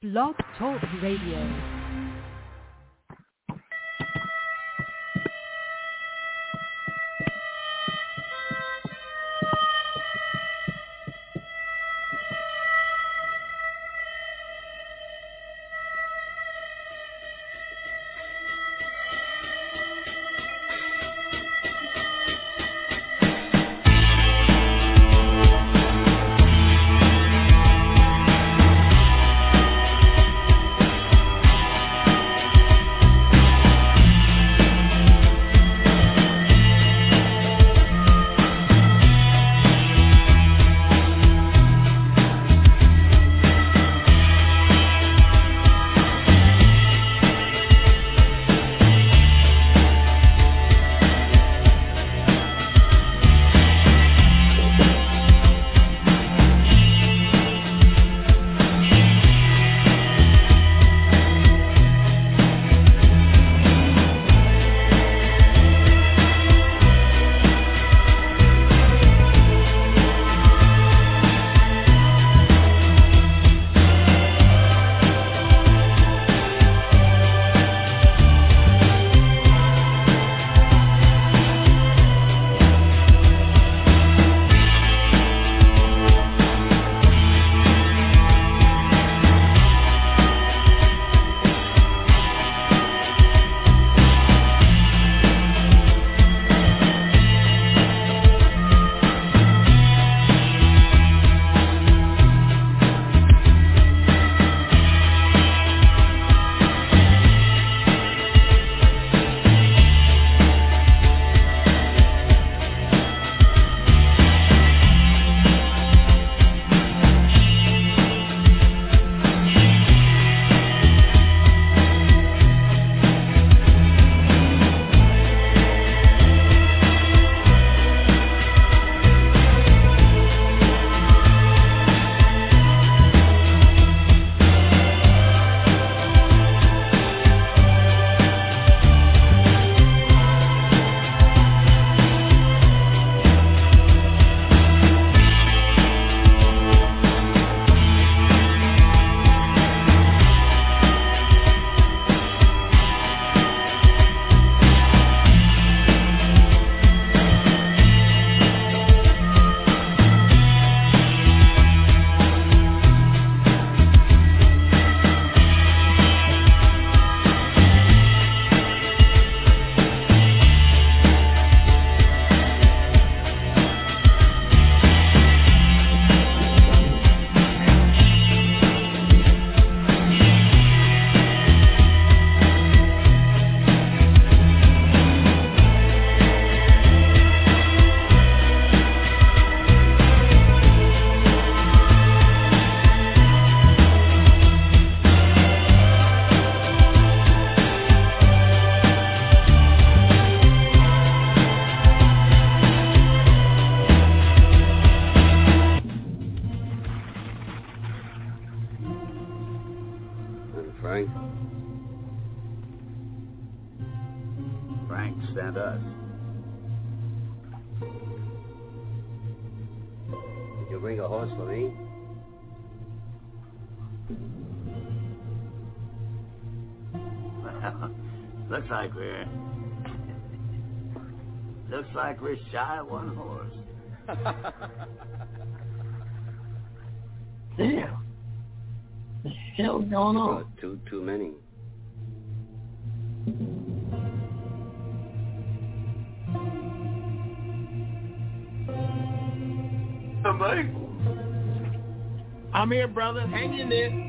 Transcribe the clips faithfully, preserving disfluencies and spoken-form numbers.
Blog Talk Radio. Looks like we're looks like we're shy of one horse. Damn. The hell's going on? Uh, too too many. Somebody? I'm here, brother. Hang in there.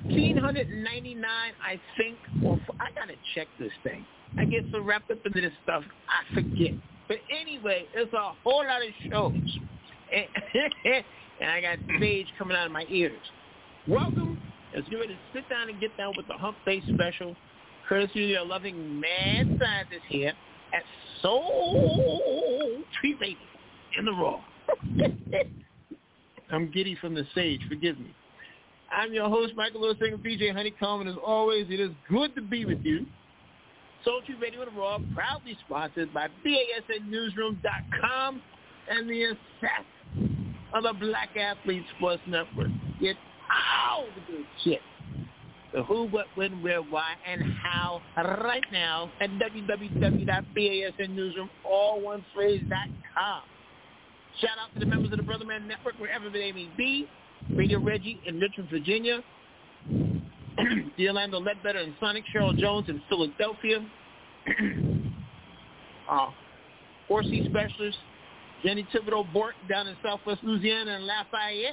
fourteen ninety-nine, I think. Or I gotta check this thing. I get so wrapped up into this stuff, I forget. But anyway, it's a whole lot of shows, and, and I got sage coming out of my ears. Welcome. Let's get ready to sit down and get down with the Hump Day Special, courtesy of your loving mad scientist here at Soul Tree Radio in the Raw. I'm giddy from the sage. Forgive me. I'm your host, Michael Lewis, P J Honeycomb, and as always, it is good to be with you. Soul Tree Radio in the Raw, proudly sponsored by B A S N newsroom dot com and the assassin of the Black Athlete Sports Network. Get all the good shit. The who, what, when, where, why, and how right now at w w w dot b a s n newsroom, all one phrase, dot com. Shout out to the members of the Brother Man Network, wherever they may be. Radio Reggie in Richmond, Virginia. The Orlando Ledbetter and Sonic Cheryl Jones in Philadelphia. uh, Horsey Specialist, Jenny Thibodeau Bort down in Southwest Louisiana and Lafayette.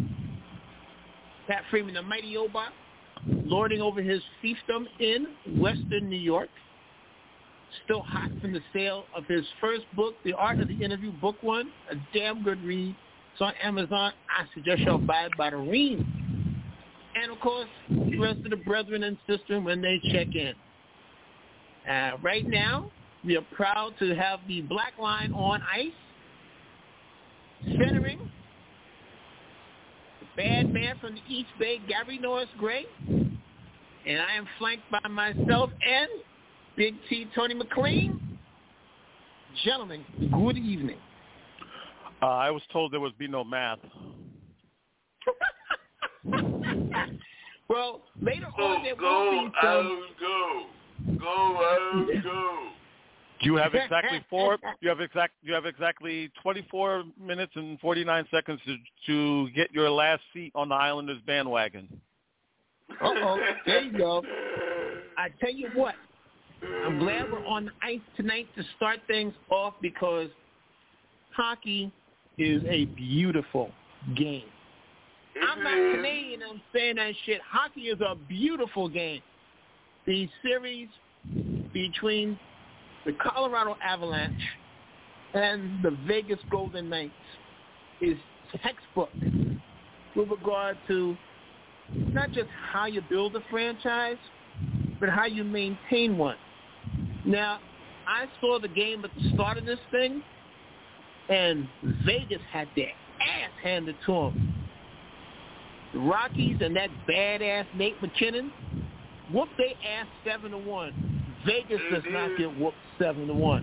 Pat Freeman, the Mighty Obot, lording over his fiefdom in Western New York. Still hot from the sale of his first book, The Art of the Interview, Book One, a damn good read. It's on Amazon. I suggest y'all buy it by the ream. And, of course, the rest of the brethren and sisters when they check in. Uh, right now, we are proud to have the Black Line on ice, centering the bad man from the East Bay, Gary Norris Gray. And I am flanked by myself and Big T, Tony McLean. Gentlemen, good evening. Uh, I was told there would be no math. Well, later So on there go, will be some... out, go. Go, out, go. Do you have exactly four? You have exact. You have exactly twenty-four minutes and forty-nine seconds to to get your last seat on the Islanders bandwagon. Uh-oh, there you go. I tell you what, I'm glad we're on the ice tonight to start things off because hockey is a beautiful game. I'm not Canadian, I'm saying that shit. Hockey is a beautiful game. The series between the Colorado Avalanche and the Vegas Golden Knights is textbook with regard to not just how you build a franchise, but how you maintain one. Now, I saw the game at the start of this thing, and Vegas had their ass handed to them. The Rockies and that badass Nate McKinnon whooped their ass seven to one. Vegas does not get whooped seven to one.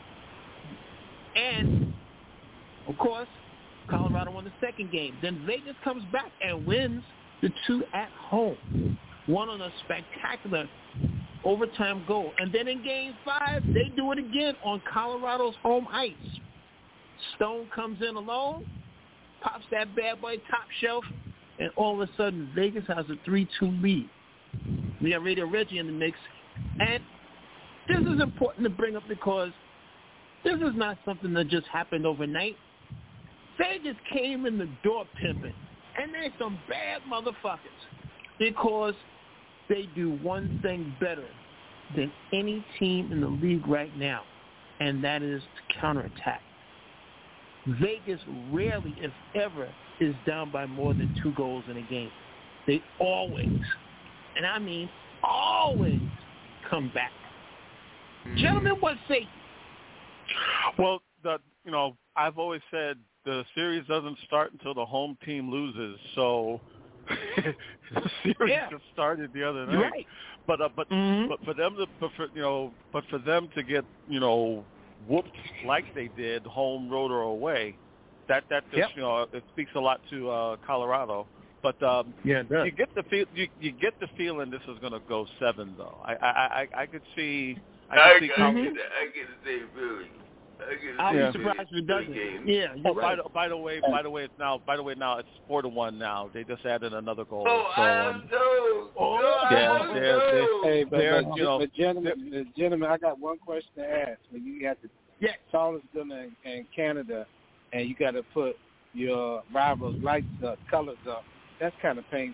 And of course, Colorado won the second game. Then Vegas comes back and wins the two at home. One on a spectacular overtime goal. And then in game five, they do it again on Colorado's home ice. Stone comes in alone, pops that bad boy top shelf, and all of a sudden Vegas has a three two lead. We got Radio Reggie in the mix. And this is important to bring up because this is not something that just happened overnight. Vegas came in the door pimping, and they're some bad motherfuckers because they do one thing better than any team in the league right now, and that is to counterattack. Vegas rarely, if ever, is down by more than two goals in a game. They always, and I mean always, come back. Gentlemen, what say you? Well, the you know, I've always said the series doesn't start until the home team loses. So the series Yeah. just started the other night. You're right. But uh, but Mm-hmm. but for them to but for, you know but for them to get you know whooped like they did, home, road, or away, that that just Yep. you know it speaks a lot to uh, Colorado. But um, Yeah, it does. you get the feel you, you get the feeling this is going to go seven though. I I I, I could see. I I, could see I, Col- get, I get the same feeling. I get the I'll Yeah. be same surprised if it feeling. doesn't. Game. Yeah, you're Oh, by right. the, by the way, by the way, it's now by the way now it's four to one now. They just added another goal. Oh, so, I um, know. Oh, yeah, I they're- know. Hey, but, There, but, you know, but gentlemen, the gentlemen, I got one question to ask. When you got the Yeah. Charlottesville and, and Canada, and you got to put your rivals' lights up, colors up, that's kind of painful.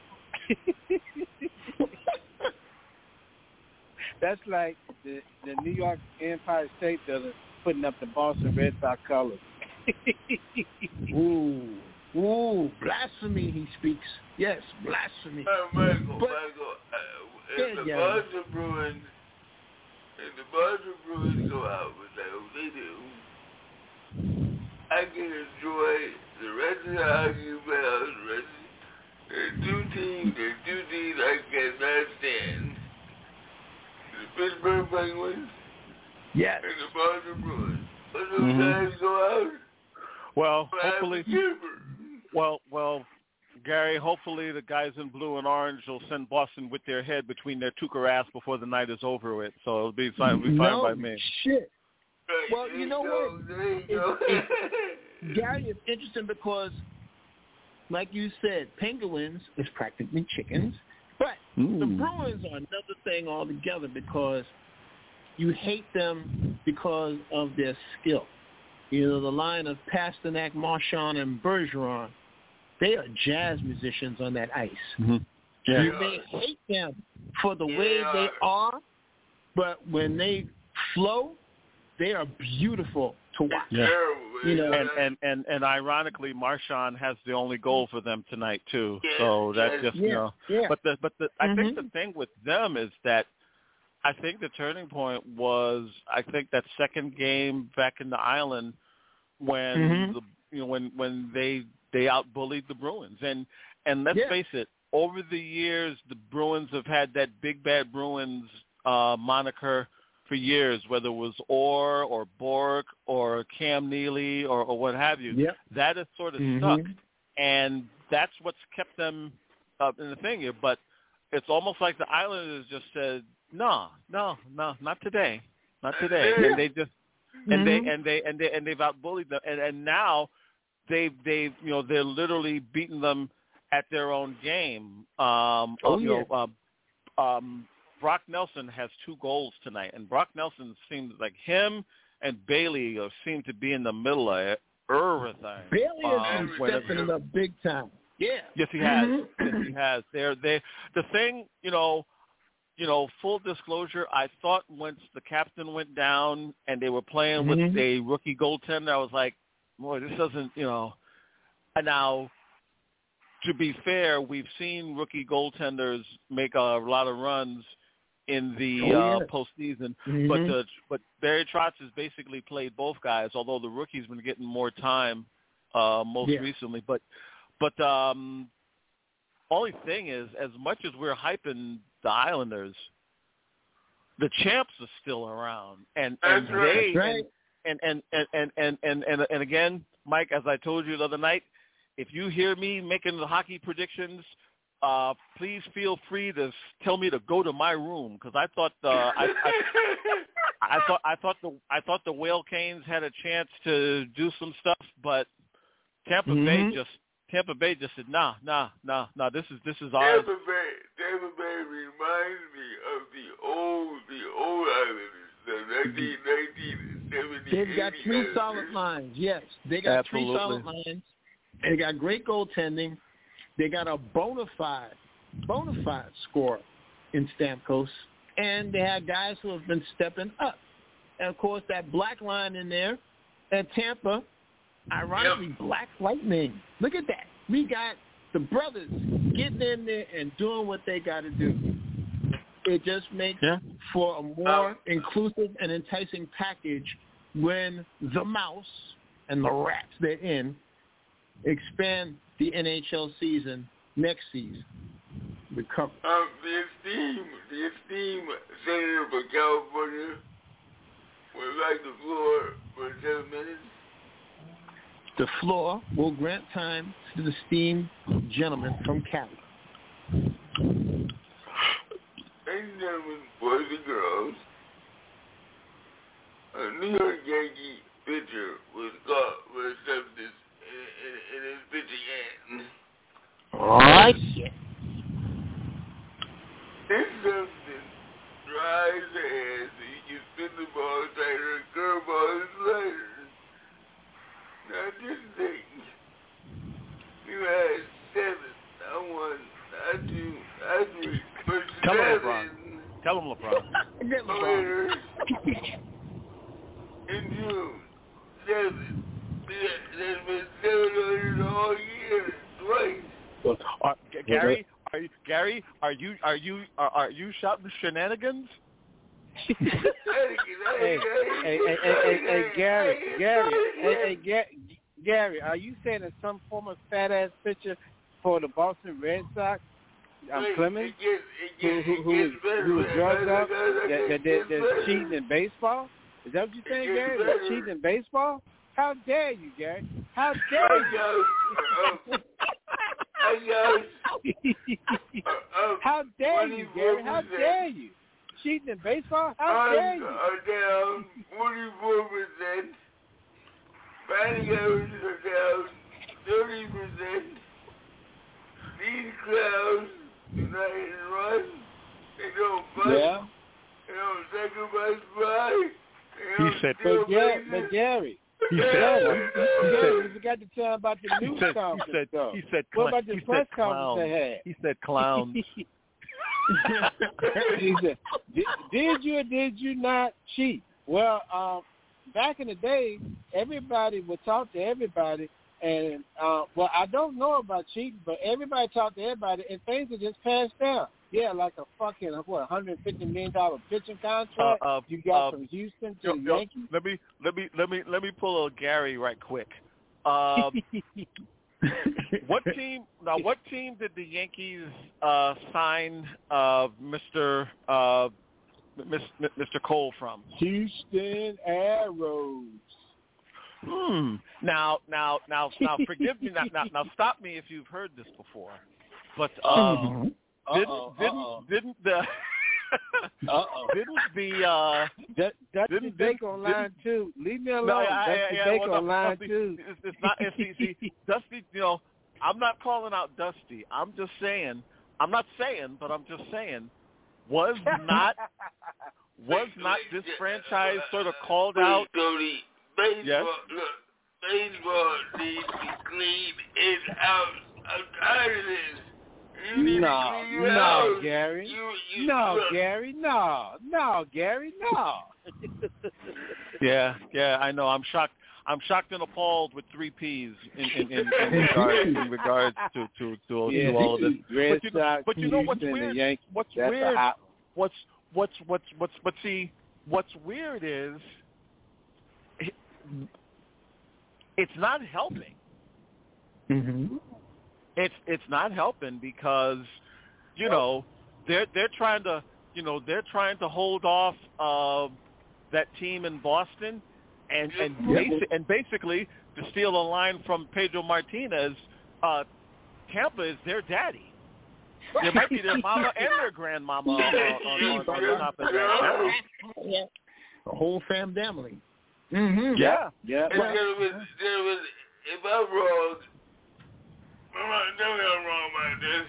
That's like the, the New York Empire State Building putting up the Boston Red Sox colors. Ooh, ooh, blasphemy, he speaks. Yes, blasphemy. Uh, Michael, But- Michael, uh, if Yeah, the yeah. Boston Bruins, if the Boston Bruins go out, which I hope they do, I can enjoy the rest of the hockey playoffs, the rest of the two teams, the two teams I cannot stand. The Pittsburgh Penguins Yes. and the Boston Bruins. When those Mhm. guys go out, Well, I have hopefully, a keeper. well, well, Gary, hopefully the guys in blue and orange will send Boston with their head between their tucher ass before the night is over with. So it'll be fine, it'll be fine no by me. shit. Right, Well, there you know go, what? There you It- go. it- Gary, it's interesting because, like you said, Penguins is practically chickens, but the Mm. Bruins are another thing altogether because you hate them because of their skill. You know, the line of Pasternak, Marchand, and Bergeron, they are jazz musicians on that ice. Mm-hmm. Yeah. You may hate them for the way Yeah. they are, but when they flow, they are beautiful to watch. Yeah. Terrible, You know, And, and and and ironically, Marchand has the only goal for them tonight too. Yes, So that yes. just you Yeah, know. yeah. But the but the I think Mhm. the thing with them is that I think the turning point was I think that second game back in the island when Mhm. the you know when when they they outbullied the Bruins and and let's Yeah. face it, over the years the Bruins have had that big bad Bruins uh, moniker for years, whether it was Orr or Bork or Cam Neely or, or what have you. Yep. That has sort of Mhm. stuck, and that's what's kept them up in the thing here. But it's almost like the Islanders just said, no, no, no, not today, not today, Yeah. and they just and they Mhm. and they and they and they've outbullied them, and and now they've they've you know they're literally beating them at their own game. Um, Oh, you yeah. know, um, um, Brock Nelson has two goals tonight, and Brock Nelson seems like him and Bailey are, seem to be in the middle of everything. Bailey um, has been whenever- stepping it up big time. Yeah. Yes, he has. Mhm. Yes, he has. They're they the thing, you know, you know, full disclosure, I thought once the captain went down and they were playing Mhm. with a rookie goaltender, I was like, boy, this doesn't, you know. And now, to be fair, we've seen rookie goaltenders make a lot of runs in the Oh, uh, yeah. postseason, Mhm. but the but Barry Trotz has basically played both guys, although the rookie's been getting more time uh, most Yeah. recently. But but um, only thing is, as much as we're hyping the Islanders, the champs are still around, and and That's right. they That's right. and and and and and and, and, and again, Mike, as I told you the other night, if you hear me making the hockey predictions, uh, please feel free to tell me to go to my room because I thought uh, I, I I thought I thought the I thought the Whale Canes had a chance to do some stuff, but Tampa Mhm. Bay just Tampa Bay just said nah nah nah nah this is this is ours. Tampa Bay, Tampa Bay reminds me of the old, the old Islanders, the nineteen, nineteen seventy, They've got eighty three Islanders. solid lines. Yes, they got Absolutely. three solid lines. They got great goaltending. They got a bona fide, bona fide scorer in Stamkos, and they had guys who have been stepping up. And of course, that black line in there at Tampa, ironically, Black Lightning. Look at that. We got the brothers getting in there and doing what they got to do. It just makes Yeah. for a more inclusive and enticing package when the mouse and the rats they're in expand the N H L season next season. Recover. Um, the esteemed, the esteemed Senator for California would like the floor for seven minutes. The floor will grant time to the esteemed gentleman from Cali. Ladies and gentlemen, boys and girls, a New York Yankee pitcher was caught with substance in, in, in his pitching hand. Oh, shit. This substance dries the hand so you can spin the ball tighter and curveball and sliders. Now just think, you had seven, not one, not two, Tell him, seven LeBron. Tell him, LeBron. Get LeBron. players in June. Seven. There's been seven hundred all year, twice. Uh, G- Gary, are you, Gary, are you are you are, are you shouting shenanigans? hey, hey, hey, hey, hey, hey, Gary, Gary, hey, hey, Ga- Gary, are you saying that some former fat ass pitcher for the Boston Red Sox, um, Clemens, who who who was who was drugged up, that that that- that's cheating in baseball? Is that what you're saying, Gary? That's cheating in baseball? How dare you, Gary? How dare you? How dare you, Gary? How dare you? Cheating in baseball? How dare you? Are down forty-four percent. Batting averages are down thirty percent. These clouds do not hit and run. They don't fight. Yeah. They don't sacrifice pride. They He don't said, steal But, Gary, bases. but Gary, He said, Gary, he Gary, said, you forgot to tell him about the he news said, he conference, said, though. he said, What cl- about the he press said conference clowns. they had? He said clowns. He said, did, did you or did you not cheat? Well, um, back in the day, everybody would talk to everybody, and, uh, well, I don't know about cheating, but everybody talked to everybody, and things would just pass down. Yeah, like a fucking, what, one hundred fifty million dollars pitching contract Uh, uh, you got uh, from Houston to Yo, the yo, Yankees? let me let me let me let me pull a Gary right quick. Um, what team? Now, what team did the Yankees uh, sign uh, Mister Uh, Mister Cole from? Houston Arrows. Hmm. Now, now, now, now, forgive me. Now, now, now, stop me if you've heard this before. But um, didn't Uh-oh, didn't uh-oh. didn't the Uh-oh. didn't the uh, That, Dusty Didn't- Baker didn't- on line two. Leave me alone. No, I, Dusty I, I, Baker well, on no, line Dusty, two. It's, it's not. It's, see, see, Dusty. You know, I'm not calling out Dusty. I'm just saying. I'm not saying, but I'm just saying. Was not was not this franchise sort of called out? Cody, baseball, Yes? look, baseball needs to be clean and out. I'm tired of this. You need No, to clean it no, out. Gary. You, you, No, look, Gary. No, no, Gary. No. Yeah, yeah. I know. I'm shocked. I'm shocked and appalled with three P's in in, in, in regards in regards to to to, Yeah, to all of this. Red But you, Sox, but you know what's Houston, weird? the Yankees. What's That's weird? a hot What's what's what's what's but see, what's weird is it, it's not helping. Mm-hmm. It's it's not helping because you know they're they're trying to you know they're trying to hold off uh, that team in Boston and and basi- and basically to steal a line from Pedro Martinez, uh, Tampa is their daddy. There might be their mama and their grandmama on, on, on, on the top of that. Yeah. The whole fam family. Mm-hmm. Yeah. Yeah. and there was, there was, if I'm wrong, I'm not, tell me I'm wrong about this.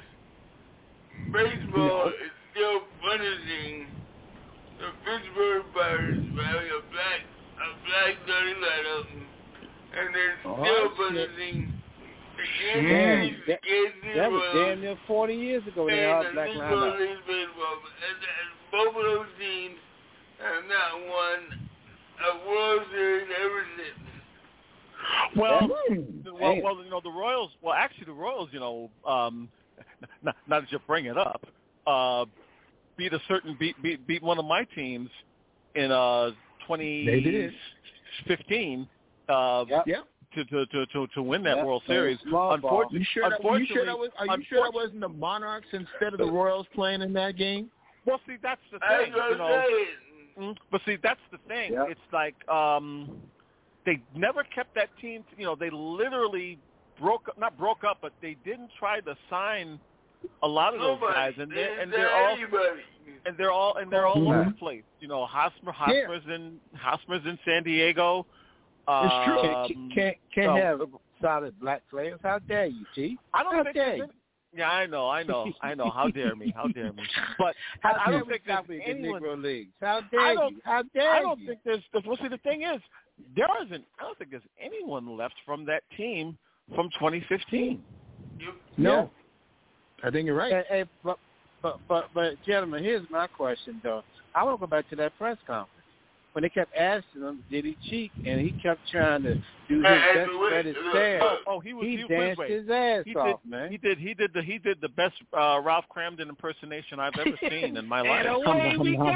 Baseball is still punishing the Pittsburgh Pirates for having a black, a black dirty lineup, and they're Oh, still shit. punishing the Man, Kansas City, that, Kansas that was Royals damn near forty years ago when they and all the black Negro lineup. League Baseball. And, and both of those teams have not won a World Series ever since. Well, Mm. well, Damn. well, you know the Royals. Well, actually, the Royals, you know, um, not, not that you bring it up, uh, beat a certain beat beat beat one of my teams in uh twenty fifteen. Uh, Yep. Yep. To, to to to to win that Yep. World So Series. small ball. You sure that, you sure that was? Are you sure that unfortunately- wasn't the Monarchs instead of the Royals playing in that game? Well, see, that's the I thing, was you know. saying, Mm, But see, that's the thing. Yep. It's like um, they never kept that team. You know, they literally broke up, not broke up, but they didn't try to sign a lot of those nobody, guys, and they they're didn't and they're sign all anybody. and they're all and they're all over Mhm. the place. You know, Hosmer, Hosmer's in Hosmer's in San Diego. It's true. Um, Can't, can't, can't so- have solid black players. How dare you, T? I don't How think dare there's you? any, yeah, I know, I know, I know. How dare me? How dare me? But How I dare don't we think stop there's with the anyone. Negro Leagues? How dare I don't- you? How dare I don't you? think there's. Well, see, the thing is, there isn't. I don't think there's anyone left from that team from twenty fifteen. You, No. I think you're right. Hey, hey, but, but, but, but, gentlemen, here's my question, though. I want to go back to that press conference. When they kept asking him, did he cheat? And he kept trying to do his Hey, best wait, Fred look, Astaire. Oh, oh, he was He he was danced wait, his ass he off, did, man. He did he did the he did the best uh, Ralph Cramden impersonation I've ever seen in my life. And away we go.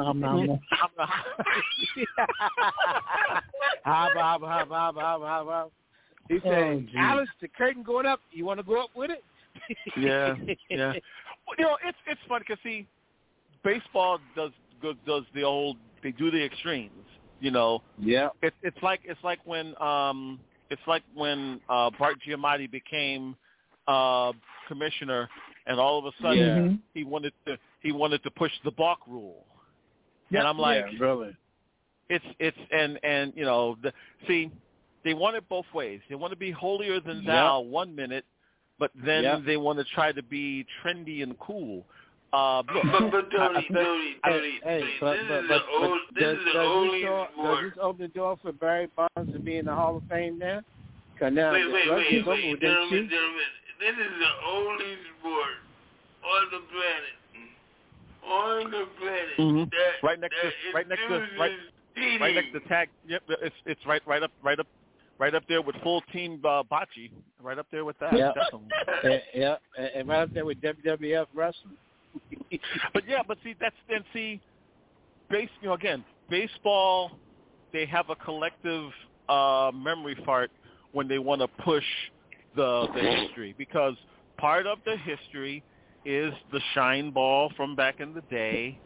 Hop, hop, hop, hop, hop, hop, hop. He said, Oh, Alice, the curtain going up. You want to go up with it? Yeah, yeah. Well, you know, it's it's fun because see, baseball does does the old they do the extremes. You know, Yeah. it's it's like it's like when um it's like when uh, Bart Giamatti became uh, commissioner, and all of a sudden Yeah. he wanted to he wanted to push the balk rule, Yeah, and I'm like, yeah, really. it's it's and and you know, the, see, they want it both ways. They want to be holier than Yep. thou one minute, but then Yep. they want to try to be trendy and cool. Uh, look, But, but Tony, I- I- Tony, Tony, Hey, Tony, but, this but, is but, the old, but this does, is the does, only this door, sport. does this open the door for Barry Bonds to be in the Hall of Fame now? Because now Wait, the wait, rest wait, is over wait, with them gentlemen, Chiefs. gentlemen. This is the only sport on the planet, on the planet Mhm. that Right next to- that right next to- infuses right- cheating. right next to tag. Yep, it's it's right right up right up right up there with full team uh, bocce. Right up there with that. Yeah. Definitely. And, yeah, and, and right up there with W W F wrestling. But yeah, but see, that's then see, base. You know, again, baseball. They have a collective uh, memory fart when they want to push the the history, because part of the history is the shine ball from back in the day,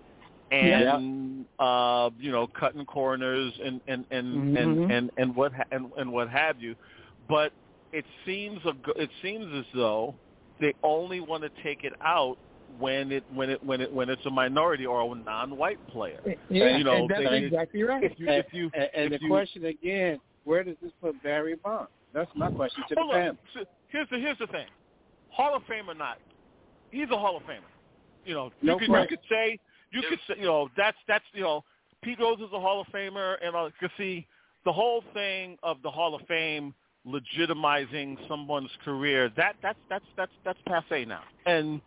and uh, you know, cutting corners and and and Mm-hmm. and, and, and what ha- and, and what have you. But it seems a, it seems as though they only want to take it out when it when it when it when it's a minority or a non-white player. Yeah, you know, and that's they- exactly right. If you, if you, and and if the you, question again, where does this put Barry Bonds? That's my question to the Hold on. family. So here's the here's the thing, Hall of Fame or not, he's a Hall of Famer. You know, you, No could, you question. could say you could say you know that's that's you know Pete Rose is a Hall of Famer, and I could see the whole thing of the Hall of Fame legitimizing someone's career. That that's that's that's that's passé now, and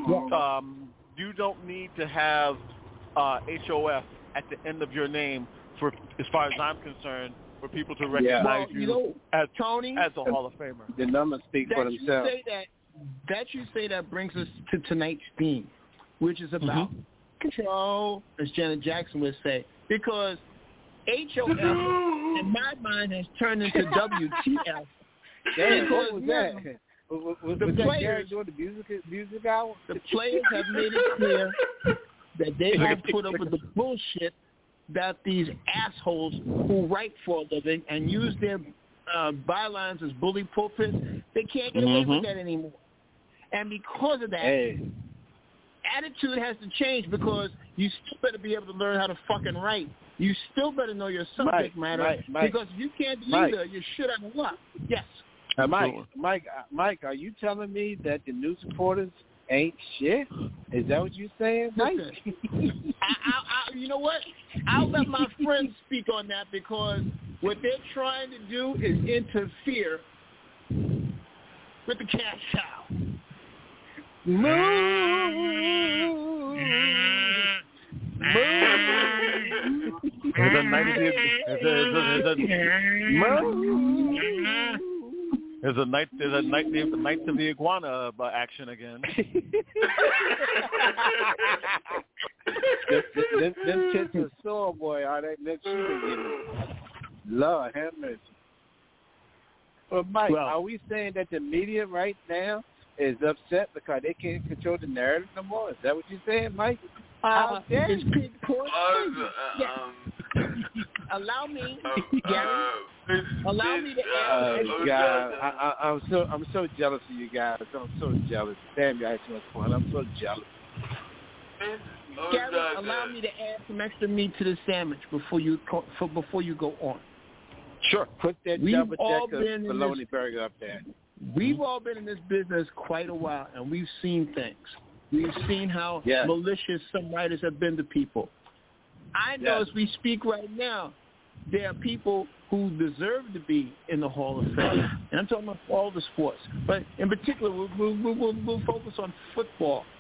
um, you don't need to have uh, H O F at the end of your name for, as far as I'm concerned, for people to recognize Well, you, you know, as Tony, as a Hall of Famer. The numbers speak for that you themselves. say that that you say that brings us to tonight's theme, which is about control, as Janet Jackson would say, because H O F in my mind has turned into W T F. Damn, Because what was now, that? Was, was, was the that Gary players- doing the music music hour? The players have made it clear that they won't put up with the bullshit that these assholes who write for a living and use their uh, bylines as bully pulpits, they can't get away Mhm. with that anymore. And because of that, Hey, attitude has to change, because you still better be able to learn how to fucking write. You still better know your subject Mike, matter, Mike, Mike. because if you can't do Mike. either, you're shit out of luck. Yes. uh, Mike, Sure. Mike, uh, Mike, are you telling me that the news reporters ain't shit? Is that what you're saying, Mike? Listen, I, I, I, you know what? I'll let my friends speak on that, because what they're trying to do is interfere with the cash cow. There's a night of the there's a, there's a, there's a night there's a night the Knights of the Iguana uh, action again. them, them, them tits are sore, boy. Are they? Them shooting Lord have mercy. Well, Mike, Well- are we saying that the media right now is upset because they can't control the narrative no more? Is that what you're saying, Mike? Uh, How dare it's you? Pete Poor. Uh, Yes. um, Allow me, um, Gary. uh, it's- Allow it's, me to uh, Oh ask- God, I, I, I'm so I'm so jealous of you guys. I'm so jealous. Damn, you had too much fun. I'm so jealous. it's- oh, Gary, God, allow God. me to add some extra meat to the sandwich before you co- for, before you go on. Sure. Put that We've double all decker been in bologna this- burger up there. We've all been in this business quite a while, and we've seen things. We've seen how Yes. malicious some writers have been to people. I know Yes. as we speak right now, there are people who deserve to be in the Hall of Fame. And I'm talking about all the sports. But in particular, we'll, we'll, we'll, we'll focus on football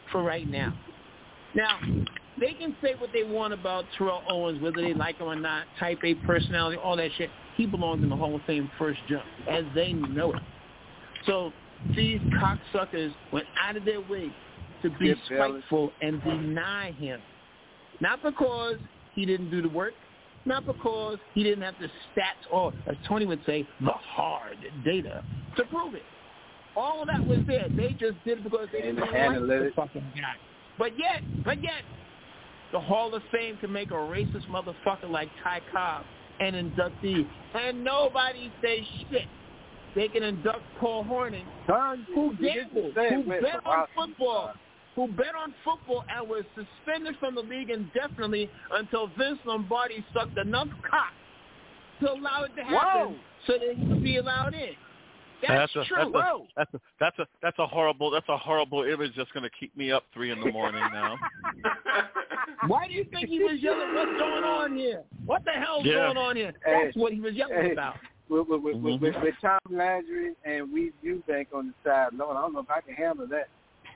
for right now. Now, they can say what they want about Terrell Owens, whether they like him or not, type A personality, all that shit. He belongs in the Hall of Fame first jump, as they know it. So these cocksuckers went out of their way to be Get spiteful and deny him. Not because he didn't do the work, not because he didn't have the stats or, as Tony would say, the hard data to prove it. All of that was there. They just did it because they didn't And the like analytics. the fucking guy. But yet, but yet, the Hall of Fame can make a racist motherfucker like Ty Cobb an inductee, and nobody says shit. They can induct Paul Hornung, who gambled, who bet on football, who bet on football and was suspended from the league indefinitely until Vince Lombardi sucked enough cock to allow it to happen Whoa. so that he could be allowed in. That's, that's a, true. That's a, that's a that's a that's a horrible that's a horrible image that's going to keep me up three in the morning now. Why do you think he was yelling? What's going on here? What the hell's Yeah. going on here? That's Hey, what he was yelling hey. about. With, with, with, Mm-hmm. with, with Tom Landry and Weed Eubank on the side, Lord, I don't know if I can handle that.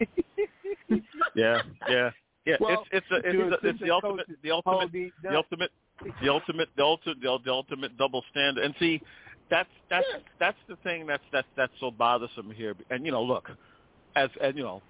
Yeah, yeah, yeah. Well, it's it's a, it's, a, it's the ultimate the ultimate the ultimate the ultimate the ultimate the ultimate double standard. And see, that's that's that's the thing that's that's that's so bothersome here. And you know, look, as and you know,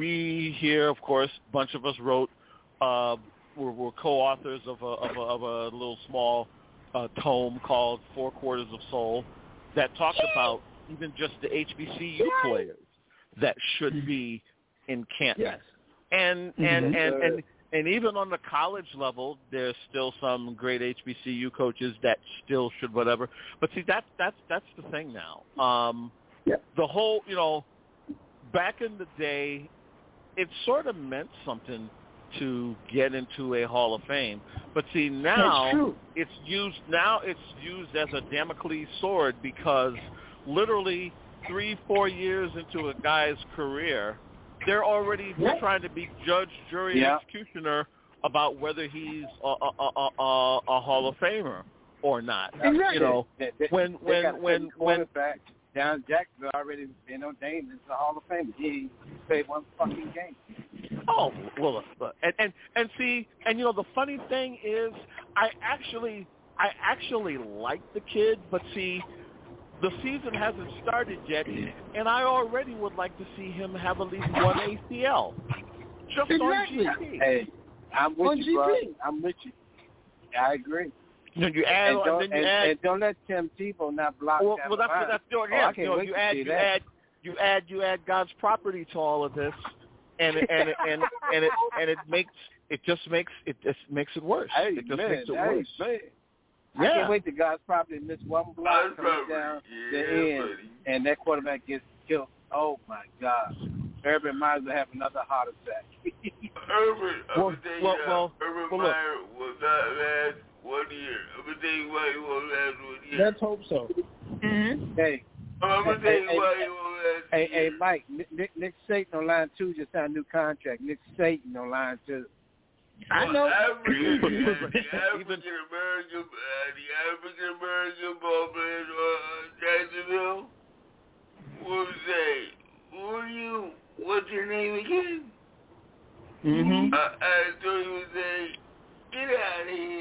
we here, of course, a bunch of us wrote, uh, we're, we're co-authors of a of a, of a little small uh, tome called Four Quarters of Soul that talks about even just the H B C U players that should be in Canton. Yes. And and, and, and and even on the college level, there's still some great H B C U coaches that still should whatever. But see, that's that's that's the thing now. Um, yeah. The whole, you know, back in the day, it sort of meant something to get into a Hall of Fame. But see, now it's used now it's used as a Damocles sword because literally three, four years into a guy's career, they're already Yep. trying to be judge, jury, Yeah. and executioner about whether he's a, a, a, a, a Hall of Famer or not. Exactly. You know, They, they, when they when got a when certain when quarterback down in Jacksonville already been ordained into the Hall of Fame. He ain't played one fucking game. oh well, uh, and and and see, and you know the funny thing is, I actually I actually like the kid, but see. The season hasn't started yet, and I already would like to see him have at least one A C L. Just Exactly. on G P. Hey, I'm with On you, G P. bro. I'm with you. I agree. Then you add, And don't, then you and, add. and don't let Tim Tebow not block well, that well, that's line. that's doing Oh, yeah. I can't You know, wait you to add, see you that. add, you add, you add God's property to all of this, and it, and it, and and it and it makes it just makes it just makes it worse. Hey, it just man, makes it hey, worse. man. I Yeah. can't wait to God's probably miss one block coming down yeah, the end, buddy. and that quarterback gets killed. Oh my God! Urban Meyer will have another heart attack. Urban, I'm Well, gonna tell you well, that well, Urban well, look. Meyer will not last one year. I'm gonna tell you why he won't last one year. Let's hope so. Mm-hmm. Hey, I'm gonna hey, tell you hey, why he won't last hey, a hey, year. Mike. Nick, Nick, Nick Saban on line two just signed a new contract. Nick Saban on line two. I know. African, the Even- African American, uh, the African American ball players uh, Jacksonville will say, "Who are you? What's your name again?" Mm-hmm. Uh, and so he would say, "Get out of here."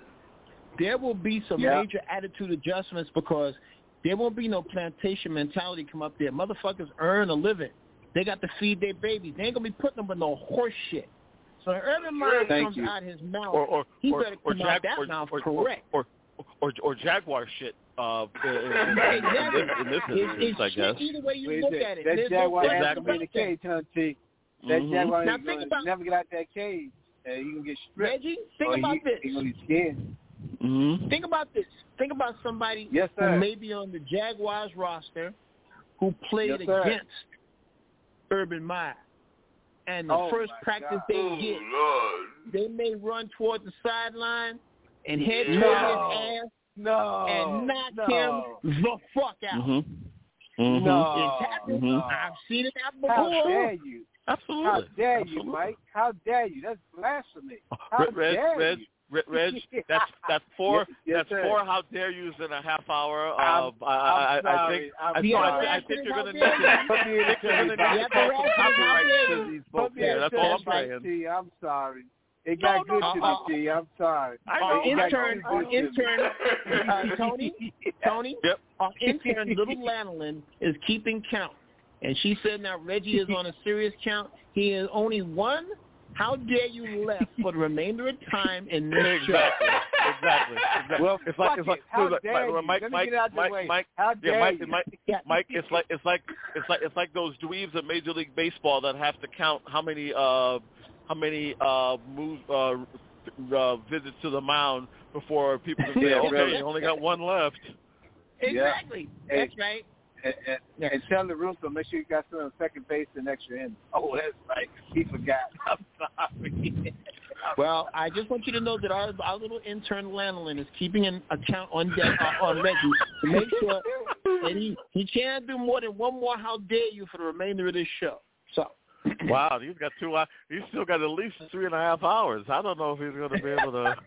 There will be some Yeah. major attitude adjustments because there won't be no plantation mentality come up there. Motherfuckers earn a living. They got to feed their babies. They ain't going to be putting them with no horse shit. So when Urban Meyer Thank comes you. out his mouth, Or or he or, better or, come out Jag- that or, mouth or, correct. Or, or, or, or Jaguar shit. Uh, in, in, in, Exactly. in this, in this It's, instance, it's I shit guess. either way you Wait, look that, at it. that There's Jaguar no has question to be in the about that. cage, huh, T? That Mhm. Jaguar Now ain't think gonna about- never get out that cage. Uh, he can get stripped. Reggie, think or about he, this. He gonna be skinned. Mm-hmm. Think about this. Think about somebody Yes, sir. who may be on the Jaguars roster who played Yes, sir. against Urban Meyer. And the Oh, first my practice God. they Oh, get, Lord. they may run toward the sideline and head No. toward his ass No. and knock no. him the fuck out. Mm-hmm. Mm-hmm. No. It's happened. Mhm. I've seen it happen How before. dare you? Absolutely. How dare Absolutely. you, Mike? How dare you? That's blasphemy. How Reg, dare Reg, you? Reg, Reg, that's that's four. Yes, yes, that's sir. four. How dare yous in a half hour? Uh, I'm, I, I, I'm sorry. I think. I'm I, no, sorry. I, I think you're going to need How to. Put me in the You're going to trade need to call some copyright dare to you. these Put folks me here. in That's the all I'm trade, saying. T. I'm sorry. It got No, good no, to uh, me, T. I'm sorry. I Our know. I intern, know. our intern, uh, Tony, Tony, Yep. our intern, Little Lanolin, is keeping count. And she said now Reggie is on a serious count. He is only one. How dare you left for the remainder of time in this Exactly. show? Exactly. Exactly. Well, it's like fuck it's like it. How Mike, dare you? Mike, Let me Mike, get out the Mike, way. Mike, How yeah, dare Mike, you? Mike, Yeah. Mike. It's like it's like it's like it's like those dweebs at Major League Baseball that have to count how many uh how many uh move uh, uh visits to the mound before people can say, Yeah, okay, really. you only got one left. Exactly. Hey. That's right. And, and, Yeah. and tell the Russo, make sure you got some on second base and extra innings. Oh, that's right. He forgot. I'm sorry. Well, I just want you to know that our, our little intern Lanolin is keeping an account on De- uh, on Reggie to make sure that he, he can't do more than one more how dare you for the remainder of this show. So. Wow, he's got two. hours. He's still got at least three and a half hours. I don't know if he's going to be able to.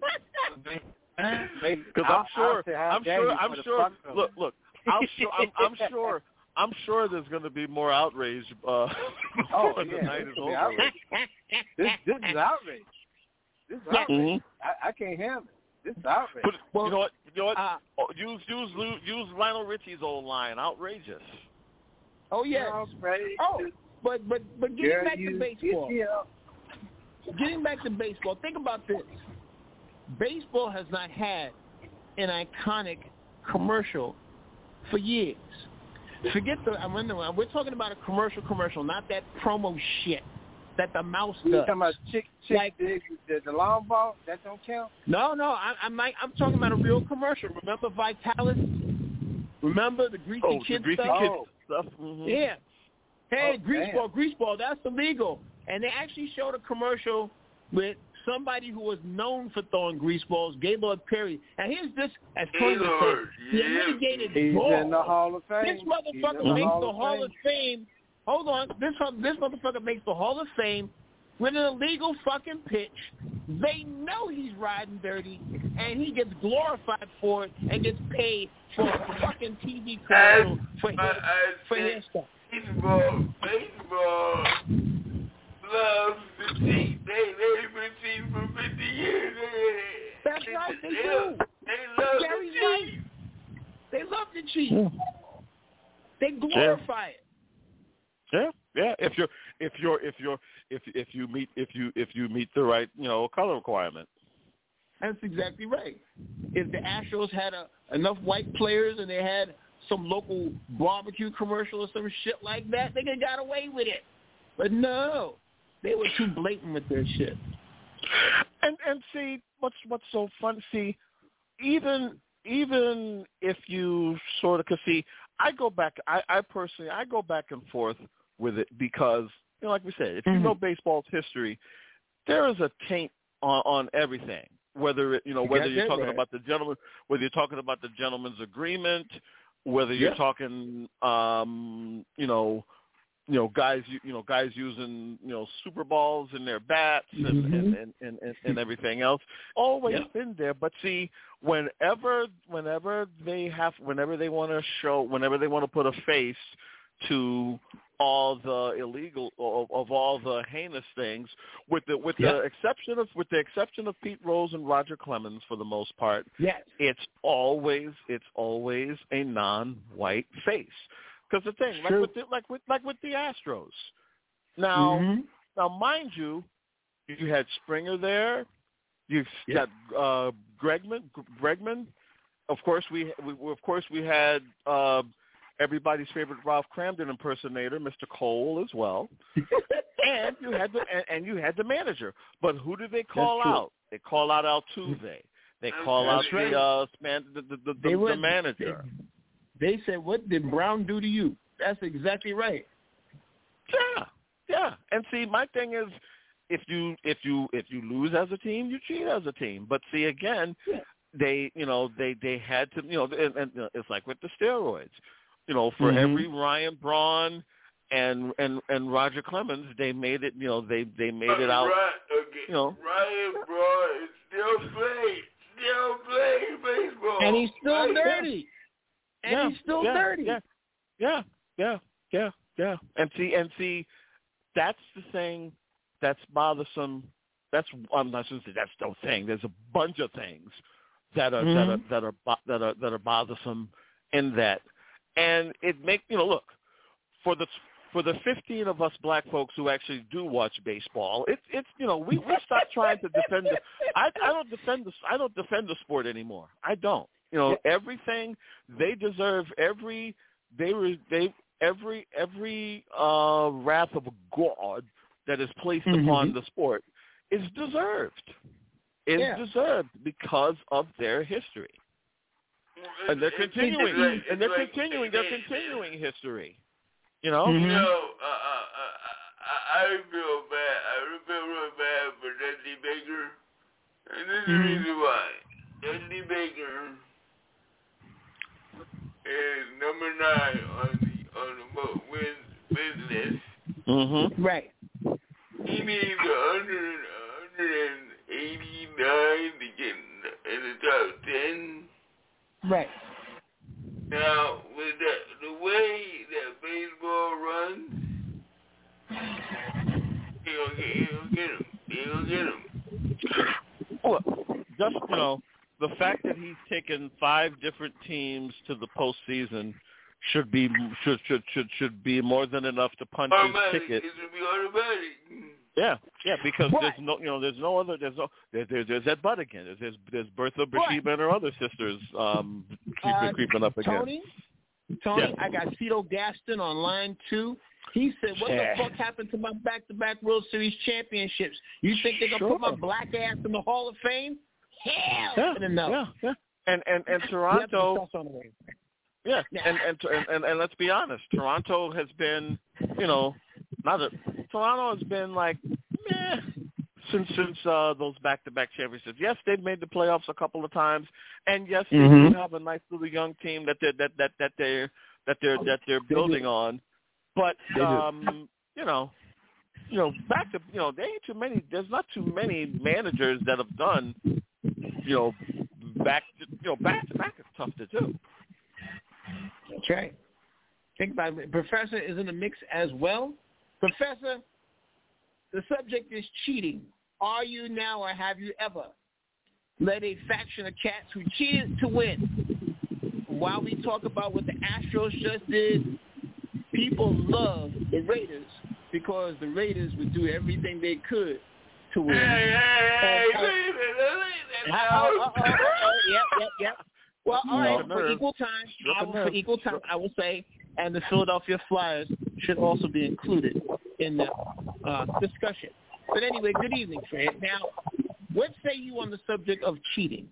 Because I'm sure, I'm sure, I'm sure. Look, look, I'm sure, I'm, I'm sure, I'm sure there's going to be more outrage uh, Oh, before yeah, the night this is could be over. outrage. This, this is outrage. This is outrage. Mhm. I, I can't handle it. This is outrage. Put, you know what? You know what? Uh, oh, use use Lu- use Lionel Richie's old line. Outrageous. oh yes. Outrage. Oh, but but but getting Girl, back you- to baseball. you know. Getting back to baseball. Think about this. Baseball has not had an iconic commercial for years. Forget the. I'm wondering. We're talking about a commercial, commercial, not that promo shit that the mouse You does. talking about chick, chick, Like- the, the, the long ball? That don't count? No, no. I, I'm not, I'm talking about a real commercial. Remember Vitalis? Remember the greasy Oh, kid the greasy stuff? kid Oh. stuff. Mhm. Yeah. Hey, Oh, greaseball, damn. greaseball, that's illegal. And they actually showed a commercial with somebody who was known for throwing greaseballs, Gaylord Perry. And here's this, as Tony would say, Gaylord, he yeah. litigated He's balls. in the Hall of Fame. This He's motherfucker in the makes Hall the of Hall Fame. of Fame. Hold on. This this motherfucker makes the Hall of Fame with an illegal fucking pitch. They know he's riding dirty, and he gets glorified for it and gets paid for a fucking T V commercial for his, I, I for said, his stuff. baseball, baseball loves to cheat. They, they've been cheating for fifty years. They, That's they, right, they they, do. They love Gary's to right. cheat. They love to cheat. They glorify it. Yeah, yeah. If you're, if you're, if you're, if if you meet, if you if you meet the right, you know, color requirement. That's exactly right. If the Astros had a, enough white players and they had some local barbecue commercial or some shit like that, they could have got away with it. But no, they were too blatant with their shit. And and see what's what's so fun. See, even even if you sort of, cause see, I go back. I, I personally, I go back and forth with it because, you know, like we said, if you Mm-hmm. know baseball's history, there is a taint on, on everything. Whether it, you know, whether got you're that talking right. about the gentleman, whether you're talking about the gentleman's agreement, whether you're Yeah. talking, um, you know, you know, guys, you, you know, guys using, you know, Super Balls in their bats and, Mhm. and, and, and, and, and everything else, always Yeah. been there. But see, whenever, whenever they have, whenever they want to show, whenever they want to put a face to all the illegal of, of all the heinous things, with the with Yeah. the exception of with the exception of Pete Rose and Roger Clemens for the most part, Yes. it's always it's always a non-white face. Because the thing, like True. with the, like with like with the Astros, now Mhm. now mind you, you had Springer there, you've Yeah. got uh, Bregman, Bregman. Of course we, we of course we had uh, everybody's favorite Ralph Cramden impersonator, Mister Cole, as well, and you had the and, and you had the manager. But who did they call That's true. out? They call out Altuve. They call That's out right. the uh, man, the the, the, They the, went- manager. They said, "What did Brown do to you?" That's exactly right. Yeah, yeah. And see, my thing is, if you if you if you lose as a team, you cheat as a team. But see, again, Yeah. they you know they they had to you know and, and it's like with the steroids, you know, for Mhm. every Ryan Braun and and and Roger Clemens, they made it. You know, they they made it out. Right, okay. You know, Ryan Braun is still playing, still playing baseball, and he's still right? dirty, and yeah, he's still yeah, dirty. Yeah, yeah, yeah, yeah, yeah. And see, and see, that's the thing that's bothersome. That's I'm not going to say that's the thing. There's a bunch of things that are mm-hmm. that are that are bo- that are that are bothersome in that, and it make you know look for the for the fifteen of us black folks who actually do watch baseball. It's it's you know we, we stopped trying to defend the I I don't defend the I don't defend the sport anymore. I don't. You know everything they deserve every they were they every every uh, wrath of God that is placed mm-hmm. upon the sport is deserved. Is yeah. deserved because of their history, and they're continuing, like, and they're like, continuing, they're continuing history. You know. You Mm-hmm. know, uh, uh, uh, I feel bad. I feel real bad for Dusty Baker, and this is mm-hmm. the reason why. Dusty Baker is number nine on the on the mo- win win list. Mm-hmm. Right. He needs one hundred, one eighty-nine to get in the top ten. Right. Now, with the, the way that baseball runs, he gonna get, he gonna get him. He gonna get him. Well, just you know, the fact that he's taken five different teams to the postseason should be should should should should be more than enough to punch automatic. his ticket. It should be automatic. Yeah, yeah, because Right. there's no, you know, there's no other, there's no, there, there, there's that butt again. There's, there's, there's Bertha Bathsheba and her other sisters um, creeping, Uh, creeping up again. Tony, Tony, Yeah. I got Cito Gaston on line two. He said, "What Yeah. the fuck happened to my back-to-back World Series championships? You think they're gonna Sure. put my black ass in the Hall of Fame? Hell Yeah, no. yeah, yeah. And and and Toronto, yeah, and and, and and and let's be honest, Toronto has been, you know, not a Toronto has been like, meh, since since uh, those back-to-back championships. Yes, they've made the playoffs a couple of times, and yes, they Mm-hmm. do have a nice little young team that they that that that they're that they're that they're building on. But um, you know, you know, back to you know, there ain't too many. There's not too many managers that have done, you know, back to, you know back to back is tough to do. That's right. Think about it. Professor is in the mix as well. Professor, the subject is cheating. Are you now or have you ever led a faction of cats who cheated to win? While we talk about what the Astros just did, people love the Raiders because the Raiders would do everything they could to win. Hey, hey, hey, Uh, leave it, leave it Uh, out. oh, oh, oh, oh, yep, yep, yep. Well, all No, right, for nerve. equal time, Struck I a will, nerve. for equal time, I will say, and the Philadelphia Flyers should also be included in the uh, discussion. But anyway, good evening, Fred. Now, what say you on the subject of cheating?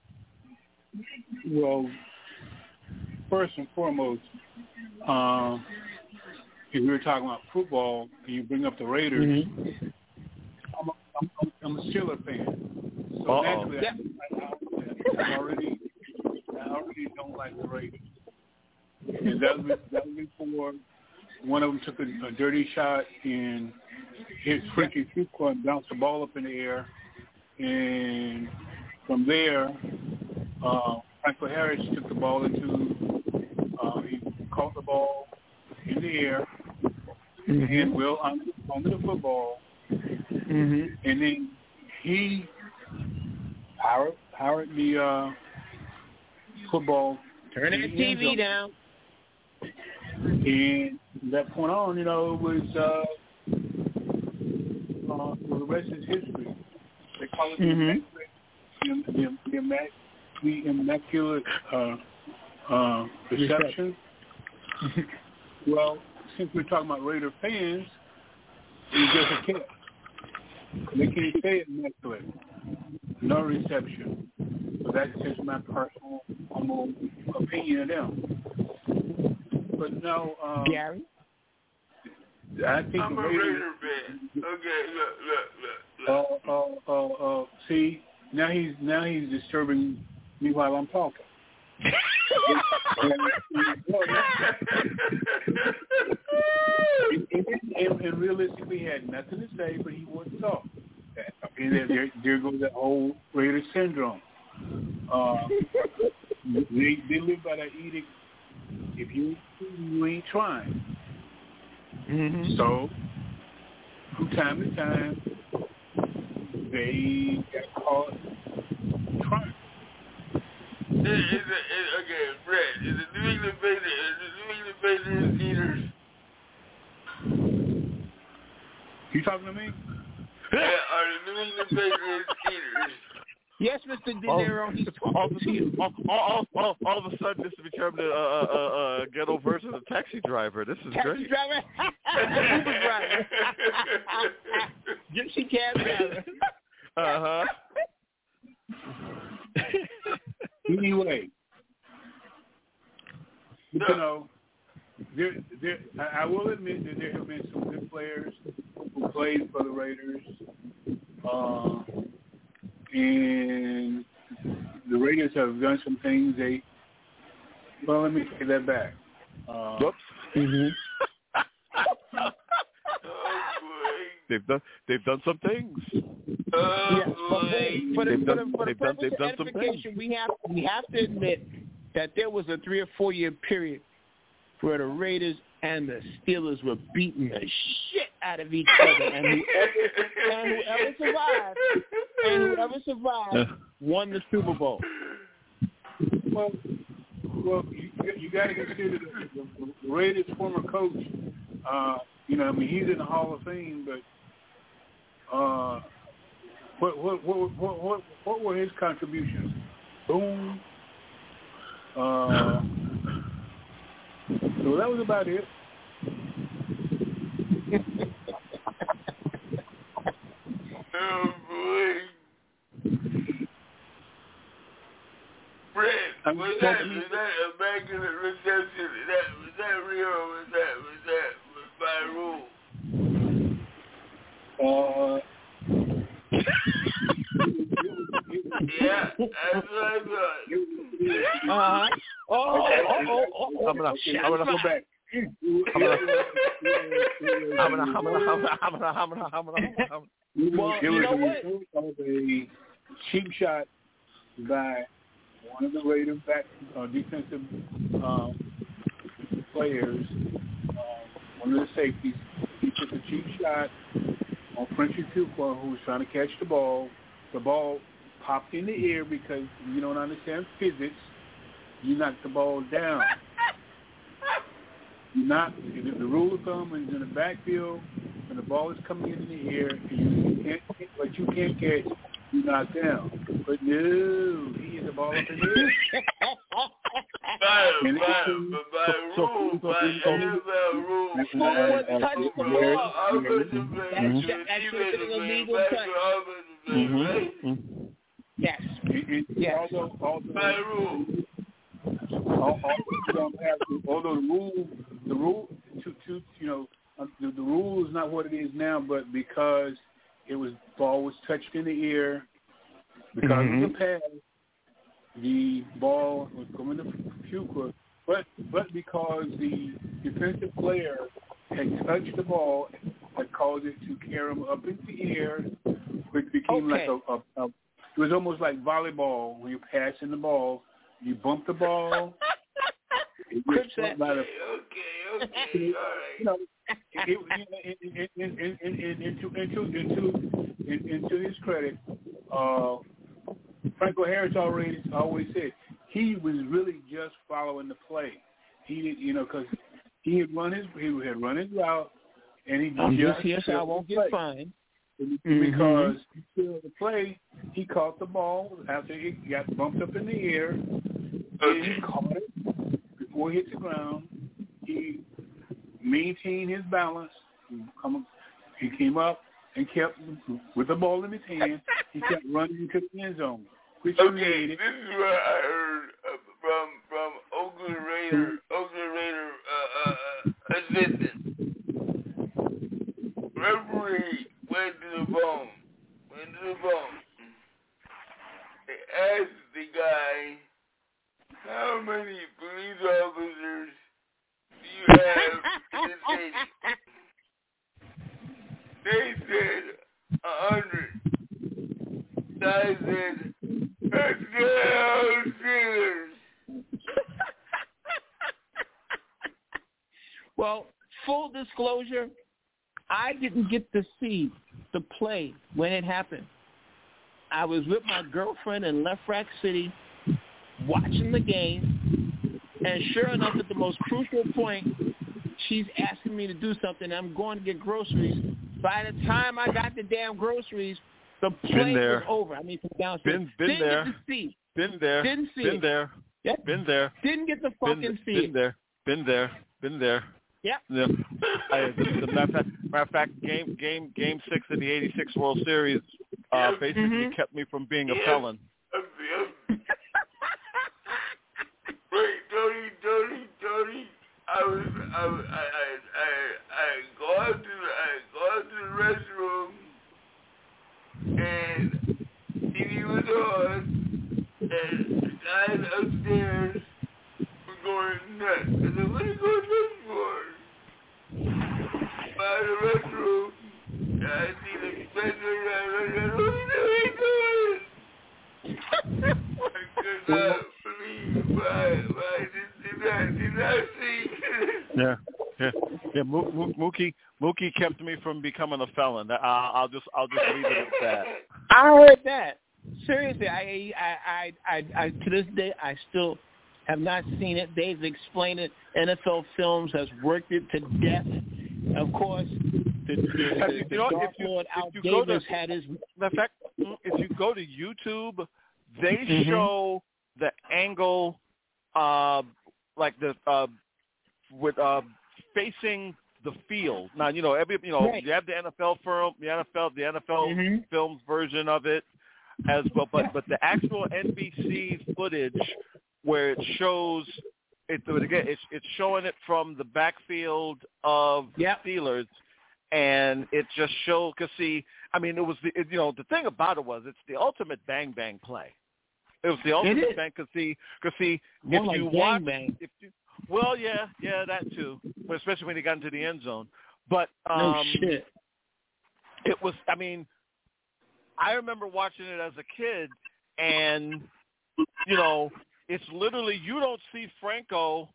Well, first and foremost, um, if we were talking about football and you bring up the Raiders, Mm-hmm. I'm, a, I'm, I'm a Steelers fan. So Uh-oh. naturally, Yeah. I, I, I already, I already don't like the Raiders. And that was, that was before one of them took a, a dirty shot and hit freaking Fuqua and bounced the ball up in the air. And from there, uh, Franklin Harris took the ball into, uh, he caught the ball in the air Mm-hmm. and well onto, onto the football. Mm-hmm. And then he powered, powered the uh, football. Turn that T V down. And from that point on, you know, it was, uh, uh, well, the rest is history. They call it Mm-hmm. the, the, the, immac- the immaculate uh, uh, reception. Well, since we're talking about Raider fans, it's just a kid. They can't say it immaculate. No reception. So that's just my personal humble opinion of them. But no, um, Gary? I think I'm the a Raiders. Raider fan. Okay, look, look, look, look. Uh, uh, uh, uh, see, now he's now he's disturbing me while I'm talking. and, and realistically, he had nothing to say, but he wouldn't talk. Okay, there, there, there goes that whole Raider syndrome. Uh, they, they live by that edict. If you you ain't trying. Mm-hmm. So, from time to time, they got caught trying. Is, is, is, okay, Brett, is the New England Patriots, is the New England Patriots eaters? You talking to me? Yeah, are the New England Patriots eaters? Yes, Mister De Niro, he's talking to you. All, all, all, all of a sudden, this has become the uh, uh, uh, ghetto version of taxi driver. This is Taxi great. driver? Uber driver. Gypsy cab driver. Uh-huh. Anyway, you know, there, there, I, I will admit that there have been some good players who played for the Raiders, uh, and the Raiders have done some things. They, well, let me take that back. Uh, Whoops. Mm-hmm. They've done. They've done some things. Oh, Yes, but wait, for the, They've for the, done- for the they've done- purpose they've of done some edification, we have we have to admit that there was a three or four year period where the Raiders and the Steelers were beating the shit out of each other, and whoever, and whoever survived, and whoever survived won the Super Bowl. well, well, you, you got to consider the, the, the Raiders' former coach. Uh, you know, I mean, he's in the Hall of Fame, but uh, what, what, what, what, what, what were his contributions? Boom. Uh, so that was about it. oh, boy. Brett, I'm was that, was that immaculate reception? Was that, was that real or was that, was that was by rule? Uh, Yeah, that's what I thought. Uh-huh. Oh, oh, oh, oh, oh. I'm gonna, I'm gonna go back. I'm gonna, I'm gonna, I'm gonna, I'm gonna, I'm gonna, I'm gonna, I'm gonna, I'm gonna. Well, it you was know a what? result of a cheap shot by one of the Raiders back uh, defensive uh, players, uh, one of the safeties. He took a cheap shot on Frenchy Fuqua, who was trying to catch the ball. The ball popped in the air because you don't understand physics. You knock the ball down. You knock, the rule of thumb is in the backfield, when the ball is coming in the air, and you can't, but you can't catch, you knock down. But no, he hit the ball up in the air. By, And by, it- by, by so- rule, so- by so- N F L rule. so- Forward uh, touch the uh, ball. Offensive player, That's- defensive that's player, an illegal back touch. to offensive player, right? Yes. it- it- Yes. Although, although, By rule. Al- although you don't have to- although the rule, the rule to, to you know, uh, the, the rule is not what it is now, but because it was ball was touched in the air, because Mm-hmm. of the pass, the ball was going to Fuqua, but but because the defensive player had touched the ball, that caused it to carry him up into the air, which became Okay. like a, a, a it was almost like volleyball when you're passing the ball. You bump the ball. It gets bumped by the, Okay, okay, all right. you know, it, it, it, it, it, it, it, into into into into his credit, uh, Franco Harris already always said he was really just following the play. He did, you know, because he had run his he had run his route, and he I'm just just here so I won't get fined. Because he killed the play, he caught the ball after it got bumped up in the air. And he caught it before he hit the ground. He maintained his balance. He came up and kept, with the ball in his hand, he kept running into the end zone. Which Okay, created, this is what I heard uh, from from Oakland Raider, Oakland Raider uh, uh, assistant. Referee went to the phone. Went to the phone. They asked the guy how many police officers do you have in the state? They said a hundred. I said, touchdown Steelers. Well, full disclosure, I didn't get to see the play when it happened. I was with my girlfriend in Left Rack City watching the game, and sure enough, at the most crucial point, she's asking me to do something. I'm going to get groceries. By the time I got the damn groceries, the play was over. I mean, from downstairs. Been, been Didn't there. get to see. Been there. Didn't see been it. there. Yep. Been there. Didn't get to fucking been, see been it. There. Been there. Been there. Yep. Yeah. I, the, the matter, of fact, matter of fact, game game game six of the eighty-six World Series uh, basically mm-hmm. kept me from being a felon. Wait, Tony, Tony, Tony. I was, I, was, I, I, I, I go out to, I go out to the restroom, and T V was on, and the guys upstairs were going nuts. I said, what are you going nuts for? By the restroom, I see the Spencer guy running. What are you doing? I could not believe why, why did, did not, did not see. Yeah, yeah, yeah. Mookie, Mookie kept me from becoming a felon. I, I'll just, I'll just leave it at that. I heard that. Seriously, I, I, I, I, I, to this day, I still have not seen it. They've explained it. N F L Films has worked it to death. Of course, the, the, the, the Dark Lord Al Davis to, had his. In fact, if you go to YouTube, they mm-hmm. show the angle, uh, like the uh, with uh, facing the field. Now, you know, every you know, right. you have the N F L film, the N F L, the N F L mm-hmm. Films version of it as well, but but the actual N B C footage where it shows it again, it's it's showing it from the backfield of yep. Steelers, and it just shows. Cause see, I mean, it was the it, you know the thing about it was it's the ultimate bang bang play. It was the ultimate bang. Cause see, cause see, More if like you bang watch, bang. if you, well, yeah, yeah, that too, but especially when he got into the end zone. But um, no shit. It was. I mean, I remember watching it as a kid, and you know. It's literally you don't see Franco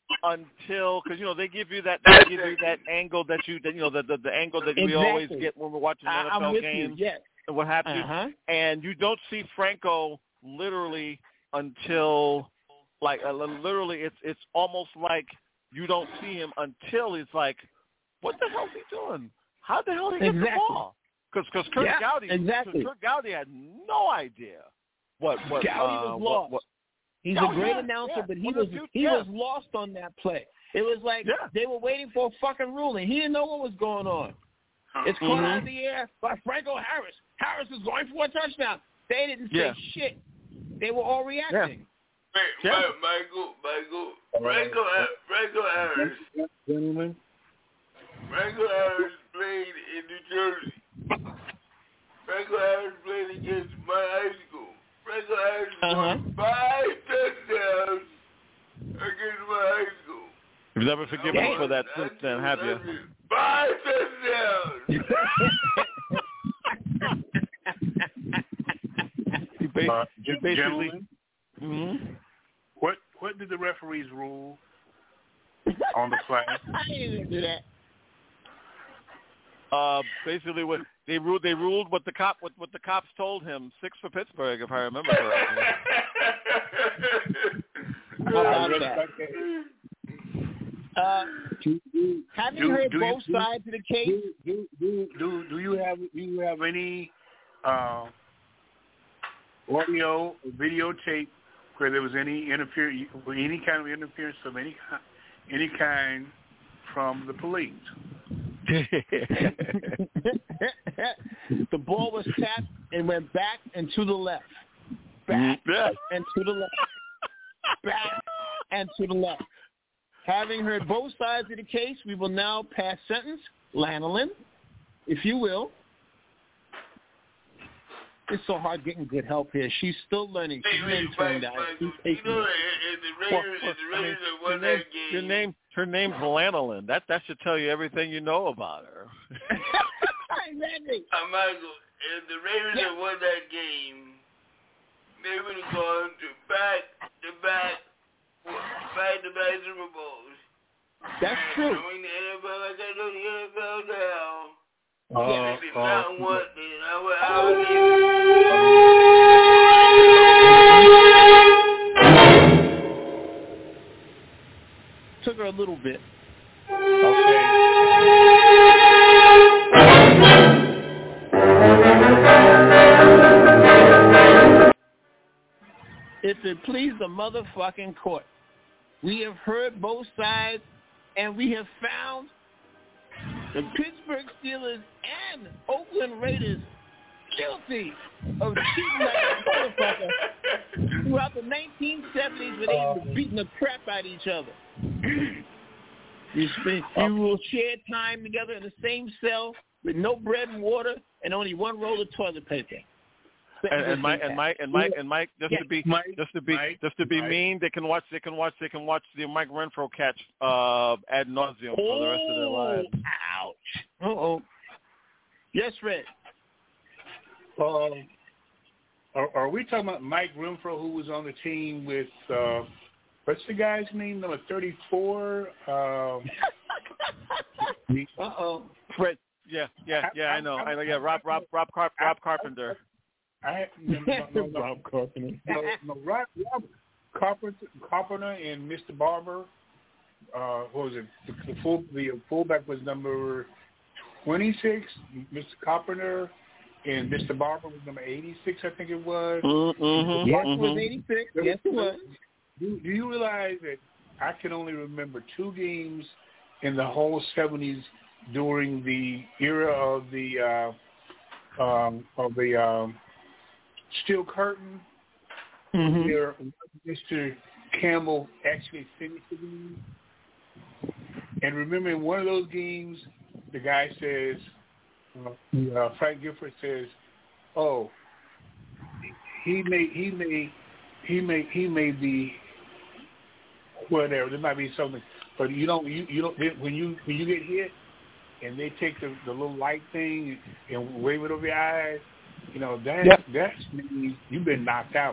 until because you know they give you that they give you that angle that you that, you know the, the the angle that exactly. we always get when we're watching N F L I'm with games you, yes. and what have you, uh-huh. and you don't see Franco literally until like uh, literally it's it's almost like you don't see him until it's like what the hell is he doing? How the hell did he get exactly. the ball? Because because Kurt yeah, Gowdy exactly. Kurt Gowdy had no idea what what Gowdy uh, was what, lost. what He's oh, a great yeah, announcer, yeah. but he One was two, he yeah. was lost on that play. It was like yeah. they were waiting for a fucking ruling. He didn't know what was going on. It's caught mm-hmm. out of the air by Franco Harris. Harris is going for a touchdown. They didn't say yeah. shit. They were all reacting. Yeah. Wait, yeah. Michael, Michael, Franco, Franco Harris. Gentlemen. Franco Harris played in New Jersey. Franco Harris played against my high school. Franco Harris uh-huh. won five touchdowns against my high school. You've never forgiven me for that since then, have you? Five touchdowns. you basically, uh, you basically gentlemen, mm-hmm. what what did the referees rule on the flag? I didn't do that. Uh, basically, what they ruled, they ruled what the cop, what, what the cops told him. Six for Pittsburgh, if I remember correctly. How about that? Uh, having do, heard do both you, sides of the case, do do do do you have do you have any uh, audio, videotape where there was any interfere, any kind of interference of any any kind from the police? The ball was tapped and went back and to the left, back yeah. and to the left, back and to the left. Having heard both sides of the case, we will now pass sentence. Lanolin, if you will. it's so hard getting good help here. She's still learning. She's an intern now. You know, the Raiders, well, the Raiders I mean, won her that name, game. Her name, her name's Lanolin. That that should tell you everything you know about her. Exactly. Uh, Michael, if the Raiders Yeah. had won that game, they would have gone to back to back, back to back Super Bowls. That's and true. Knowing the N F L like I know the N F L now, Uh, they did uh, not want. They did not want. I would give. Took her a little bit. If it please the motherfucking court, we have heard both sides, and we have found the Pittsburgh Steelers and Oakland Raiders guilty of cheating like a motherfucker throughout the nineteen seventies when they were beating the crap out of each other. You, spend, you will share time together in the same cell with no bread and water and only one roll of toilet paper. And, and Mike and Mike and Mike and Mike just yeah. to be Mike, just to be Mike, just to be Mike. mean, they can watch they can watch they can watch the Mike Renfro catch uh, ad nauseum for the rest of their lives. Ouch! Uh oh. Yes, Red. Um, are, are we talking about Mike Renfro, who was on the team with uh, what's the guy's name? Number thirty-four. Um, uh oh. Fred. Yeah, yeah, yeah. I know. I know. Yeah, Rob, Rob, Rob, Carp, Rob Carpenter. I no, no, no, no, Rob Carpenter. No, no, Rob, Rob Carpenter, Carpenter and Mister Barber. Uh, what was it? The, the full the fullback was number twenty-six. Mister Carpenter and Mister Barber was number eighty-six. I think it was. Mm-hmm. Yes, mm-hmm. it was eighty-six. Yes, it was. Do, do you realize that I can only remember two games in the whole seventies during the era of the uh, um, of the um, Steel Curtain, Mm-hmm. where Mister Campbell actually finished the game. And remember, in one of those games, the guy says, uh, uh, Frank Gifford says, "Oh, he may, he may, he may, he may be whatever. There might be something, but you don't, you, you don't. When you when you get hit, and they take the, the little light thing and wave it over your eyes, you know that yep. that means you've been knocked out."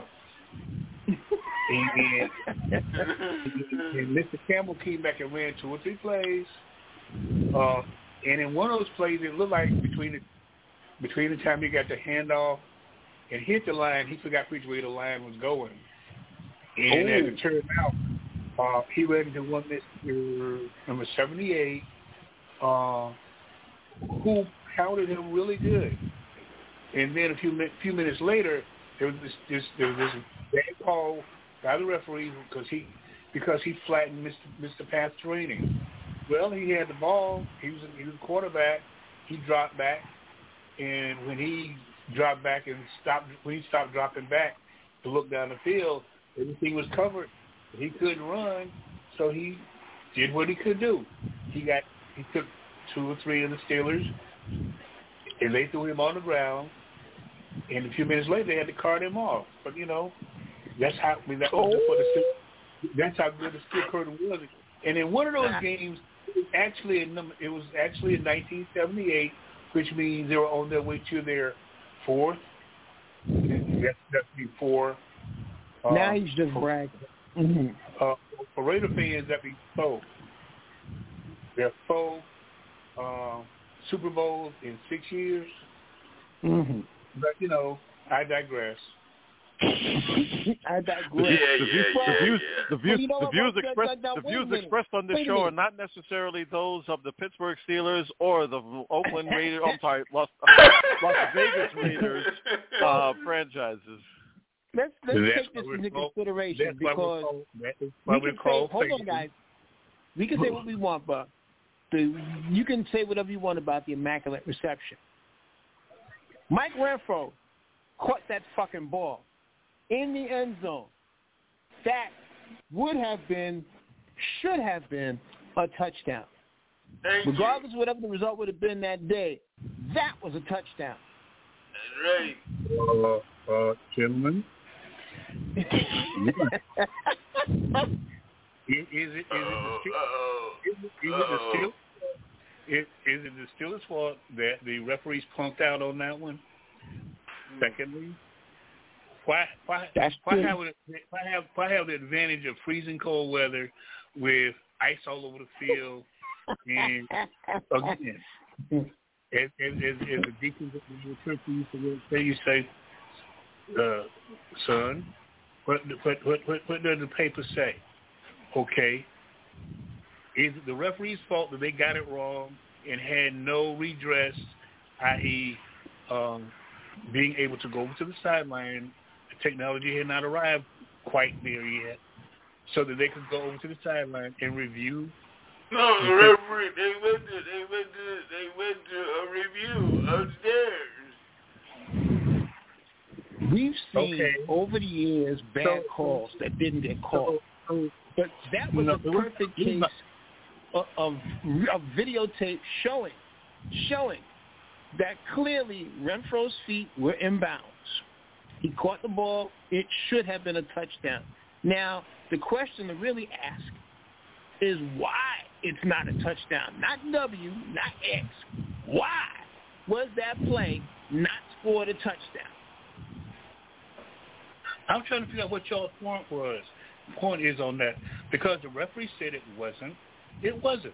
and, and, and Mister Campbell came back and ran two or three plays, uh, and in one of those plays, it looked like between the between the time he got the handoff and hit the line, he forgot which way the line was going, and as it turned out, uh, he ran into one Mister number seventy-eight. Uh, who counted him really good, and then a few mi- few minutes later, there was this, this there was this bad call by the referee because he because he flattened Mister Mister Pastorini. Well, he had the ball. He was he was a quarterback. He dropped back, and when he dropped back and stopped when he stopped dropping back to look down the field, everything was covered. He couldn't run, so he did what he could do. He got he took two or three of the Steelers, and they threw him on the ground. And a few minutes later, they had to cart him off. But you know, that's how I mean, that was for the, that's how good the Steel Curtain was. And in one of those games, it was actually in number, it was actually in nineteen seventy-eight, which means they were on their way to their fourth. That's that's before. Uh, now he's just bragging. Mm-hmm. Uh, for Raider fans, that be four. They're four uh, Super Bowls in six years. Mm-hmm. But you know, I digress. I digress. Yeah, yeah, the views, yeah, the views, yeah. the views, Well, you know the what, views Mike, expressed, now, the wait a views minute. expressed on this Wait a show minute. are not necessarily those of the Pittsburgh Steelers or the Oakland Raiders. I'm sorry, Las, Las Vegas Raiders uh, franchises. Let's let's That's take this what into we call- consideration That's why we because call- that is we why we can call say, hold on, Satan. guys. We can say what we want, but the, you can say whatever you want about the Immaculate Reception. Mike Renfro caught that fucking ball in the end zone. That would have been, should have been, a touchdown. Thank Regardless of whatever the result would have been that day, that was a touchdown. Right. Uh, uh, gentlemen. is, is it is it the Steelers? Is it, is it the Steelers? Is, is it the Steelers' fault that the referees punked out on that one? Secondly, why why That's why true. have, it, why have why have the advantage of freezing cold weather with ice all over the field? And again, as as as, as a defensive researcher used to say, you say, uh, son, what what what what what does the paper say? Okay, is it the referee's fault that they got it wrong and had no redress, that is, um, being able to go over to the sideline? The technology had not arrived quite there yet, so that they could go over to the sideline and review. No, the referee, they went to, they went to, they went to a review upstairs. We've seen Okay. over the years bad So- calls that didn't get called. So, But that was No, a perfect case of, of, of videotape showing, showing that clearly Renfro's feet were inbounds. He caught the ball. It should have been a touchdown. Now, the question to really ask is why it's not a touchdown. Not W, not X. Why was that play not scored a touchdown? I'm trying to figure out what y'all's point was. Point is on that because the referee said it wasn't. It wasn't.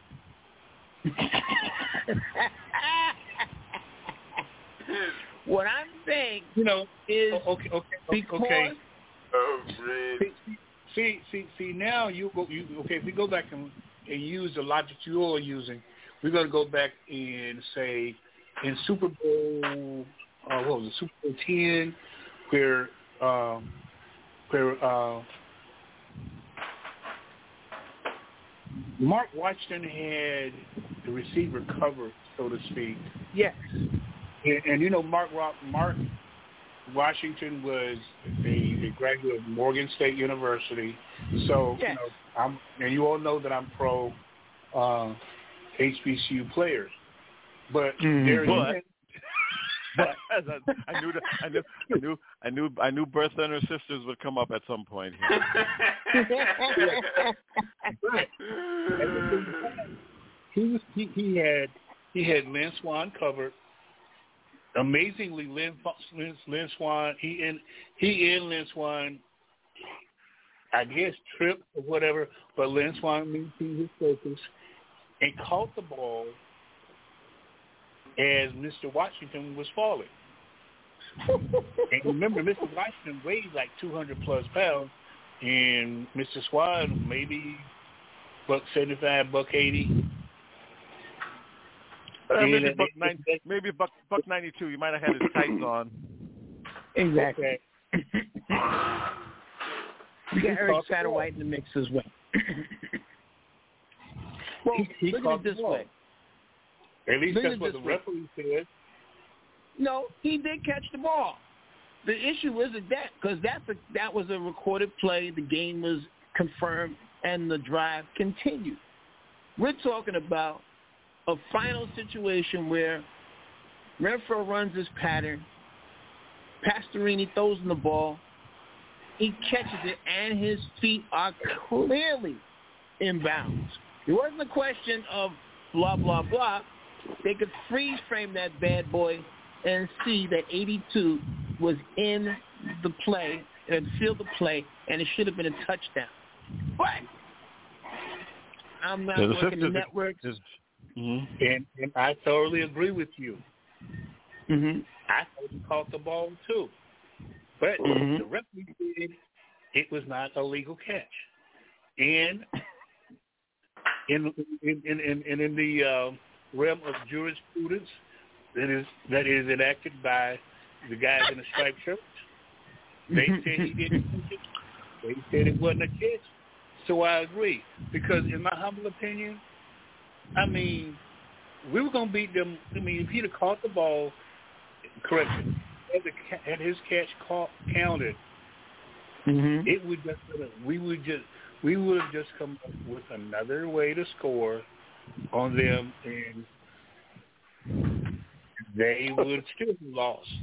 What I'm saying, You know, is okay, okay, because okay. Oh, man. See, see, see, see. Now you go. You okay? If we go back and, and use the logic you're using, we're going to go back and say in Super Bowl, uh, what was it, Super Bowl ten, where um, where uh, Mark Washington had the receiver covered, so to speak. yes, And, and you know, Mark Mark Washington was a, a graduate of Morgan State University, so Yes. you know, I'm, and you all know that I'm pro uh, H B C U players, but Mhm. there But- again, But I knew that I knew I knew I knew I knew Bertha and her sisters would come up at some point here. he was he, he had he had Lynn Swan covered. Amazingly, Lynn, Lynn, Lynn Swan, he and he and Lynn Swan, I guess, tripped or whatever, but Lynn Swan maintained his focus and caught the ball as Mister Washington was falling. And remember, Mister Washington weighed like two hundred plus pounds, and Mister Swan maybe buck seventy-five, buck eighty. Uh, maybe And buck it- nine, it- maybe buck buck ninety two. You might have had his tights on. exactly. Okay. We got Eric caught the ball. Satterwhite in the mix as well. Well, He- he look at caught it the this ball. way. At least Look at that's what this the way. referee said. No, he did catch the ball. The issue isn't that because that's a, that was a recorded play. The game was confirmed, and the drive continued. We're talking about a final situation where Renfro runs his pattern. Pastorini throws him the ball. He catches it, and his feet are clearly inbounds. It wasn't a question of blah, blah, blah. They could freeze frame that bad boy and see that eighty-two was in the play, in the field of play, and it should have been a touchdown. But I'm not Yeah, the working the sisters- networks. is- mhm. And, and I thoroughly agree with you. Mm-hmm. I thought he caught the ball too. But Mhm. the referee said it was not a legal catch. And in in in, in, in, in the uh, realm of jurisprudence that is that is enacted by the guys in the striped shirts, they said he didn't catch it. They said it wasn't a catch. So I agree. Because in my humble opinion, I mean, we were going to beat them. I mean, if he'd have caught the ball, correction, had, the, had his catch caught, counted, Mm-hmm. it would just we would just we would have just come up with another way to score on them, and they would still have lost.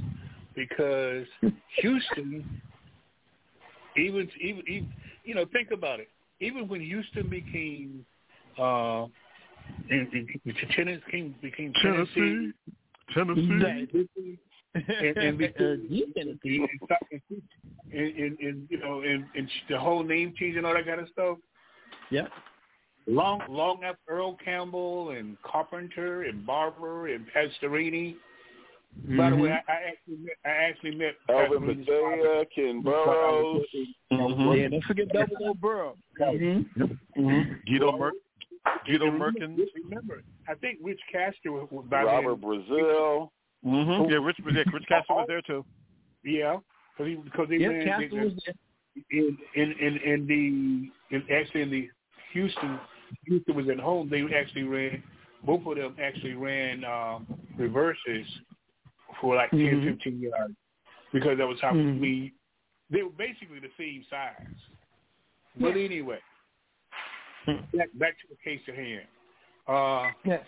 because Houston, even, even, even, you know, think about it. Even when Houston became, uh, and, and, Tennessee became, became Tennessee, Tennessee, Tennessee. and, and, because, and, and, and, and you know, and, and the whole name change and all that kind of stuff. Yeah. Long, long after Earl Campbell and Carpenter and Barber and Pastorini. Mm-hmm. By the way, I, I actually met, I actually met Elvin Bethea, Ken Burroughs. Mm-hmm. Yeah, don't forget Double O Burrow. Mm-hmm. Mm-hmm. Guido Merk. Guido Merkins. Remember, I think Rich Castor was, was by Robert then. Brazil. Mm-hmm. Yeah, Rich, Rich Castor was there too. Yeah, because he because they yeah, ran Castor they, was there. In in in, in the in actually in the Houston Houston was at home. They actually ran both of them actually ran um, reverses for like mm-hmm. ten, fifteen yards because that was how mm-hmm. we. They were basically the same size. But yeah. anyway, back back to the case at hand. Uh, yes.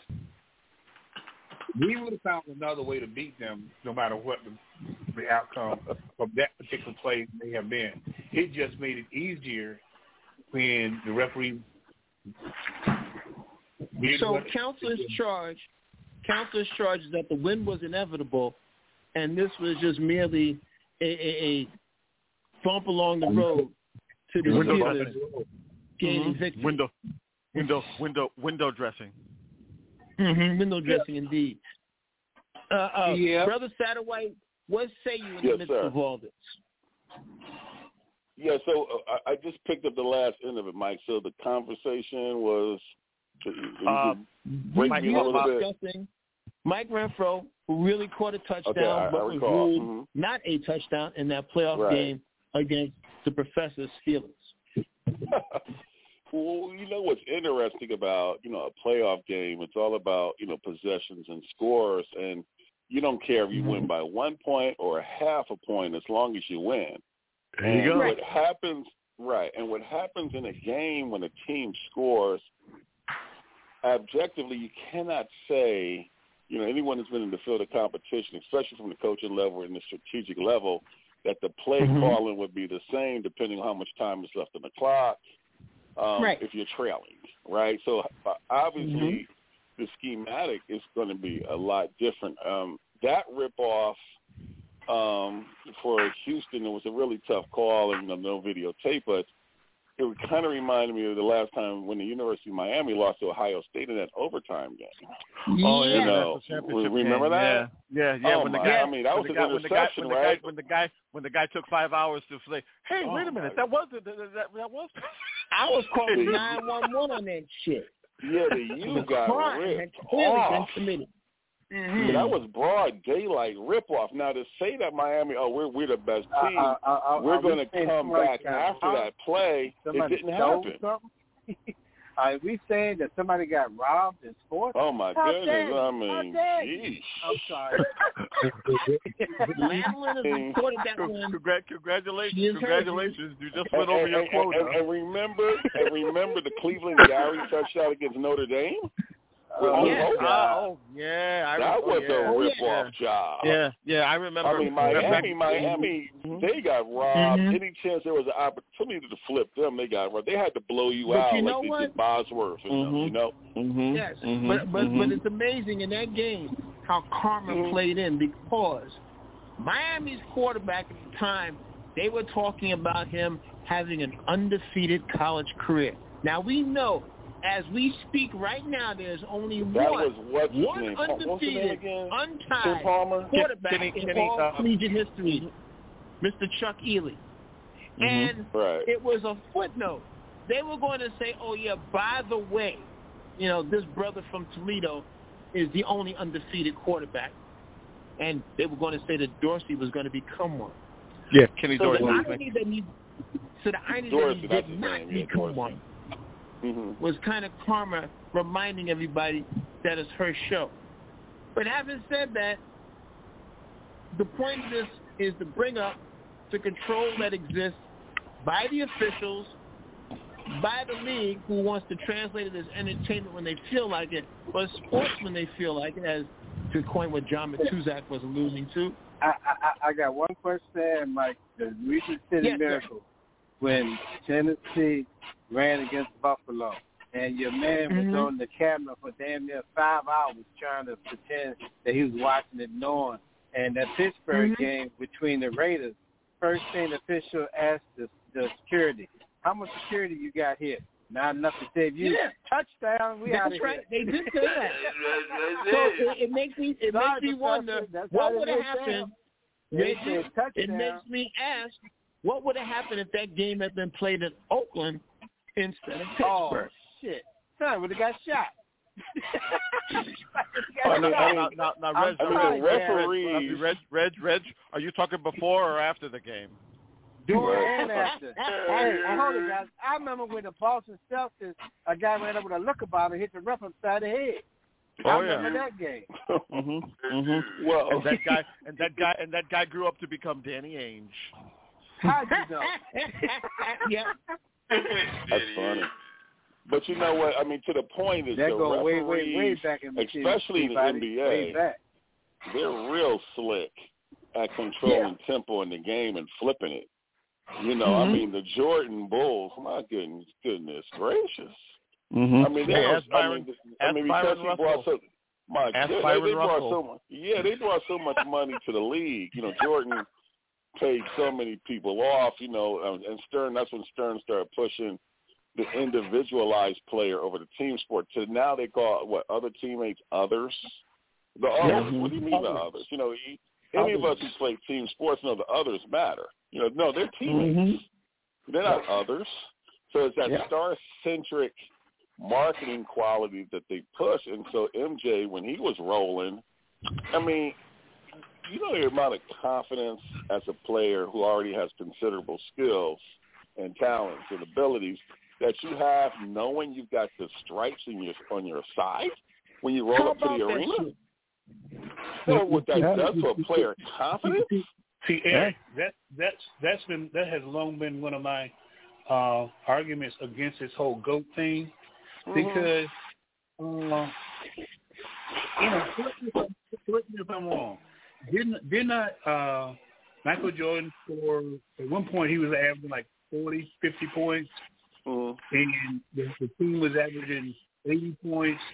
We would have found another way to beat them, no matter what the, the outcome of that particular play may have been. It just made it easier when the referee. So counsel is charged. Counsel is charged that the win was inevitable, and this was just merely a, a, a bump along the road to the Steelers gaining mm-hmm. victory. Window, window, window, window dressing. Mm-hmm. Window dressing, yeah. indeed. Uh, uh, yeah. Brother Satterwhite, what say you in yes, the midst sir. of all this? Yeah, so uh, I just picked up the last end of it, Mike. So the conversation was uh, break Mike, me a little bit. Discussing Mike Renfro, who really caught a touchdown, okay, I, but I was recall. ruled mm-hmm. not a touchdown in that playoff right. game against the Professor's Steelers. Well, you know what's interesting about, you know, a playoff game, it's all about, you know, possessions and scores, and you don't care if you mm-hmm. win by one point or a half a point as long as you win. There and you go. What happens, right, and what happens in a game when a team scores, objectively, you cannot say, you know, anyone who's been in the field of competition, especially from the coaching level and the strategic level, that the play mm-hmm. calling would be the same depending on how much time is left on the clock. Um, right. If you're trailing, right? So uh, obviously mm-hmm. the schematic is going to be a lot different. Um, that ripoff um, for Houston, it was a really tough call, and you know, no videotape, but it kind of reminded me of the last time when the University of Miami lost to Ohio State in that overtime game. Oh, yeah, you know, remember game. that? Yeah, yeah. yeah. Oh when the my, guy, I mean, that was an guy, interception, when the guy, right? When the guy, when the guy took five hours to say, "Hey, oh wait a minute, my. that was that, that, that was." I was calling nine one one on that shit. Yeah, the U got crime ripped had clearly off. been committed. Mm-hmm. Yeah, that was broad daylight ripoff. Now to say that Miami, oh, we're we're the best team, uh, uh, uh, we're uh, going to come back after robbed? that play, it didn't happen. Are we saying that somebody got robbed in sports? Oh my How goodness! dare I mean, jeez. I'm sorry. Landlord has reported that one. Congra- congratulations! Congratulations! You just went and, over and, your and, quota. And, and remember, and remember the Cleveland Gary touchdown against Notre Dame. Oh, yeah. Uh, oh, yeah. I that was yeah. a rip-off yeah. job. Yeah, yeah, I remember. I mean, Miami, Miami, mm-hmm. they got robbed. Mm-hmm. Any chance there was an opportunity to flip them, they got robbed. They had to blow you but out you know like they what? did Bosworth and mm-hmm. them, you know? Mm-hmm. Yes, mm-hmm. but but mm-hmm. but it's amazing in that game how karma mm-hmm. played in, because Miami's quarterback at the time, they were talking about him having an undefeated college career. Now we know, as we speak right now, there's only that one, was what's his one name? undefeated, untied Palmer? quarterback Kenny, in Kenny, all uh, collegiate history, Mister Chuck Ely. Mm-hmm. And right. it was a footnote. They were going to say, oh, yeah, by the way, you know, this brother from Toledo is the only undefeated quarterback. And they were going to say that Dorsey was going to become one. Yeah, Kenny so Dorsey. The irony that he, so the irony Dorsey, that he did not name, yeah, become Dorsey. one Mm-hmm. was kind of karma reminding everybody that it's her show. But having said that, the point of this is to bring up the control that exists by the officials, by the league, who wants to translate it as entertainment when they feel like it, but sports when they feel like it, as to coin what John Matuzak was alluding to. I, I, I got one question, Mike. The recent City yes, Miracle, sir. When Tennessee ran against Buffalo, and your man mm-hmm. was on the camera for damn near five hours trying to pretend that he was watching it, knowing. And that Pittsburgh mm-hmm. game between the Raiders, first thing the official asked the, the security, how much security you got here? Not enough to save you. Yeah. Touchdown, we out of That's right. here. They did say that. So it, it makes me it Sorry, makes me wonder That's what would have happened. They It, said it makes me ask what would have happened if that game had been played in Oakland instead of Pittsburgh. Oh shit! Son would have got shot. Oh, no, no, no, no, Reg, I mean, Reg, the referees. Reg, Reg, Reg, are you talking before or after the game? During and after. Hey, hold it, guys. I remember when the Boston Celtics, a guy ran over the looker ball and hit the ref upside the head. Oh, I yeah. remember that game. mhm, mhm. Well, and that guy, and that guy, and that guy grew up to become Danny Ainge. How'd you know? Yeah. That's funny. But you know what? I mean, to the point is that the go way, referees, way, way back in the especially in the N B A, way back. they're real slick at controlling yeah. tempo in the game and flipping it. You know, mm-hmm. I mean, the Jordan Bulls, my goodness, goodness gracious. Mm-hmm. I mean, they hey, was, Byron, I mean, I mean because he brought so, my, they, they, they brought so much, yeah, they brought so much money to the league. You know, Jordan paid so many people off, you know, um, and Stern, that's when Stern started pushing the individualized player over the team sport. To now they call, what, other teammates others? The others. Yeah. What do you mean the others? You know, he, any of us who play team sports know the others matter. You know, no, they're teammates. Mm-hmm. They're not others. So it's that yeah. star-centric marketing quality that they push. And so M J, when he was rolling, I mean, you know the amount of confidence as a player who already has considerable skills and talents and abilities that you have knowing you've got the stripes in your, on your side when you roll How up to the arena? Shit? So what that does to a player confidence? See, Eric, that that's that's been that has long been one of my uh, arguments against this whole GOAT thing, because mm-hmm. uh, you know, correct me if I'm wrong. Didn't did not uh, Michael Jordan score at one point? He was averaging like forty, fifty points, mm-hmm. and the, the team was averaging eighty points,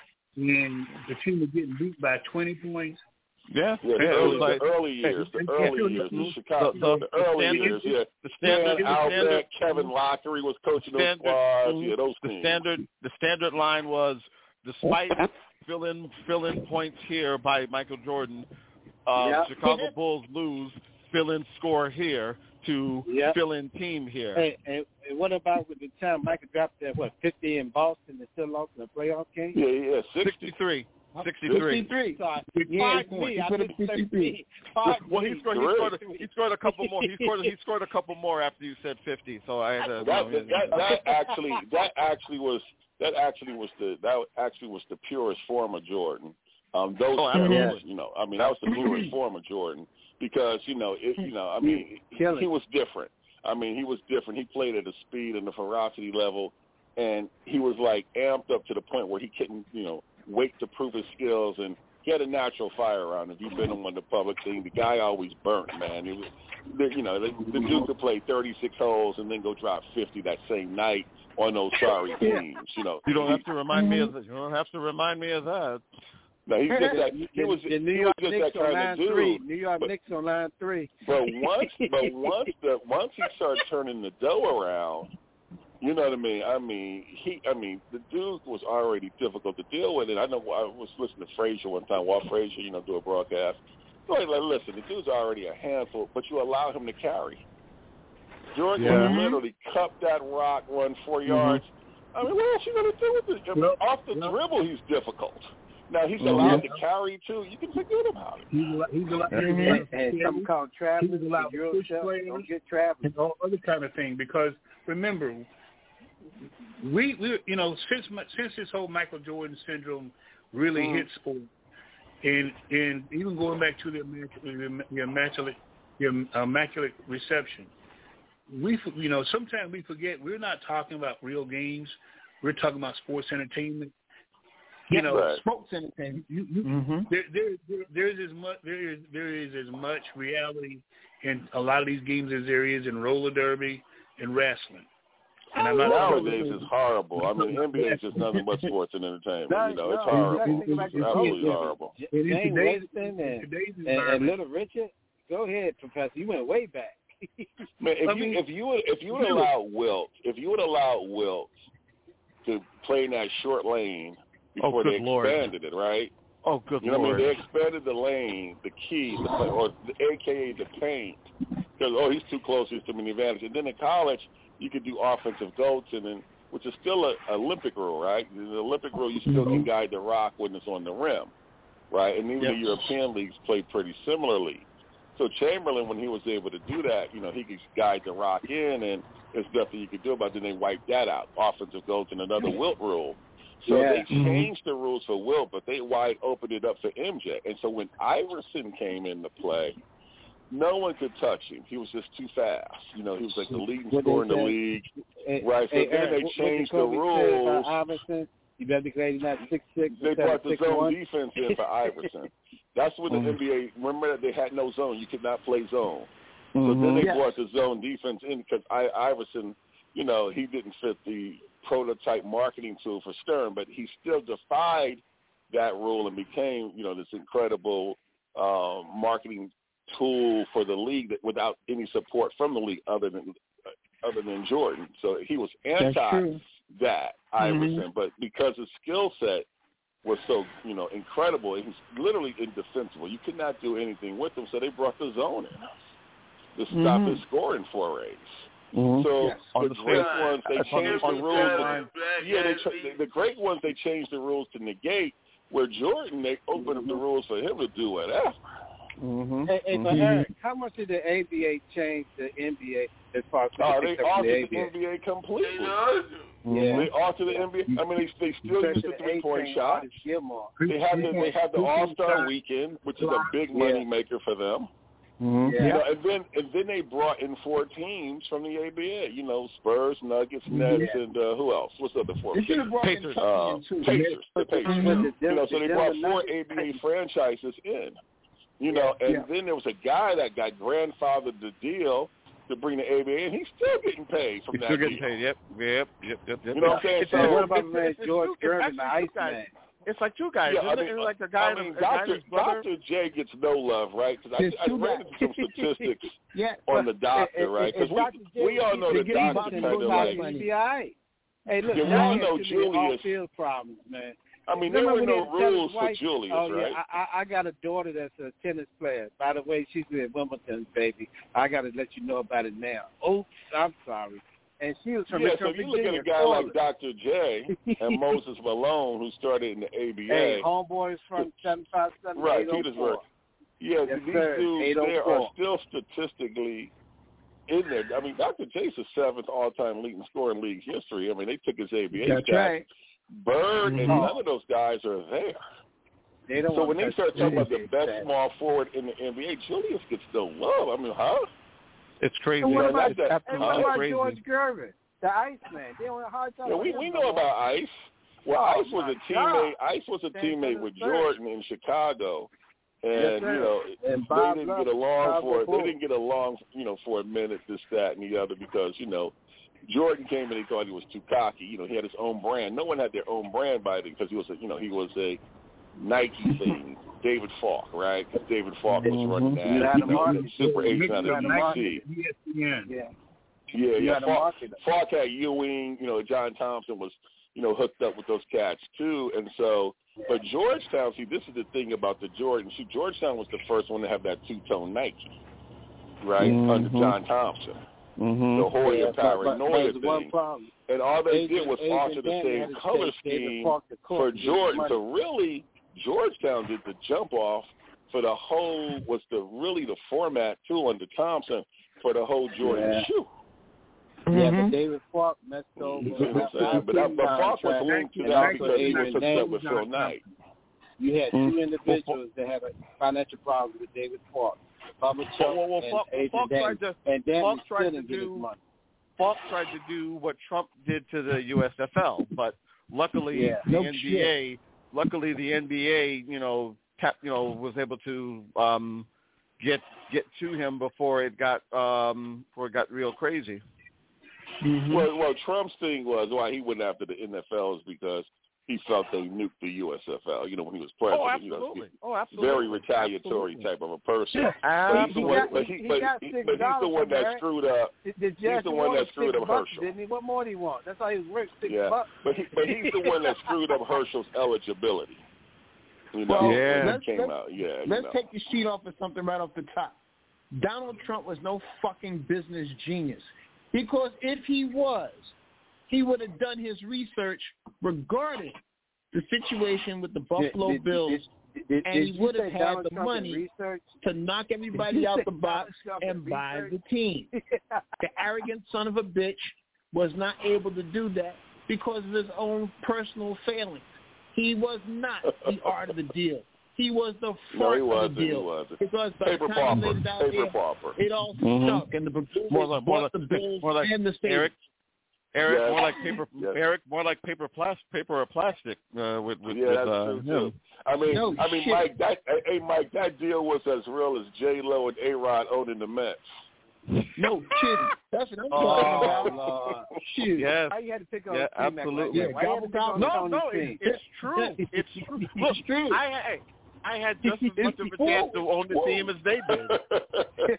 and the team was getting beat by twenty points. Yeah, yeah, the, yeah early, like, the early years, the early years, the Chicago, the, the, the early standard, years, yeah. The standard, yeah, Al standard, Beck, Kevin Lockery was coaching those standard, squads, mm-hmm. yeah, those the teams. standard, the standard line was, despite fill-in fill-in points here by Michael Jordan, uh, yep. Chicago Bulls lose, fill-in score here to yep. fill-in team here. Hey, and, and what about with the time Michael dropped that, what, fifty in Boston and still lost in the playoff game? Yeah, yeah, sixty-three. sixty-three. sixty-three. So, yeah, he put up sixty-three. Well, he scored, he scored. He scored a couple more. He scored. He scored a couple more after you said fifty. So I had to. That, that, that, that actually, that actually was that actually was the that actually was the purest form of Jordan. Um, those, oh, yeah. you know, I mean, that was the purest form of Jordan because you know, it, you know, I mean, he, he was different. I mean, he was different. He played at a speed and a ferocity level, and he was like amped up to the point where he couldn't, you know, wait to prove his skills, and he had a natural fire around him. If you've been on the public scene, the guy always burnt, man. It was, you know, the, the dude could play thirty-six holes and then go drop fifty that same night on those sorry teams. You know, you don't have to remind me of that. You don't have to remind me of that. No, he's just that. He was, the New he York was just Knicks that kind on line of dude. Three. New York but, Knicks on line three. But once, but once the once he started turning the dough around. You know what I mean? I mean, he. I mean, the dude was already difficult to deal with. And I know I was listening to Frazier one time. Walt Frazier, you know, do a broadcast. So like, listen, the dude's already a handful, but you allow him to carry. Jordan yeah. literally cupped that rock, run four mm-hmm. yards. I mean, what else you gonna do with it? I mean, yep. Off the yep. dribble, he's difficult. Now he's allowed mm-hmm. to carry too. You can forget about it. He's allowed. He's allowed. Mm-hmm. And something called traveling. He's allowed to push players. Don't get traveling. And all other kind of thing. Because remember. We, we, you know, since since this whole Michael Jordan syndrome really mm. hit sport, and and even going back to the the immaculate, the immaculate reception, we, you know, sometimes we forget we're not talking about real games. We're talking about sports entertainment. You know, right. sports entertainment. You, you, mm-hmm. there, there, there, there is as much there is there is as much reality in a lot of these games as there is in roller derby and wrestling. And I'm not nowadays it's horrible. I mean, N B A is just nothing but sports and entertainment. No, you know, it's no, horrible. It's absolutely horrible. Jane Winston and, and, and Little Richard. Go ahead, Professor. You went way back. Man, if I you mean, if you would if you would allow Wilt if you would allow Wilt to play in that short lane before oh, they Lord. expanded it, right? Oh, good you know Lord. What I mean? They expanded the lane, the key, the, or the, A K A the paint, because, oh, he's too close, he's too many advantages. And then in college, you could do offensive goats, and then, which is still an Olympic rule, right? The Olympic rule, you still can guide the rock when it's on the rim, right? And even yep. the European leagues play pretty similarly. So Chamberlain, when he was able to do that, you know, he could guide the rock in, and there's nothing you could do about it. Then they wiped that out, offensive goals and another Wilt rule. So yeah. they changed the rules for Wilt, but they wide opened it up for M J. And so when Iverson came into play, no one could touch him. He was just too fast. You know, he was like the leading scorer in the league. Hey, right, so hey, then Eric, they changed the uh, rules. Iverson, you better be glad he's not six six. They brought the six, zone one. defense in for Iverson. That's when the mm-hmm. N B A, remember that they had no zone. You could not play zone. So mm-hmm. then they yes. brought the zone defense in because I, Iverson, you know, he didn't fit the prototype marketing tool for Stern, but he still defied that rule and became, you know, this incredible uh, marketing tool for the league that without any support from the league other than uh, other than Jordan. So he was anti that, Iverson, mm-hmm. but because his skill set was so, you know, incredible, he was literally indefensible. You could not do anything with him, so they brought the zone in to stop mm-hmm. his scoring forays. Mm-hmm. So yes. the, the great ones, they That's changed the, the rules. To, yeah, they tra- the great ones, they changed the rules to negate. Where Jordan, they opened mm-hmm. up the rules for him to do whatever. Mm-hmm. Hey, hey, but Eric, how much did the A B A change the N B A as far as oh, they altered the, the N B A completely. Mm-hmm. Yeah. They altered the N B A. I mean, they, they still use the three-point shot. They have the, they have the All-Star Weekend, which is a big money yeah. maker for them. Mm-hmm. Yeah. You know, and then and then they brought in four teams from the A B A. You know, Spurs, Nuggets, Nets, yeah. and uh, who else? What's the other four? Pacers. Uh, Pacers. The Pacers. Mm-hmm. You know, so they brought four A B A franchises in. You know, and yeah. then there was a guy that got grandfathered the deal to bring the A B A, and he's still getting paid from he's that still getting deal. paid. Yep, yep, yep, yep. You know what I'm saying? So, so what about man George Gervin, the Iceman? It's like two guys. Yeah, I mean, Isn't it like the guy I mean, and Doctor Doctor J gets no love, right? Because I, I ran into some statistics yeah, on the doctor, right? Because we, we all know the doctor kind of like. Hey, look, yeah, we all know Julius. Field problems, man. I mean, there were no rules for Julius, oh, right? Yeah, I, I got a daughter that's a tennis player. By the way, she's at Wimbledon, baby. I got to let you know about it now. Oops, I'm sorry. And she was from yeah, so Virginia, you look at a guy Florida. like Doctor J and Moses Malone, who started in the A B A. Hey, homeboys from seven five seven. Right, Petersburg. Yeah, yes, these sir. dudes there are still statistically in there. I mean, Doctor J's the seventh all-time leading scorer in league history. I mean, they took his A B A That's stat. right. Bird and oh. none of those guys are there. They don't so when they start talking about the best that. small forward in the N B A, Julius gets no love. I mean, huh? It's crazy. And what about, that, and what about crazy. George Gervin, the Iceman? They don't have a hard time. Yeah, we we know about Ice. Well, oh, Ice was a God. teammate. Ice was a teammate with Jordan in Chicago, and yes, you know and they Bob didn't Love, get along Bob for it. Love. They didn't get along, you know, for a minute, this, that, and the other, because you know Jordan came and he thought he was too cocky. You know, he had his own brand. No one had their own brand by then because he was, a, you know, he was a Nike thing. David Falk, right? Because David Falk was mm-hmm. running that. You know, Super Eight out of D C. Yeah, yeah, yeah. Falk, Falk had Ewing. You know, John Thompson was, you know, hooked up with those cats too. And so, but Georgetown, see, this is the thing about the Jordan. See, Georgetown was the first one to have that two-tone Nike, right, mm-hmm. under John Thompson. Mm-hmm. The Hoya yeah, paranoia but, but thing. And all they Asian, did was Asian alter the same color scheme for Jordan. So really, Georgetown did the jump off for the whole, was the really the format, too, under Thompson for the whole Jordan yeah. shoe. Yeah, mm-hmm. but David Falk messed over. You know what I'm saying? But, that, but Falk was linked to that because he was hooked up with Phil Knight. You had two individuals that had a financial problem with David Falk. Bubba Chuck well, well, and Falk, Adrian Falk tried to, and Dan Falk tried to do, his money. Falk tried to do what Trump did to the U S F L, but luckily yeah. the no N B A shit. luckily the N B A, you know, tap, you know, was able to um, get get to him before it got um, before it got real crazy. Mm-hmm. Well, well, Trump's thing was why he went after the N F L is because he felt they nuked the U S F L. You know, when he was president. Oh, absolutely. You know, oh, absolutely. Very retaliatory absolutely. type of a person. Yeah. But he's the one, got, but, he, he but, got he, six but he's the one that Eric. screwed up. The, the he's the one that screwed up bucks, Herschel. Didn't he? What more do he want? That's all he was worth. Six yeah. bucks. But he, but he's the one that screwed up Herschel's eligibility. You know, well, yeah. let's, came let's, out. Yeah. Let's you know. take the sheet off of something right off the top. Donald Trump was no fucking business genius. Because if he was, he would have done his research regarding the situation with the Buffalo did, did, Bills, did, did, and did he would have had Donald the Trump money to knock everybody out the box and buy the team. The arrogant son of a bitch was not able to do that because of his own personal failings. He was not the art of the deal. He was the front no, of the deal. He wasn't. Because by Paper the time he pauper. laid it out Paper there, pauper. it all mm-hmm. stuck, and the Bills more like, more bought like, the Bills more like, and the stadium. Eric, Eric, yes. more like paper. Yes. Eric, more like paper, plastic, paper or plastic. Uh, with, with, yeah, with, that's uh, true too. I mean, no I mean, shit. Mike, that hey, Mike, that deal was as real as J Lo and A Rod owning the Mets. No kidding. That's what I'm Oh, talking about. Lord. Shit. Yes. Why you had to pick on Yeah, the team absolutely. Like that? Why you had to pick on No, Tony's no, team? it, it's true. It's true. Look, It's true. I, I I had just as much of a chance to own the team as they did.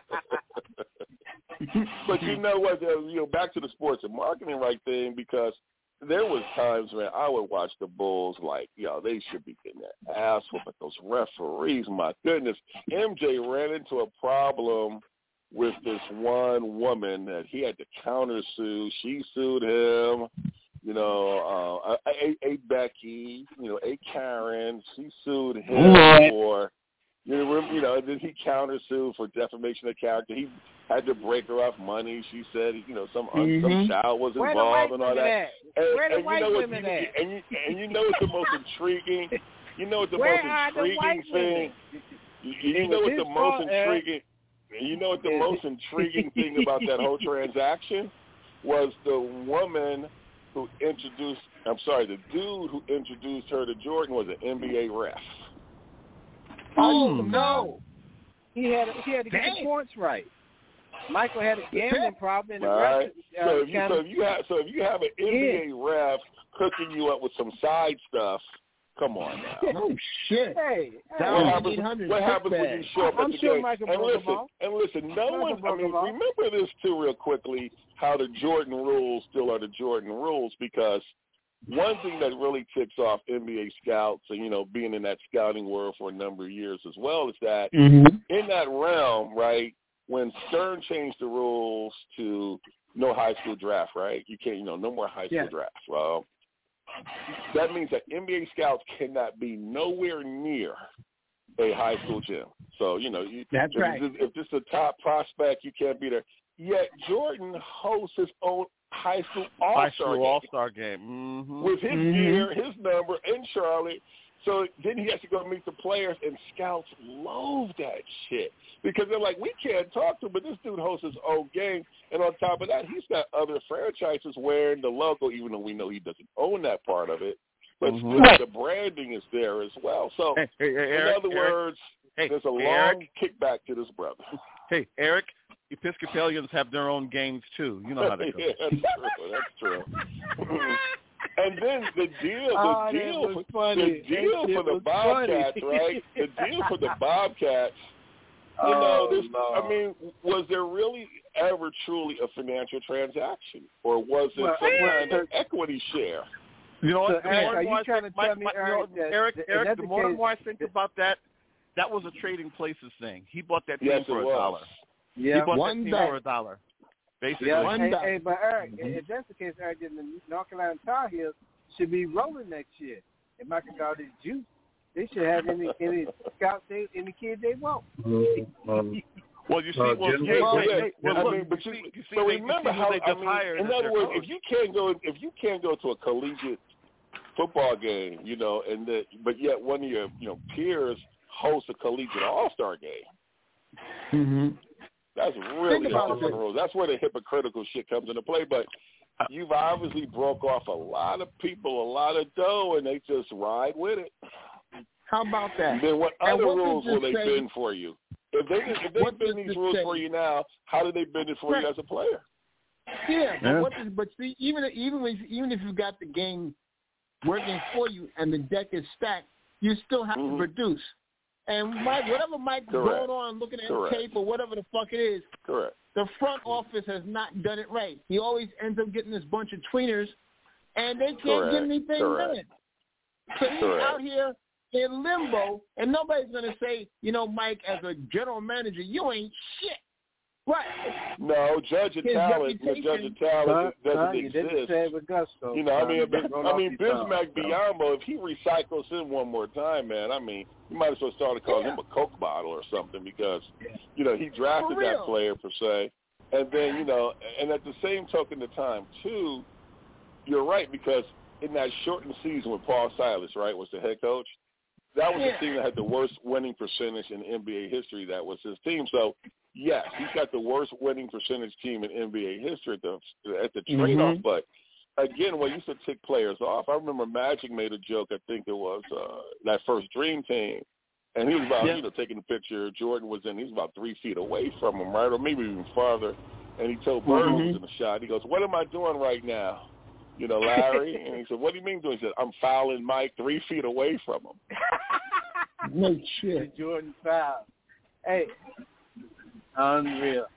But you know what? Uh, you know, back to the sports and marketing right thing, because there was times when I would watch the Bulls like, yo, they should be getting their ass whooped. Those referees, my goodness. M J ran into a problem with this one woman that he had to countersue. She sued him. You know, uh, a, a Becky, you know, a Karen. She sued him for, you know, you know, then he countersued for defamation of character. He had to break her off money. She said, you know, some mm-hmm. some child was Where involved and all that. At? And, Where the and white you know women what, at? And you, and you know what's the most intriguing? You know what the Where most are the intriguing white thing? You, you know what the most intriguing? You know what the most intriguing thing about that whole transaction was? The woman who introduced, I'm sorry, the dude who introduced her to Jordan was an N B A ref. Oh, no. He had he had to get the points right. Michael had a gambling problem, and the right. ref, uh, so, if you, so if you have so if you have an N B A yeah. ref hooking you up with some side stuff, come on now. Oh shit! Hey, hey. What happens, what happens when you show up I'm at the sure game? Michael and listen, Ball. and listen, no Michael one. I mean, Ball. remember this too, real quickly. How the Jordan rules still are the Jordan rules, because one thing that really ticks off N B A scouts, and you know, being in that scouting world for a number of years as well, is that mm-hmm. in that realm, right, when Stern changed the rules to no high school draft, right? You can't, you know, no more high school yeah. drafts. Well, that means that N B A scouts cannot be nowhere near a high school gym. So, you know, you, that's if, right. If, if this is a top prospect, you can't be there. Yet Jordan hosts his own high school all-star high school game. all-star game. Mm-hmm. With his mm-hmm. gear, his number, in Charlotte. So then he has to go meet the players, and scouts loathe that shit. Because they're like, we can't talk to him, but this dude hosts his own game. And on top of that, he's got other franchises wearing the logo, even though we know he doesn't own that part of it. But mm-hmm. still, the branding is there as well. So, hey, hey, hey, in Eric, other Eric, words, hey, there's a hey, long Eric. kickback to this brother. Hey, Eric, Episcopalians have their own games, too. You know how that goes. Yeah, that's true. That's true. And then the deal, the oh, deal, for, the deal for the Bobcats, funny. right? The deal for the Bobcats. You oh, know, this. no. I mean, was there really ever truly a financial transaction, or was it well, some well, kind of equity share? You know what? So, The Eric, more are and more you trying I to think, tell me, my, Eric, you know, that, Eric, that, Eric, that the the more and case, more I think about that, that was a trading places thing. He bought that team Yes, for it a was. dollar. Yeah, he bought one that team dollar. for a dollar. Basically. Yeah, one hey, dollar. hey, but Eric, mm-hmm. if that's the case, Eric, then the North Carolina Tar Heels should be rolling next year. If Michael got all this juice, they should have any any scouts, they, any kids they want. Um, Well, you see, Uh, well, Jim- hey, Well, hey, yeah, hey, well, I look, mean, but you you, see, you see, so they, remember you see how they just I mean, hired in as other their words, coach. if you can't go, if you can't go to a collegiate football game, you know, and the, but yet one of your, you know, peers hosts a collegiate all-star game. Mm-hmm. That's really different rules. That's where the hypocritical shit comes into play. But you've obviously broke off a lot of people, a lot of dough, and they just ride with it. How about that? And then what and other what rules will they say, bend for you? If they if they what bend these rules say? for you now, how do they bend it for right. you as a player? Yeah, but Yeah. what does, but see, even even if even if you got the game working for you and the deck is stacked, you still have Mm-hmm. to produce. And Mike, whatever Mike's Correct. going on looking at Correct. tape or whatever the fuck it is, Correct. the front office has not done it right. He always ends up getting this bunch of tweeners, and they can't Correct. get anything Correct. done. So he's Correct. out here in limbo, and nobody's going to say, you know, Mike, as a general manager, you ain't shit. Right. No, judge of His talent. The judge reputation- of talent Son, doesn't son, you didn't exist. say it with gusto. You know, I son. mean, You but, didn't roll I off mean, your tongue, Bismack so. Biyombo, if he recycles him one more time, man, I mean, you might as well start to call Yeah. him a Coke bottle or something because, you know, he drafted For that real. player per se, and then you know, and at the same token of time too, you're right because in that shortened season with Paul Silas, right, was the head coach. That was Yeah. the team that had the worst winning percentage in N B A history. That was his team. So, yes, he's got the worst winning percentage team in N B A history at the, at the trade-off. Mhm. But, again, when you used to tick players off, I remember Magic made a joke, I think it was uh, that first Dream Team, and he was about, Yeah. you know, taking a picture. Jordan was in. He was about three feet away from him, right, or maybe even farther. And he told Bird who Mhm. was in the shot, he goes, what am I doing right now? You know, Larry? And he said, what do you mean doing? He said, I'm fouling Mike three feet away from him. No shit. Jordan foul. Hey, unreal.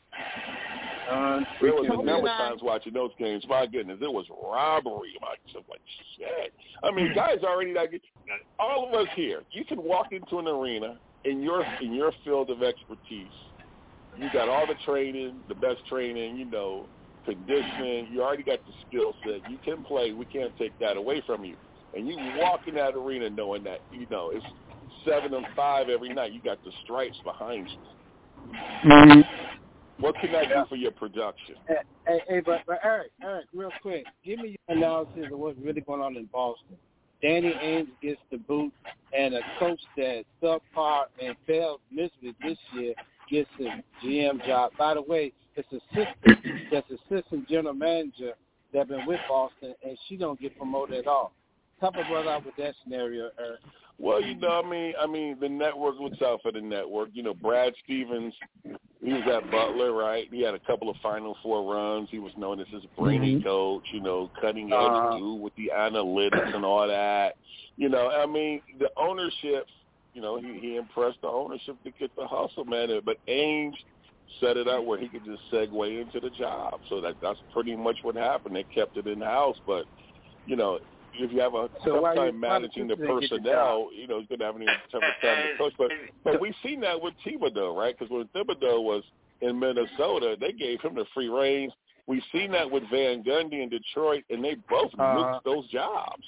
Unreal. There was a Tony number and of I- times watching those games. My goodness, it was robbery. My I'm like shit. I mean, guys already like all of us here. You can walk into an arena in your in your field of expertise. You got all the training, the best training. You know, conditioning. You already got the skill set. You can play. We can't take that away from you. And you walk in that arena knowing that you know it's seven and five every night. You got the stripes behind you. Mm-hmm. What can that do for your production? Hey, hey, hey, but, but Eric, Eric, real quick, give me your analysis of what's really going on in Boston. Danny Ainge gets the boot, and a coach that subpar and failed miserably this year gets his G M job. By the way, it's assistant, that's assistant general manager that been with Boston, and she don't get promoted at all. Help a brother out with that scenario, Eric. Well, you know, I mean, I mean, the network looks out for the network. You know, Brad Stevens, he was at Butler, right? He had a couple of Final Four runs. He was known as this brainy Mm-hmm. coach, you know, cutting edge Uh-huh. dude with the analytics and all that. You know, I mean, the ownership, you know, he, he impressed the ownership to get the hustle, man. But Ainge set it up where he could just segue into the job. So that that's pretty much what happened. They kept it in house, but you know. If you have a So tough why you- time why managing the the Pistons didn't get the personnel, you know, he's going to have an even tougher time to coach. But but we've seen that with Thibodeau, right? Because when Thibodeau was in Minnesota, they gave him the free reins. We've seen that with Van Gundy in Detroit, and they both Uh, nuked those jobs.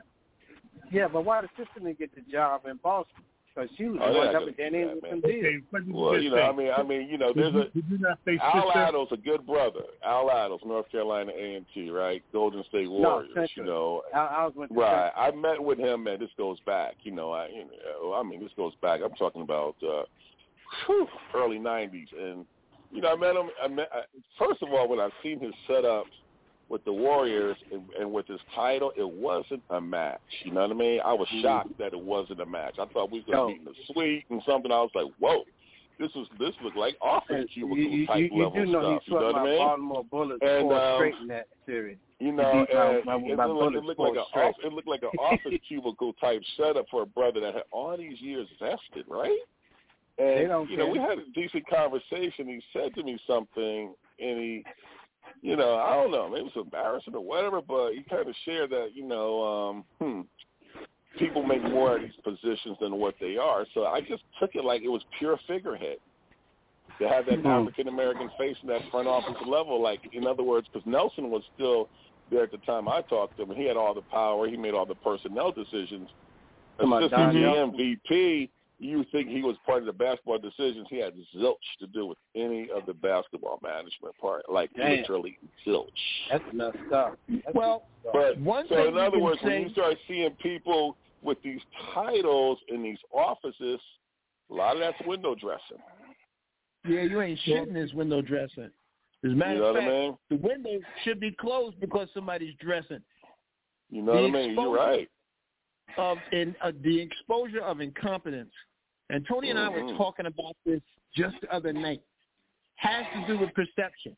Yeah, but why the sister didn't get the job in Boston? Because she was Oh, the they're one not helping gonna Danny do with that, some man. deals. Okay, what did you Well, just you know, say? I mean, I mean, you know, Did there's you, a did you not say Al sister? Addle's a good brother. Al Addle's, North Carolina A and T, right? Golden State Warriors, no, you know. I, I was with the Right. I met with him, man. This goes back, you know. I, you know, I mean, this goes back. I'm talking about uh, whew, early nineties, and you know, I met him. I met I, first of all when I seen his setup with the Warriors and, and with his title, it wasn't a match. You know what I mean? I was shocked that it wasn't a match. I thought we was going to meet in the suite and something. I was like, whoa. This was this looked like office cubicle you, type you, you level do know stuff. he You know swept what I my mean? Baltimore Bullets And, four um, straight in that series. You He know, beat my- and my- it, my looked like, Bullets it looked four like a straight. off, it looked like an office cubicle type setup for a brother that had all these years vested, right? And They don't you know, care. we had a decent conversation. He said to me something, and he, you know, I don't know, maybe it was embarrassing or whatever, but he kind of shared that, you know, um, hmm, people make more of these positions than what they are. So I just took it like it was pure figurehead. To have that Mm-hmm. African American face in that front office level, like in other words, because Nelson was still there at the time I talked to him, and he had all the power, he made all the personnel decisions. Come on, Assistant Don G M Nelson. V P, you think he was part of the basketball decisions? He had zilch to do with any of the basketball management part, like Damn. literally zilch. That's messed up. That's Well, messed up. But One so thing in you other can words, say- when you start seeing people with these titles in these offices, a lot of that's window dressing. Yeah, you ain't shitting this window dressing. As a matter you know of fact, what I mean? the window should be closed because somebody's dressing. You know the what I mean? You're right. Of in uh, the exposure of incompetence, and Tony and mm-hmm. I were talking about this just the other night, has to do with perception.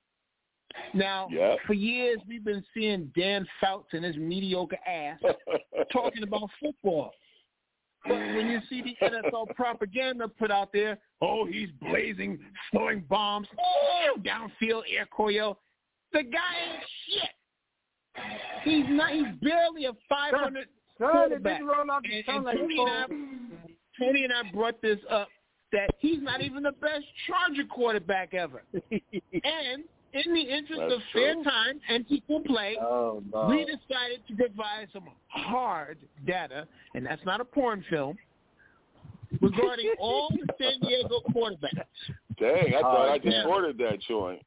Now, yep. for years we've been seeing Dan Fouts and his mediocre ass talking about football. But when you see the N F L propaganda put out there, oh, he's blazing, throwing bombs, oh, downfield, air coil, the guy ain't shit. He's not. He's barely a five hundred quarterback. And, and Tony, and I, Tony and I brought this up that he's not even the best Charger quarterback ever. And in the interest That's of true. fair time and equal play, oh, no. we decided to provide some hard data, and that's not a porn film, regarding all the San Diego quarterbacks. Dang, I thought uh, I just yeah. ordered that joint.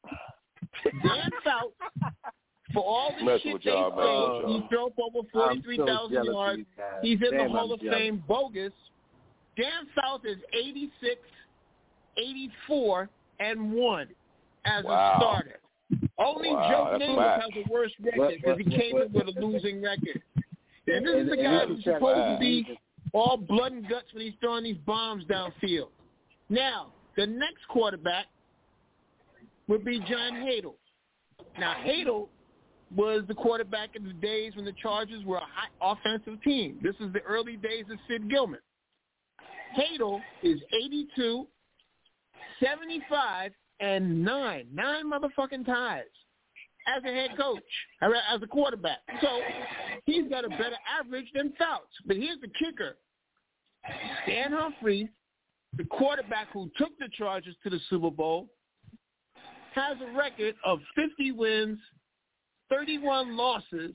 Dan Fouts, for all the Messing shit with they y'all, say, man. he's thrown for over forty-three thousand so yards. He's in Damn, the Hall I'm of jealous. Fame bogus. Dan Fouts is eighty-six, eighty-four, and one as Wow. a starter. Only Wow, Joe that's Namath whack. has a worse record What- because he what- came what- in with a losing record. And this And- is a and guy this who's is Chuck supposed Wow. to be all blood and guts when he's throwing these bombs downfield. Now, the next quarterback would be John Hadl. Now, Hadl was the quarterback in the days when the Chargers were a high offensive team. This is the early days of Sid Gilman. Hadl is eighty-two, seventy-five, and nine. Nine motherfucking ties as a head coach, as a quarterback. So he's got a better average than Fouts. But here's the kicker. Stan Humphries, the quarterback who took the Chargers to the Super Bowl, has a record of fifty wins, thirty-one losses,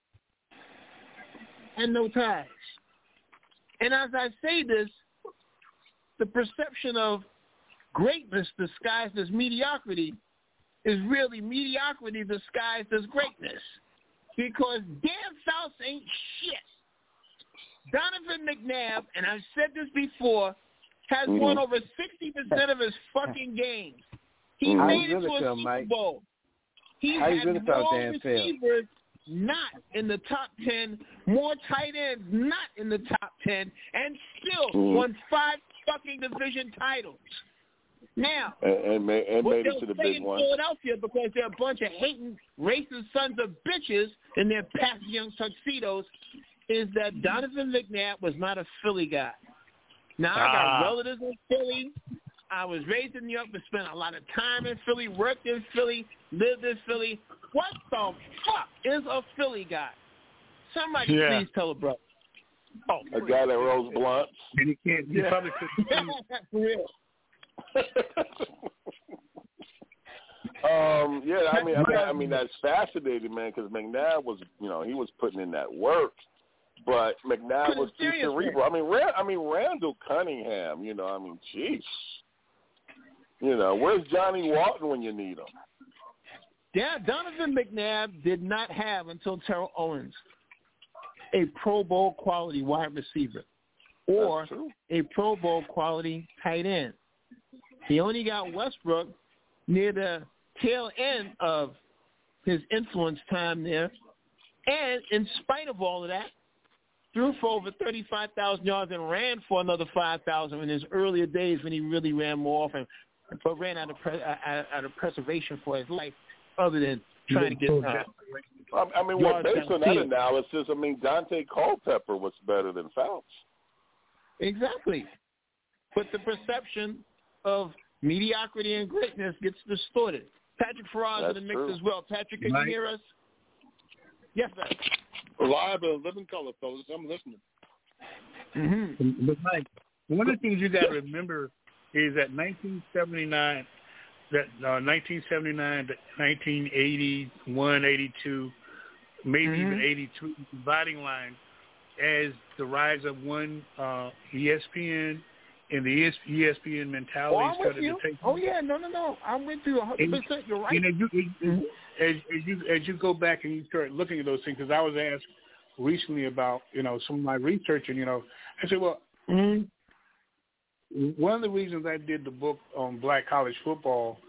and no ties. And as I say this, the perception of greatness disguised as mediocrity is really mediocrity disguised as greatness. Because Dan Fouts ain't shit. Donovan McNabb, and I've said this before, has mm-hmm. won over sixty percent of his fucking games. He Mm-hmm. made it really to a feel, Super Mike? Bowl. He How you had really feel, more Dan Phil? receivers not in the top ten, more tight ends not in the top ten, and still mm-hmm. won five fucking division titles. Now, And, and, ma- and what made it they'll to the say big in one. Philadelphia, because they're a bunch of hating, racist sons of bitches in their past young tuxedos, is that Donovan McNabb was not a Philly guy. Now, I got Ah. relatives in Philly. I was raised in New York, but spent a lot of time in Philly, worked in Philly, lived in Philly. What the fuck is a Philly guy? Somebody Yeah. please tell a brother. Oh, A guy that rolls blunts. And he can't. He Yeah. probably couldn't. For real. um, yeah, I mean, I mean, I mean, that's fascinating, man. Because McNabb was, you know, he was putting in that work, but McNabb was too Serious cerebral. I mean, Rand, I mean, Randall Cunningham. You know, I mean, jeez. You know, where's Johnny Walton when you need him? Yeah, Donovan McNabb did not have until Terrell Owens a Pro Bowl quality wide receiver or a Pro Bowl quality tight end. He only got Westbrook near the tail end of his influence time there. And in spite of all of that, threw for over thirty-five thousand yards and ran for another five thousand in his earlier days when he really ran more often, but ran out of, pre- out of preservation for his life other than trying to get uh, I, I mean, well, based on that analysis, I mean, Dante Culpepper was better than Fouts. Exactly. But the perception of mediocrity and greatness gets distorted. Patrick Faraz in the mix true. as well. Patrick, can Mike? you hear us? Yes, sir. Live and living color, fellas. I'm listening. Mm-hmm. But Mike, one of the things you got to remember is that nineteen seventy-nine, that uh, nineteen seventy-nine to nineteen eighty-one, eighty-two, maybe Mm-hmm. even eighty-two dividing line, as the rise of one uh, E S P N and the E S P N mentality Oh, I'm with started you. to take. Oh, yeah, no, no, no. I'm with you one hundred percent. You're right. And as you, Mm-hmm. as, as you as you go back and you start looking at those things, because I was asked recently about, you know, some of my research, and, you know, I said, well, Mm-hmm. one of the reasons I did the book on black college football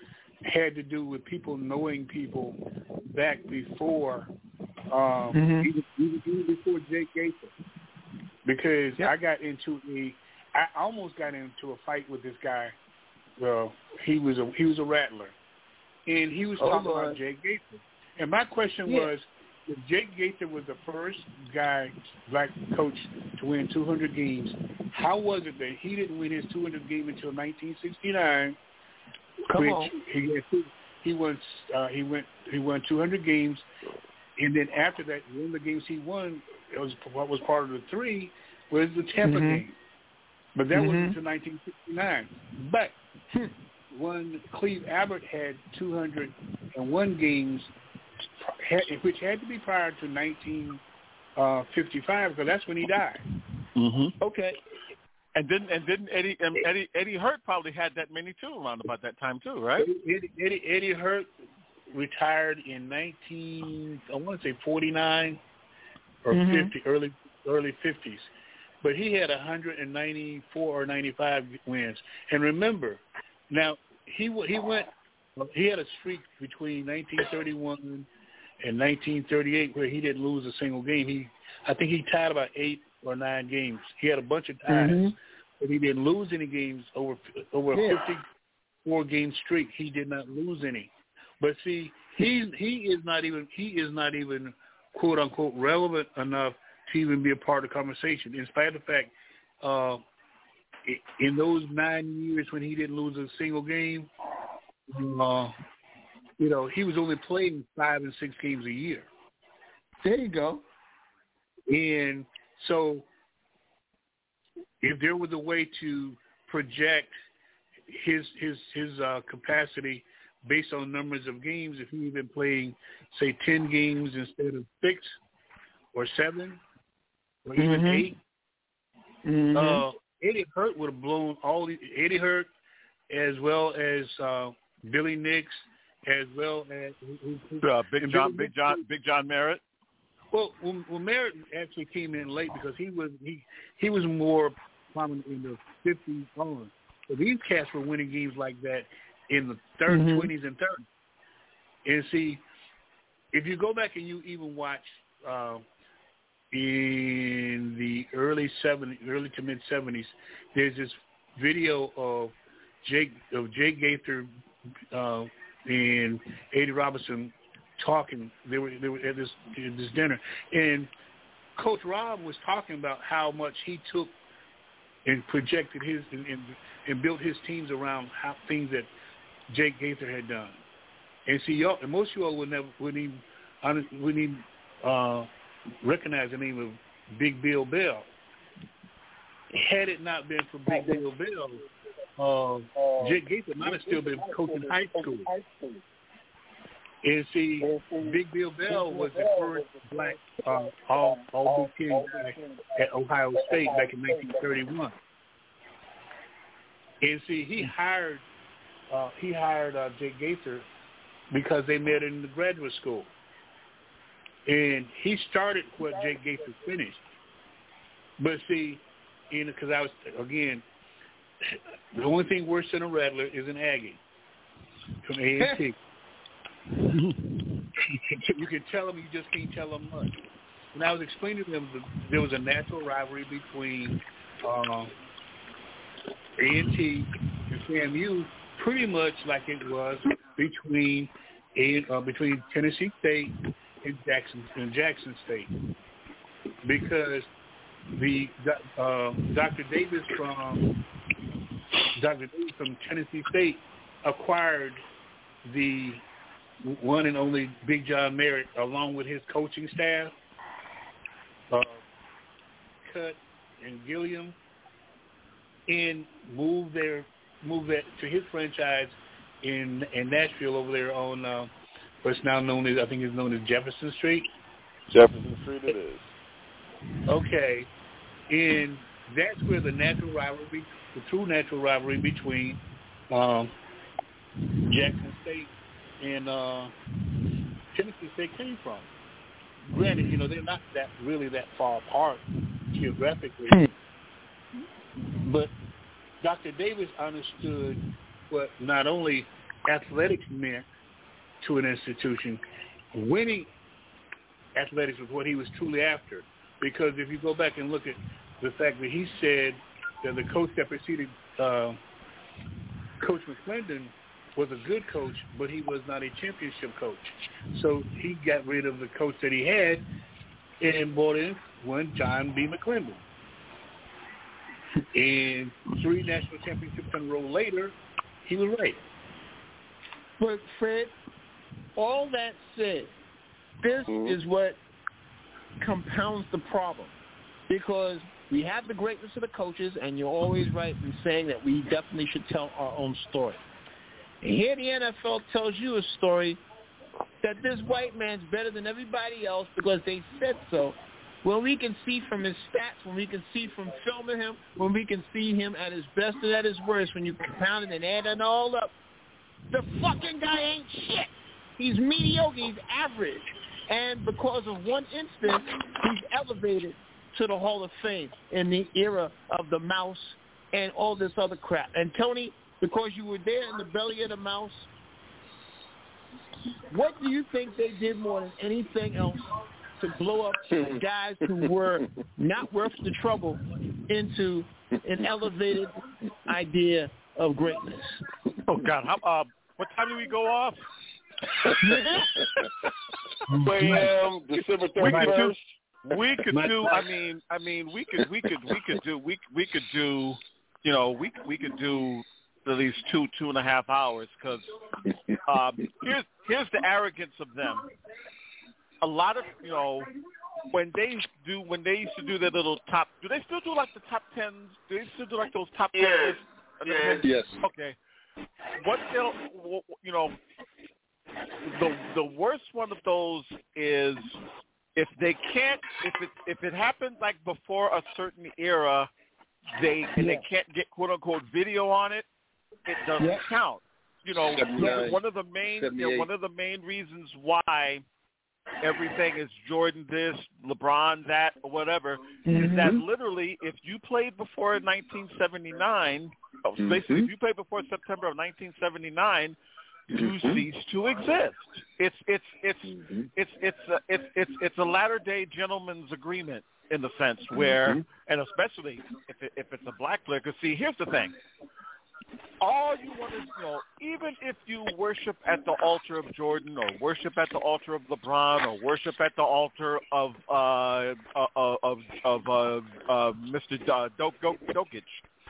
had to do with people knowing people back before, um, mm-hmm. even, even, even before Jake Gaither. Because yep. I got into a, I almost got into a fight with this guy. Well, he was a he was a rattler, and he was oh, talking Lord. about Jake Gaither. And my question yeah. was, if Jake Gaither was the first guy, black coach, to win two hundred games, how was it that he didn't win his two hundredth game until nineteen sixty-nine? Come which on. He had two, he won uh, he went he won two hundred games, and then after that, one of the games he won, it was what was part of the three was the Tampa mm-hmm. game, but that mm-hmm. wasn't until nineteen sixty-nine. But when Cleve Abbott had two hundred one games, which had to be prior to nineteen fifty-five, because that's when he died. Mm-hmm. Okay. And didn't and didn't Eddie um, Eddie Eddie Hurt probably had that many too around about that time too, right? Eddie Eddie, Eddie Hurt retired in nineteen I want to say forty-nine or mm-hmm. fifty, early early fifties, but he had one hundred ninety-four or ninety-five wins. And remember, now he he went he had a streak between nineteen thirty-one and nineteen thirty-eight where he didn't lose a single game. He I think he tied about eight or nine games. He had a bunch of ties, mm-hmm. but he didn't lose any games over over yeah. a fifty-four game streak. He did not lose any. But see, he he is not even he is not even quote unquote relevant enough to even be a part of the conversation. In spite of the fact, uh, in those nine years when he didn't lose a single game, uh, you know, he was only playing five and six games a year. There you go. And so, if there was a way to project his his his uh, capacity based on numbers of games, if he had been playing, say, ten games instead of six or seven or even mm-hmm. eight, mm-hmm. uh, Eddie Hurt would have blown all the Eddie Hurt, as well as uh, Billy Nix, as well as uh, Big John, Big John, Big John Merritt. Well, well, well, Merritt actually came in late because he was he he was more prominent in the fifties on. So these cats were winning games like that in the thirties, mm-hmm. twenties, and thirties. And see, if you go back and you even watch uh, in the early seventies, early to mid seventies, there's this video of Jake of Jake Gaither uh, and Eddie Robinson talking. They were they were at this at this dinner, and Coach Rob was talking about how much he took and projected his and, and, and built his teams around how things that Jake Gaither had done. And see, y'all, and most of y'all would never wouldn't even wouldn't even uh, recognize the name of Big Bill Bell. Had it not been for Big Bill Bell, uh, Jake Gaither might have still been coaching high school. And see, Big Bill Bell was the first black uh, all all Big Ten guy at Ohio State back in nineteen thirty-one. And see, he hired uh, he hired uh, Jake Gaither because they met in the graduate school, and he started what Jake Gaither finished. But see, in because I was again, the only thing worse than a rattler is an Aggie from A and T. You can tell them, you just can't tell them much. When I was explaining to them, there was a natural rivalry between uh, A and T and S A M U, pretty much like it was between a, uh, between Tennessee State and Jackson and Jackson State, because the uh, Doctor Davis from Doctor Davis from Tennessee State acquired the one and only Big John Merritt, along with his coaching staff, uh, Cut and Gilliam, and moved their moved that to his franchise in in Nashville over there on uh, what's now known as I think is known as Jefferson Street. Jefferson Street, it is. Okay, and that's where the natural rivalry, the true natural rivalry between um, Jackson State and uh, Tennessee State came from. Granted, you know, they're not that really that far apart geographically, but Doctor Davis understood what not only athletics meant to an institution. Winning athletics was what he was truly after. Because if you go back and look at the fact that he said that the coach that preceded uh, Coach McClendon was a good coach, but he was not a championship coach. So he got rid of the coach that he had and brought in one John B. McClendon. And three national championships in a row later, he was right. But, Fred, all that said, this mm-hmm. is what compounds the problem. Because we have the greatness of the coaches, and you're always right in saying that we definitely should tell our own story. And here the N F L tells you a story that this white man's better than everybody else because they said so. When we can see from his stats, when we can see from filming him, when we can see him at his best and at his worst, when you compound it and add it all up, the fucking guy ain't shit. He's mediocre. He's average. And because of one instance, he's elevated to the Hall of Fame in the era of the mouse and all this other crap. And Tony, because you were there in the belly of the mouse, what do you think they did more than anything else to blow up guys who were not worth the trouble into an elevated idea of greatness? Oh, God. How, uh, what time do we go off? um, December thirty-first. We could do. I mean, I mean, we could, we could, we could do. We we could do. You know, we we could do at least two two and a half hours because um, here's here's the arrogance of them. A lot of you know when they do when they used to do their little top. Do they still do like the top tens? Do they still do like those top tens? Yes. Yes. yes. Okay. What they'll you know the the worst one of those is. If they can't, if it if it happens like before a certain era, they and they can't get quote unquote video on it, it doesn't yeah. count. You know, seventy-nine, one of the main you know, one of the main reasons why everything is Jordan this, LeBron that, or whatever mm-hmm. is that literally if you played before nineteen seventy-nine, mm-hmm. basically if you played before September of nineteen seventy-nine. You mm-hmm. cease to exist. It's it's it's mm-hmm. it's it's a, it's it's it's a latter-day gentleman's agreement in the sense where, mm-hmm. and especially if it, if it's a black player. Because see, here's the thing: all you want to you know, even if you worship at the altar of Jordan, or worship at the altar of LeBron, or worship at the altar of uh, uh, of of uh, uh, Mister Dok Dokic,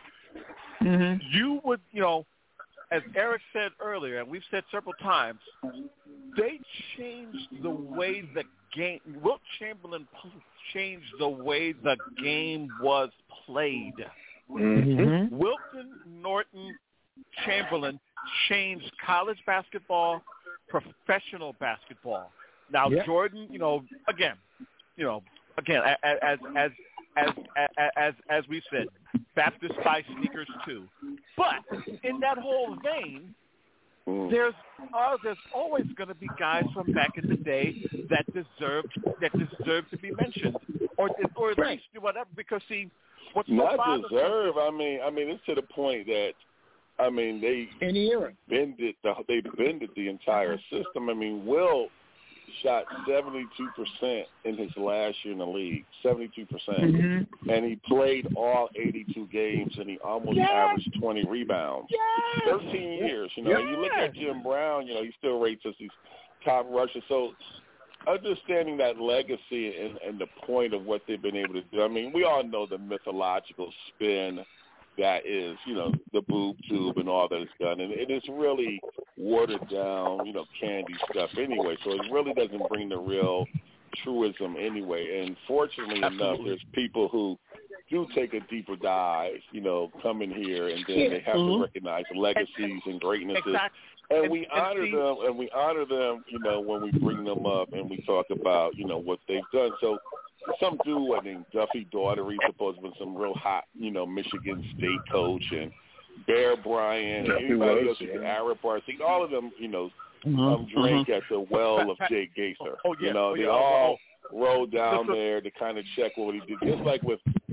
mm-hmm. you would you know. As Eric said earlier, and we've said several times, they changed the way the game. Wilt Chamberlain changed the way the game was played. Mm-hmm. Wilton Norton Chamberlain changed college basketball, professional basketball. Now yep. Jordan, you know, again, you know, again, as as as as as as, as we said. Baptist buy sneakers too, but in that whole vein, there's uh, there's always going to be guys from back in the day that deserve that deserve to be mentioned, or or at least whatever. Because see, what's so not deserve? I mean, I mean, it's to the point that I mean they Any era. bended the they bended the entire system. I mean, Will shot seventy-two percent in his last year in the league, seventy-two percent. Mm-hmm. And he played all eighty-two games, and he almost yes. averaged twenty rebounds. Yes. thirteen years, you know. Yes. And you look at Jim Brown, you know, he still rates us these top rushers. So understanding that legacy and, and the point of what they've been able to do, I mean, we all know the mythological spin that is, you know, the boob tube and all that it's done. And it is really watered down, you know, candy stuff anyway. So it really doesn't bring the real truism anyway. And fortunately enough, there's people who do take a deeper dive, you know, come in here and then they have mm-hmm. to recognize legacies and greatnesses. Exactly. And And, we and honor see, them, and we honor them, you know, when we bring them up and we talk about, you know, what they've done. So some dude, I think Duffy Daugherty, supposed to be some real hot, you know, Michigan State coach, and Bear Bryant, and anybody else, yeah. Arab Barcy, all of them, you know, mm-hmm. um, drank mm-hmm. at the well of Jake Gaither. Oh, yeah. You know, oh, they yeah. all oh, rolled down there to kind of check what he did. Just like with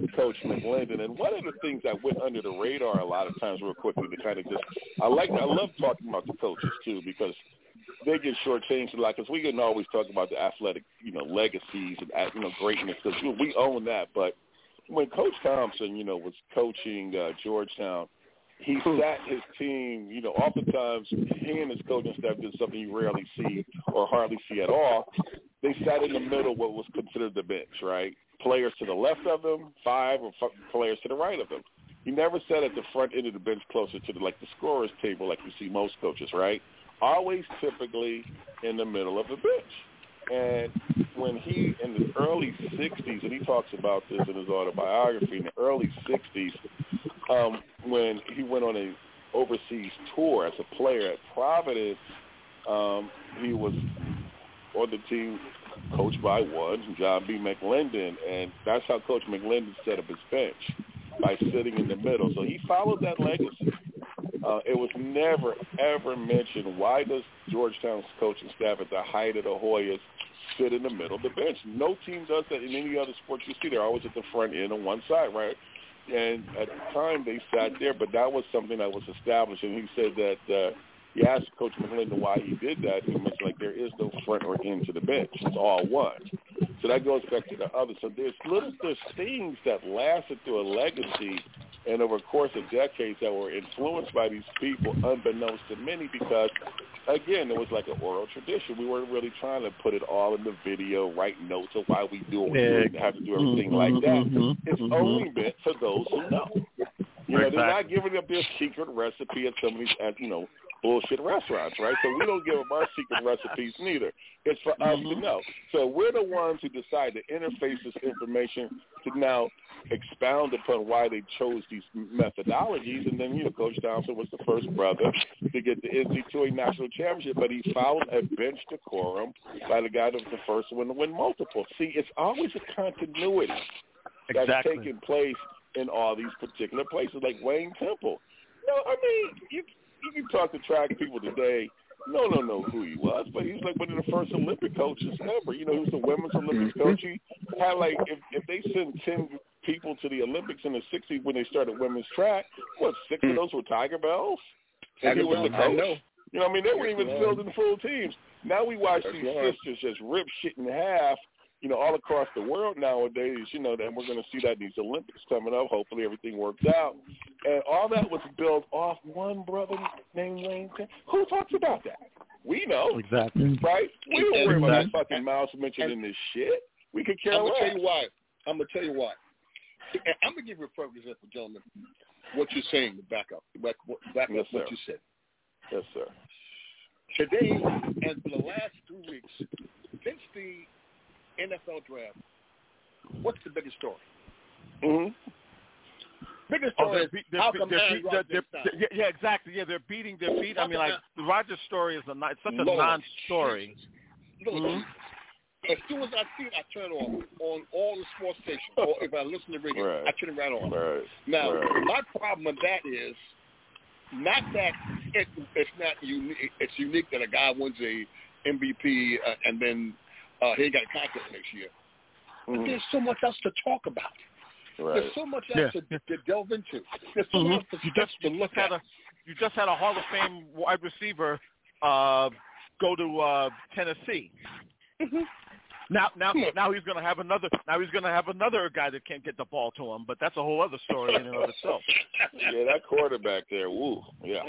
Coach McLendon. And one of the things that went under the radar a lot of times, real quickly, to kind of just, I like, I love talking about the coaches too, because they get shortchanged a lot, because we can always talk about the athletic, you know, legacies and, you know, greatness, because you know, we own that. But when Coach Thompson, you know, was coaching uh, Georgetown, he sat his team, you know, oftentimes he and his coaching staff did something you rarely see or hardly see at all. They sat in the middle, what was considered the bench, right? Players to the left of them, five or f- players to the right of them. He never sat at the front end of the bench closer to the, like the scorer's table like you see most coaches, right? Always typically in the middle of the bench. And when he, in the early sixties, and he talks about this in his autobiography, in the early sixties, um, when he went on a overseas tour as a player at Providence, um, he was on the team coached by one, John B. McLendon, and that's how Coach McLendon set up his bench, by sitting in the middle. So he followed that legacy. Uh, it was never, ever mentioned, why does Georgetown's coaching staff at the height of the Hoyas sit in the middle of the bench? No team does that in any other sport you see. They're always at the front end on one side, right? And at the time they sat there, but that was something that was established. And he said that uh, he asked Coach McLendon why he did that. He mentioned, like, there is no front or end to the bench. It's all one. So that goes back to the other. So there's little there's things that lasted through a legacy and over the course of decades that were influenced by these people, unbeknownst to many, because, again, it was like an oral tradition. We weren't really trying to put it all in the video, write notes of why we do it, have to do everything mm-hmm, like that. Mm-hmm, it's mm-hmm. only meant for those who know. You know, exactly. They're not giving up their secret recipe at some of these, at, you know, bullshit restaurants, right? So we don't give them our secret recipes neither. It's for us mm-hmm. to know. So we're the ones who decide to interface this information to now expound upon why they chose these methodologies. And then, you know, Coach Thompson was the first brother to get the N C double A national championship, but he followed a bench decorum by the guy that was the first one to win multiple. See, it's always a continuity that's exactly. taking place in all these particular places, like Wayne Temple. No, I mean, you you can talk to track people today. No, no, know who he was, but he's like one of the first Olympic coaches ever. You know, he was the women's Olympics coach. He had like, if, if they sent ten people to the Olympics in the sixties when they started women's track, what, six of those were Tiger Bells? And he was the coach. You know what I mean? They weren't even fielding full teams. Now we watch these sisters just rip shit in half, you know, all across the world nowadays, you know, that we're going to see that in these Olympics coming up. Hopefully everything works out. And all that was built off one brother named Wayne Temple. Who talks about that? We know. Exactly. Right? We don't worry exactly. about that fucking mouse mentioned in this shit. We could care less. I'm going to tell you why. I'm going to tell you why. And I'm going to give you a perfect example, gentlemen, what you're saying to back up. Back, back yes, up sir. what you said. Yes, sir. Today, and for the last two weeks, since the N F L draft, what's the biggest story? Mm-hmm. Biggest Oh, story they're is be, they're, how be, come they're, Aaron be, they're, Rodgers they're, stopped? yeah, yeah, exactly. Yeah, they're beating their feet. I mean, like the Rogers story is a non, it's such a Lord, non-story. Look, Mm-hmm. as soon as I see it, I turn it on on all the sports stations. Or if I listen to radio, Right. I turn it right on. Right. Now, right. my problem with that is not that it, it's not unique. It's unique that a guy wins a M V P uh, and then uh, he ain't got a contract next year. But Mm-hmm. there's so much else to talk about. Right. There's so much else Yeah. to, to delve into. There's so Mm-hmm. much to, You just, to you look just had at. a you just had a Hall of Fame wide receiver uh, go to uh, Tennessee. Mm-hmm. Now, now, now he's going to have another. Now he's going to have another guy that can't get the ball to him. But that's a whole other story in and of itself. Yeah, that quarterback there, woo, yeah.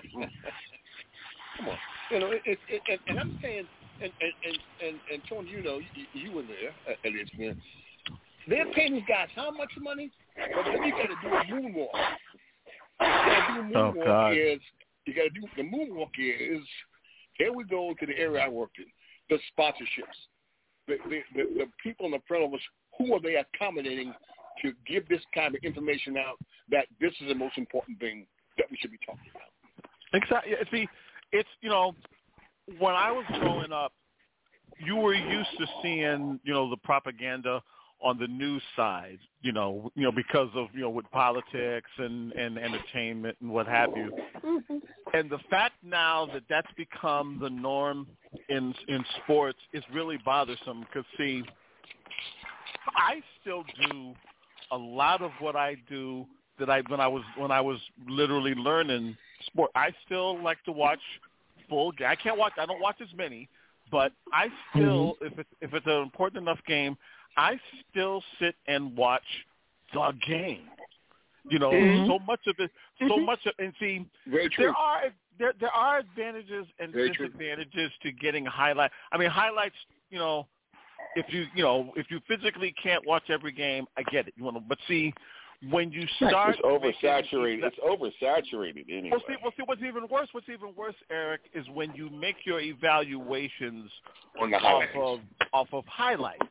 Come on, you know, it, it, it, and, and I'm saying, and and and and, and Tony, you know, you, you were there at E S P N. They're paying these guys how much money? But then you got to do a moonwalk. You got to do a Oh, moonwalk God. is you got to do the moonwalk is here we go to the area I worked in, the sponsorships. The, the, the, the people in the front of us, who are they accommodating to give this kind of information out that this is the most important thing that we should be talking about? Exactly. See, it's, you know, when I was growing up, you were used to seeing, you know, the propaganda on the news side, you know, you know, because of, you know, with politics and, and entertainment and what have you. Mm-hmm. And the fact now that that's become the norm in in sports is really bothersome because, see, I still do a lot of what I do that I when I was when I was literally learning sport, I still like to watch full. I can't watch. I don't watch as many, but I still, mm-hmm. if it, if it's an important enough game, I still sit and watch the game. You know, mm-hmm. so much of it, so mm-hmm. much of, and see, Very true. there are there there are advantages and Very disadvantages true. to getting highlight. I mean, highlights. You know, if you you know if you physically can't watch every game, I get it. You want to, but see, when you start, it's oversaturated. It's oversaturated anyway. Well, see, well, see, what's even worse? What's even worse, Eric, is when you make your evaluations on the off highlights. of off of highlights.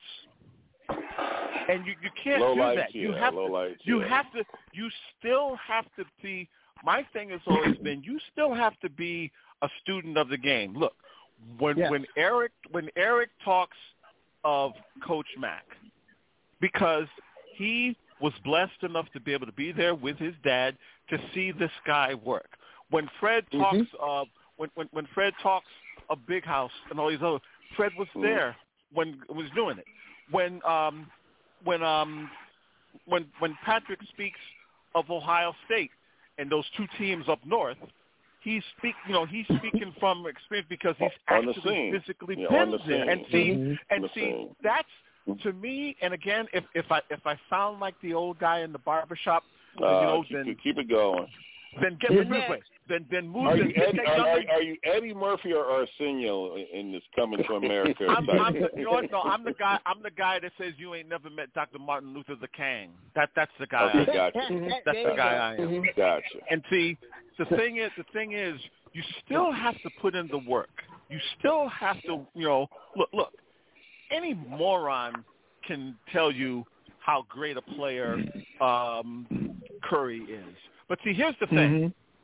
And you, you can't low do lights, that. You yeah, have low to. Lights, you yeah. have to. You still have to be. My thing has always been. You still have to be a student of the game. Look, when yes. when Eric when Eric talks of Coach Mack, because he was blessed enough to be able to be there with his dad to see this guy work. When Fred mm-hmm. talks of when, when when Fred talks of Big House and all these other, Fred was mm. there when was doing it. When um when um when when Patrick speaks of Ohio State and those two teams up north, he's speak you know he's speaking from experience because he's on actually physically yeah, been the there. And see mm-hmm. and see that's to me. And again, if if I if I sound like the old guy in the barbershop, uh, you know, keep, then keep it going. Then get it this way. Then then move. Are then, you Eddie, then, are, are, are you Eddie Murphy or Arsenio in this Coming to America? I'm, I'm the, you know what? No, I'm the guy. I'm the guy that says you ain't never met Doctor Martin Luther the King. That that's the guy. Okay, I am. gotcha. That's the guy I am. Mm-hmm. Gotcha. And see, the thing is, the thing is, you still have to put in the work. You still have to, you know, look, look. Any moron can tell you how great a player um, Curry is. But see, here's the thing. Mm-hmm.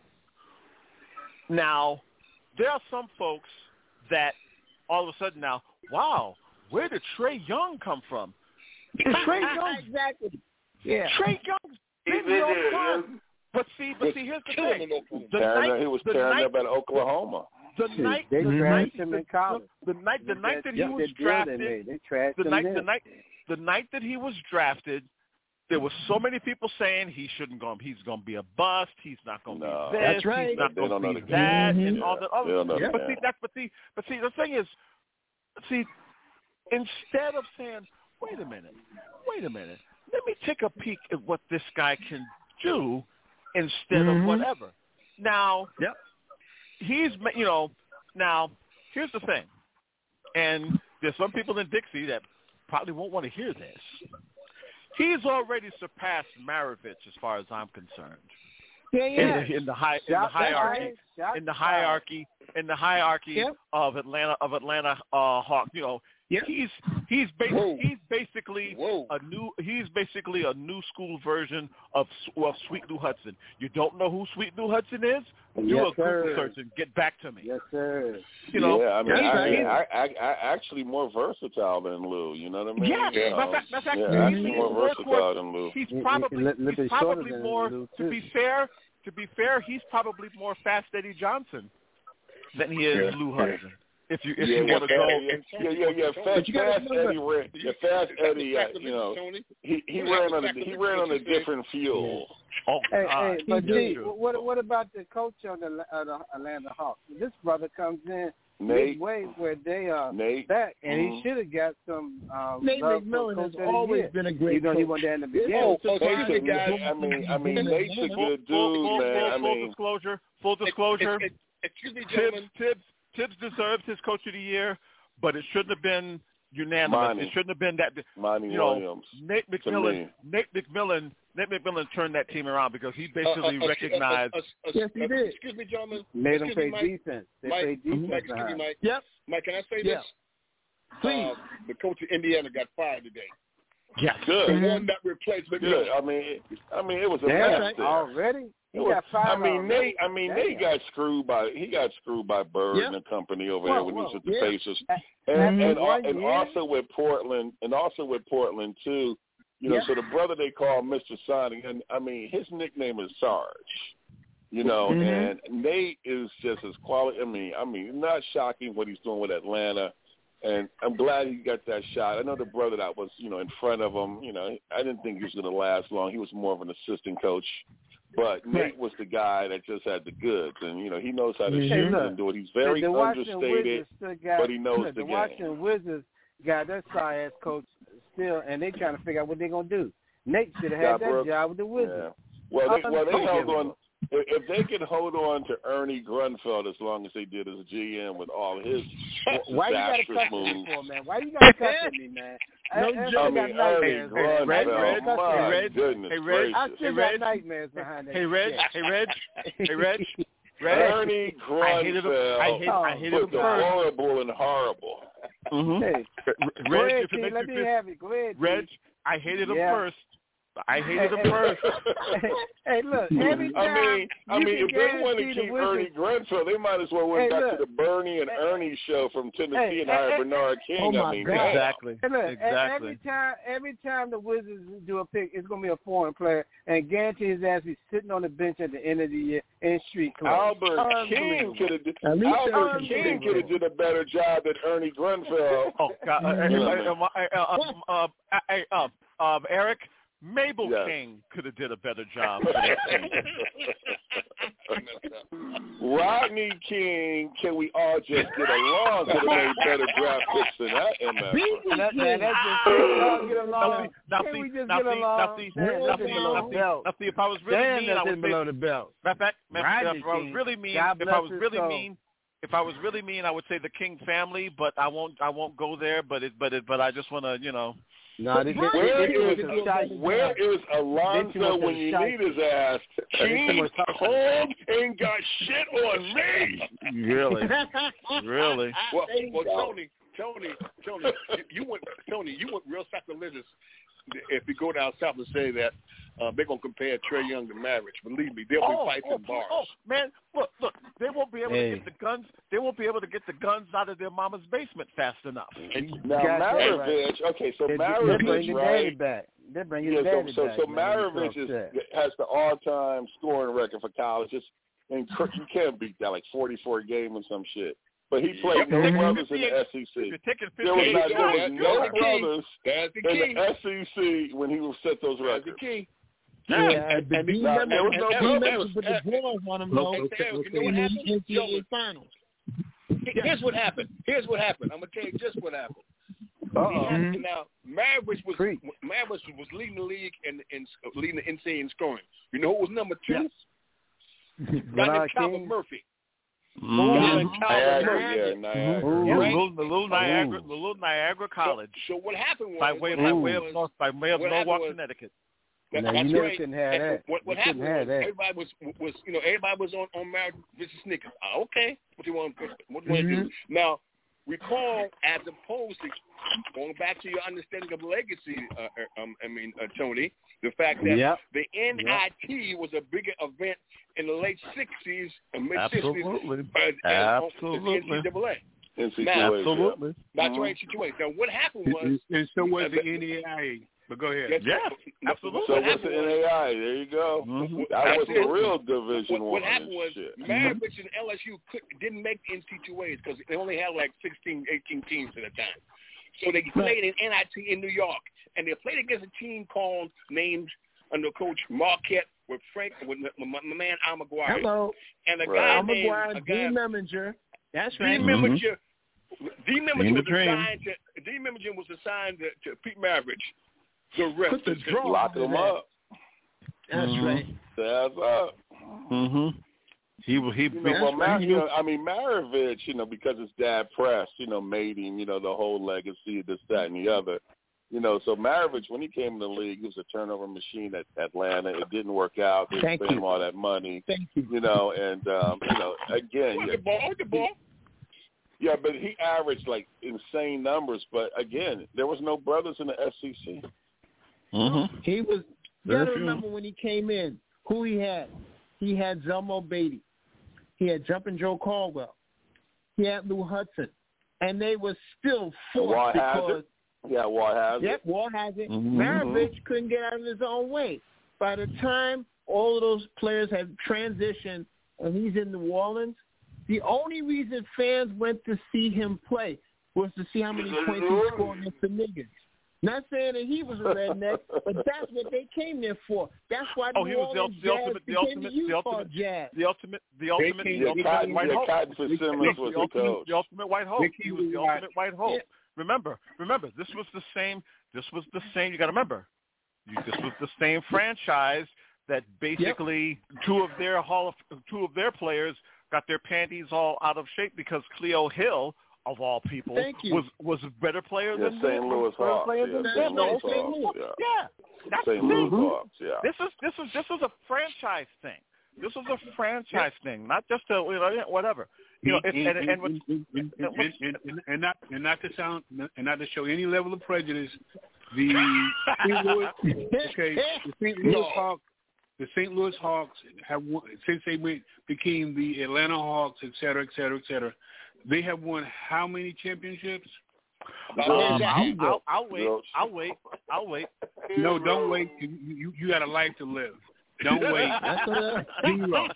Now, there are some folks that all of a sudden now, wow, where did Trae Young come from? Trae Young, exactly. Yeah. Trae Young's been here all the time. But see, but see, here's the thing. The night, he was the tearing night, up at Oklahoma. The night, they the trashed night, him the, in college. The, the night, the they night that he yep, was they drafted, they, they trashed the him night, then. the night, the night that he was drafted. There were so many people saying he shouldn't go. He's going to be a bust. He's not going to no, be this. That's right. He's not they going to be the that, game. and yeah. all that other. Yeah. But see, that's but see, but see, the thing is, see, instead of saying, "Wait a minute, wait a minute, let me take a peek at what this guy can do," instead mm-hmm. of whatever. Now, yep. he's, you know, now here's the thing, and there's some people in Dixie that probably won't want to hear this. He's already surpassed Maravich as far as I'm concerned. Yeah, yeah. In the, in the, high, in the hierarchy, in the hierarchy, in the hierarchy yep. of Atlanta of Atlanta uh, Hawks. You know, yep. he's he's ba- he's basically Whoa. a new he's basically a new school version of of Sweet Lou Hudson. You don't know who Sweet Lou Hudson is? Do yes, a Google sir. search and get back to me. Yes, sir. You know, yeah, I mean, he's, I, he's, I, I, I actually more versatile than Lou. You know what I mean? Yeah, you know, that's, that's actually yeah, he's, actually he's more more versatile towards, than Lou. He's He- he- probably li- little he's bit probably shorter more. than Lou, To too. be fair, to be fair, he's probably more Fast Eddie Johnson than he is Yeah. Lou Hudson. If you if yeah, you yeah, want to go, yeah, yeah, yeah, Fast, But you gotta fast remember- Eddie, ran, yeah, Fast Eddie, uh, you know, he he What ran happened on a back to he the ran on a Patriots? different fuel. oh Hey, God, hey, but he G, did. what what about the coach of the, of the Atlanta Hawks? This brother comes in Nate, midway where they are Nate, back, and mhm. he should have got some. Um, Nate love for McMillan Coach has of the always year. been a great Even though he coach. wasn't there in the Oh, beginning. oh, Hey, excuse me, guys. I mean, I mean, Nate's a Full, good dude, full, full, man. full, I full mean, disclosure, full disclosure. It, it, it, excuse me, Tibbs, gentlemen. Tibbs, Tibbs deserved his coach of the year, but it shouldn't have been unanimous. Monty. It shouldn't have been that. Monty You know, Williams. Nate to McMillan, me. Nate McMillan, Nate McMillan turned that team around because he basically Uh, uh, uh, recognized. uh, uh, uh, Yes, he uh, did. Excuse me, gentlemen. Made them Excuse play me, Mike. defense. They Mike, played defense. Mike, excuse me, behind. Mike. Yep. Mike, can I say Yeah. this? Please. Uh, the coach of Indiana got fired today. Yes. Good. The Mhm. one that replaced Good. McMillan. I mean, it, I mean, it was a Damn, mess right. there. already? He It was- got fired. I mean, already? Nate. I mean, Damn. Nate got screwed by he got screwed by Bird Yep. and the company over Whoa, there when he whoa, was with the yeah. Pacers, A- and after and, one and year? also with Portland, and also with Portland too. You know, Yeah. so the brother they call Mister Sonic, and I mean, his nickname is Sarge. You know, Mhm. and Nate is just as quality. I mean, I mean, not shocking what he's doing with Atlanta, And I'm glad he got that shot. I know the brother that was, you know, in front of him, you know, I didn't think he was going to last long. He was more of an assistant coach. But Nate right. was the guy that just had the goods. And, you know, he knows how to hey, shoot look, and do it. He's very the understated, got, but he knows look, the, the game. Washington Wizards got their side-ass coach still, and they trying to figure out what they're going to do. Nate should have had that job with the Wizards. Yeah. Well, they, well, they held on. If they could hold on to Ernie Grunfeld as long as they did as G M with all his Why disastrous you gotta moves. Me for, man? Why you got to cuss at me, man? No, I, I mean, Ernie Grunfeld, Red, Red, my hey, Red, goodness hey, Red, I still hey, got Red, nightmares behind that. Hey, Red, hey, Red, hey, Red, Red. Ernie Grunfeld I hated him, I hated, oh, I hated put him the first. horrible and horrible. Mm-hmm. Hey, Red, go ahead, if it T, makes let you me feel, have it. Go ahead, Red, T. I hated him yeah. first. I hated him hey, first. Hey, hey, look, every time I mean, I mean, if they want to keep the Ernie Grunfeld, they might as well went hey, back look, to the Bernie and hey, Ernie show from Tennessee hey, and hired hey, Bernard King. oh my I mean, God. Exactly. Hey, look, exactly. Every time, every time the Wizards do a pick, it's gonna be a foreign player, and guarantee his ass be sitting on the bench at the end of the year in street clothes. Albert King could have. Albert King could have did a better job than Ernie Grunfeld. Oh God, uh, uh, uh, uh, uh, uh, Eric. Mabel yes. King could have did a better job. Rodney King, can we all just get along? Could have made better draft picks than that M F. That, that, that's just can we get along? Now Can see, we just now get see, along? now see, Damn, now that's see, below now the see, belt. now see, if I was really Damn, mean, that's I would below say, the belt. Matter of fact, Rodney if I was King. really mean, God if I was bless really his soul. mean, if I was really mean, I would say the King family, but I won't, I won't go there. But it, but it, but I just want to, you know. No, they, they, where, they, is, they where is Alonzo when you need his ass? He's home and got shit on me. Really? Really? Well, well, Tony, Tony, Tony, you went, Tony, you went real sacrilegious. If you go down south and say that uh, they're gonna compare Trae Young to Marriage, believe me, there'll oh, be fights oh, and bars. Oh man, look, look, they won't be able hey. to get the guns. They won't be able to get the guns out of their mama's basement fast enough. Now Maravich, right. okay, so they, Maravich, they right? Back. They're bringing yeah, daddy so, back. So, so Maravich is, has the all-time scoring record for colleges, and you can't beat that, like forty-four game or some shit. But he played no brothers in the S E C. There was, not, there was no brothers in the S E C when he was set those records. That's the key. Yeah, yeah, and, and, and, nah, there was no brothers. Put the drawers on him, though. Okay, okay, you know what happened? N C double A finals. Here's what happened. Here's what happened. I'm gonna tell you just what happened. Uh-oh. Mm-hmm. Now, Maravich was Maravich was leading the league and, and leading the N C A A in scoring. You know who was number two? Yes. Guy named Calvin Murphy. Mm-hmm. Niagara, yeah, Niagara. Ooh, right? little, little Niagara, the little Niagara College. So, so what happened was by way, by way of North, by way of Norwalk, was, Connecticut. That, no, that's you right. couldn't have that. What, what you happened was that. everybody was was you know everybody was on on Marriage Richard Snickers. Ah, okay, what you want? What you want mm-hmm. to do now? Recall, as opposed to going back to your understanding of legacy, uh, um, I mean, uh, Tony, the fact that yep. the N I T yep. was a bigger event in the late sixties and mid sixties. Absolutely. Uh, Absolutely. N C double A. N C double A. Absolutely. That's mm-hmm. right situation. Now, what happened was, and so was the N A I A. But go ahead. Yeah, absolutely. So what's the N A I? There you go. Mm-hmm. That was the real Division What, One. what happened was shit. Maravich and L S U could, didn't make the N C double A's because they only had like sixteen, eighteen teams at a time. So they played in N I T in New York, and they played against a team called named under Coach Marquette with Frank with my, my man Al McGuire. Hello. And a right. guy Al named McGuire, a guy, D. Meminger. That's D. right. Meminger. D. Meminger was dream. assigned to D. Meminger was assigned to, to Pete Maravich. The rest Put the of draw lock them that. up. That's mm-hmm. right. That's up. Mm-hmm. He he. You know, well, Mar- you know, I mean, Maravich, you know, because his dad pressed, you know, made him, you know, the whole legacy, this, that, and the other. You know, so Maravich, when he came in the league, he was a turnover machine at Atlanta. It didn't work out. They Thank spent you. him all that money. Thank you. You know, and um, you know, again, With yeah, the ball, with the ball. yeah, but he averaged like insane numbers. But again, there was no brothers in the S E C. Mm-hmm. He was. You Very got to few. remember when he came in, who he had. He had Zelmo Beatty. He had Jumpin' Joe Caldwell. He had Lou Hudson, and they were still forced because. Yeah, Walt Hazzard. Yep, Walt Hazzard. Mm-hmm. Maravich couldn't get out of his own way. By the time all of those players had transitioned and he's in New Orleans, the only reason fans went to see him play was to see how many points he scored against the niggas. Not saying that he was a redneck, but that's what they came there for. That's why oh, New he was the, Orleans the ultimate, the Jazz ultimate, became the ultimate, Jazz. the ultimate, the ultimate, came, the ultimate Cotton, white yeah, hope. Cotton Fitzsimmons was the the ultimate, coach. the ultimate white hope. He was the white. ultimate white hope. Yeah. Remember, remember, this was the same. This was the same. You got to remember, you, this was the same franchise that basically yep. two of their hall of two of their players got their panties all out of shape because Cleo Hill, of all people, was was a better player yeah, than Saint Louis Hawks. Yeah, Saint Louis Hawks. Yeah, yeah. That's Saint the Louis thing. Hawks. Yeah. This is this is this is a franchise thing. This is a franchise thing, not just a you know whatever. You know, and, and, and, and, and, and, and, and not and not to sound and not to show any level of prejudice, the Saint Louis, okay, the Saint Louis no. Hawks, the Saint Louis Hawks have won, since they went, became the Atlanta Hawks, et cetera, et cetera, et cetera. They have won how many championships? Um, I'll, I'll, I'll wait. I'll wait. I'll wait. No, don't wait. You, you, you got a life to live. Don't wait. Zero.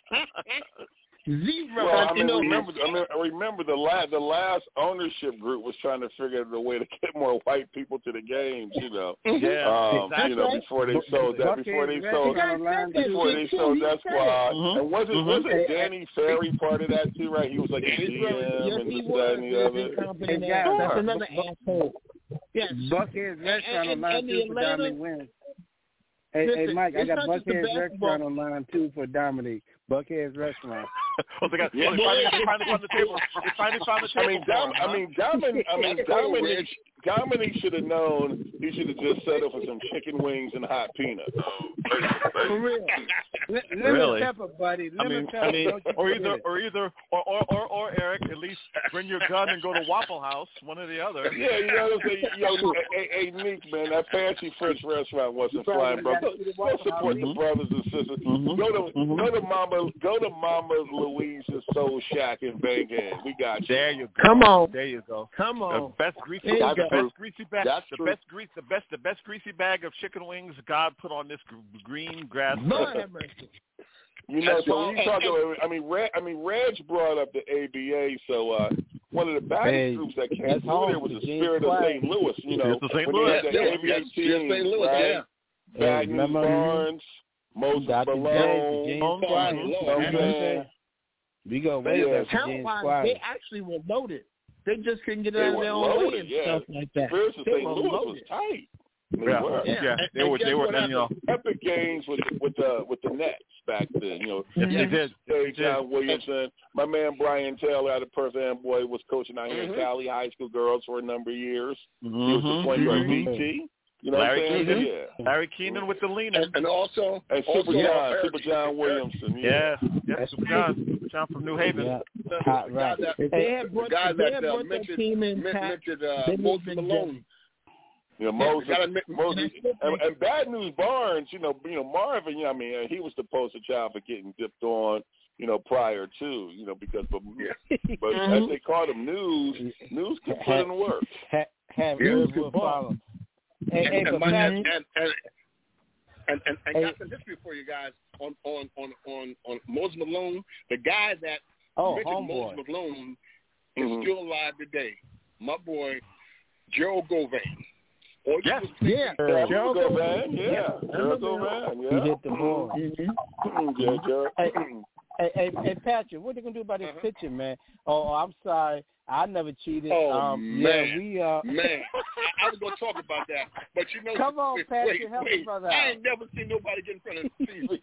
Zero. Well, I mean, remember, I mean, remember the last the last ownership group was trying to figure out a way to get more white people to the games. You know, yeah, um, exactly. you know, before they sold that, before they sold, before they sold that squad. Mm-hmm. And wasn't mm-hmm. wasn't Danny Ferry part of that too? Right? He was like a G M yes, and this, was. that, and the other. Exactly. That's another asshole. Yes, Buckhead's Restaurant and, online and too for Dominic Wins. Hey, Listen, hey, Mike, I got Buckhead's Restaurant basketball. online too for Dominic. Buckhead's Restaurant. Oh, they got. Yeah. They finally, they finally found the table. They finally found the table. I mean, Dom, I mean, Dominic. I mean, Dominic. Dominic should have known. He should have just settled for some chicken wings and hot peanuts. For real. Lemon really? pepper, buddy. Lemon I mean, pepper. I mean, or either, or either, or, or, or, or Eric, at least bring your gun and go to Waffle House, one or the other. Yeah, you know what I'm saying? Yo, hey, hey, Nick, man, that fancy French restaurant wasn't flying, bro. Go, go support mm-hmm. the brothers and sisters. Mm-hmm. Go to mm-hmm. go to Mama, go to Mama Louise's Soul Shack in Bangor. We got you. There you go. Come on. There you go. Come on. The best greasy, the the best greasy bag. That's the true. best grease, the best, the best greasy bag of chicken wings God put on this green grass. Lord have mercy. You know, so when you talk about, I mean, Reg, I mean, Reg brought up the A B A, so uh, one of the baddest hey, groups that came through there was the James Spirit Quiet. of Saint Louis. You know, the Saint when Louis. they had the A B A team, Saint Louis, right? yeah. Bad News remember, Barnes, Moses Doctor Malone, James you Quiet. know what I'm saying? We go way Yeah. back to James Talent-wise, Quiet. they actually were loaded. They just couldn't get They out of were their own loaded, way and yeah. stuff like that. Spirits of They Saint were Louis was loaded. tight. They Yeah, were. yeah, yeah. They were, they were, and, you know, epic games with with the with the Nets back then. You know, yes, they did. Terry John Williamson, my man Brian Taylor out of Perth Amboy was coaching out here mm-hmm. in Cali High School girls for a number of years. Mm-hmm. He was the point guard mm-hmm. B T. You know Larry what I'm saying? Keenan. Yeah. Larry Keenan with the leaner. And, and also, and also Super John, Eric, Super John Williamson. Yeah, yeah, yeah Super John, Super John from New Haven. Yeah. The, Hot the right. guy that, If they had brought, the guy if they that had uh, brought that mentioned, team in, mentioned uh, they would've Moses been Malone. You know, Moses, Yeah, admit, Moses, and, and Bad News Barnes. You know, you know Marvin. You know, I mean, uh, he was the poster child for getting dipped on. You know, prior to you know because but, yeah. but as they called him News, News could put in work. Ha, have Yeah. Irwood follow. Hey, hey, and, but my, Pat, and, and, and, and, and, and hey, got some history for you guys on on on on, on Moses Malone. The guy that oh, mentioned homeboy. Moses Malone is Mm-hmm. still alive today. My boy Gerald Govan. Or Yes. Yeah, Yeah, Gerald Govan, yeah, Yeah. Gerald Govan, He yeah. hit the ball. Mm-hmm. Yeah, Gerald. Hey, hey, hey, hey, Patrick, what they gonna do about this Uh-huh. pitching, man? Oh, oh, I'm sorry, I never cheated. Oh, um, man. Yeah, we uh. Man, I, I was gonna talk about that, but you know, Come on, wait, Patrick, wait, help wait. a brother I out. ain't never seen nobody get in front of the T V.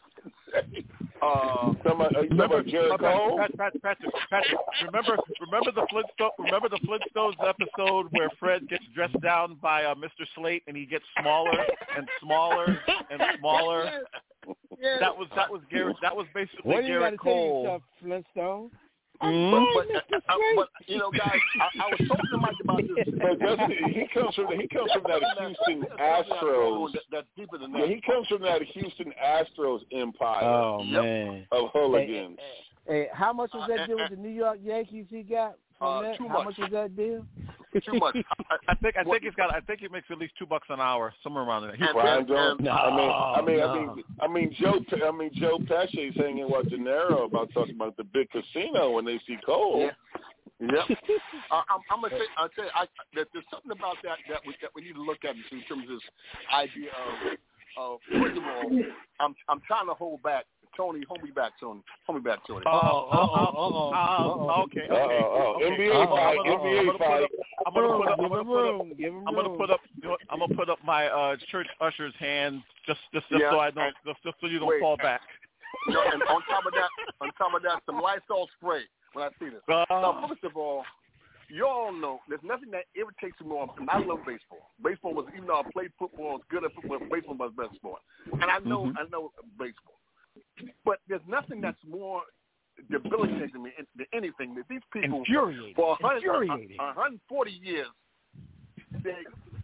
Uh, somebody, are you talking Remember, about Jared Cole? Pat, Pat, Patrick, Patrick, remember, remember the Flintstones. Remember the Flintstones episode where Fred gets dressed down by uh, Mister Slate and he gets smaller and smaller and smaller. Yeah. That was that was Garrett. That was basically What do you got Garrett to tell Cole. yourself, Flintstone? Mm-hmm. But, uh, uh, but you know, guys, I, I was talking to Mike about this. But doesn't he, he comes from he comes from that Houston Astros. That's deeper than Yeah, that. he comes from that Houston Astros empire Oh Yep. man. of hooligans. Hey, how much was that Uh, deal uh, with the New York Yankees he got from Uh, that? too How much. much was that deal? Too much. I, I think I think he's got. I think he makes at least two bucks an hour, somewhere around there. He's And- Brian and- Jones. No, I mean, I mean, no. I mean, I mean, Joe. I mean, Joe Pesci's hanging with De Niro about talking about the big casino when they see Cole. Yeah. Yep. uh, I'm, I'm gonna say, I'll tell you, I, that there's something about that that we, that we need to look at in terms of this idea of, of first of all, I'm I'm trying to hold back. Tony, hold me back, Tony. Hold me back, Tony. Oh, oh, oh, okay, okay. Oh, N B A fight, N B A fight. I'm gonna put up. I'm gonna put up. I'm gonna put up. I'm gonna put up my uh, church usher's hand just, just, just Yeah. so I don't, just, just so you don't Wait. fall back. No, and on top of that, on top of that, some Lysol spray when I see this. Uh, Now, first of all, you all know there's nothing that irritates me more. And I love baseball. Baseball was, even though I played football, I was good at football. Baseball was the best sport, and I know, Mm-hmm. I know baseball. But there's nothing that's more debilitating to me than anything that these people, Infuriating. for one hundred, Infuriating. one hundred forty years, they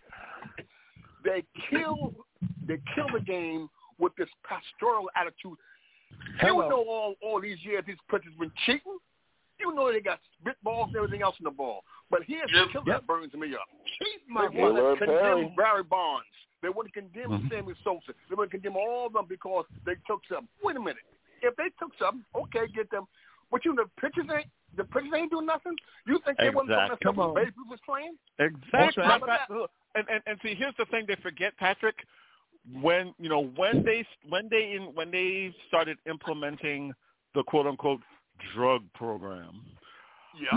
they kill they kill the game with this pastoral attitude. Hello. You know, all all these years these pitchers been cheating. You know they got spitballs and everything else in the ball. But here's the kill that burns me up. My They want to Willard condemn Perry. Barry Bonds. They want to condemn Mm-hmm. Sammy Sosa. They want to condemn all of them because they took something. Wait a minute. If they took something, okay, get them. But you know, the pitchers ain't the pitchers ain't doing nothing. You think they wasn't doing Exactly. nothing when Babe Ruth was playing? Exactly. What's Matter of fact, look, And, and and see, here's the thing they forget, Patrick. When you know when they when they in when they started implementing the quote unquote drug program, Yeah.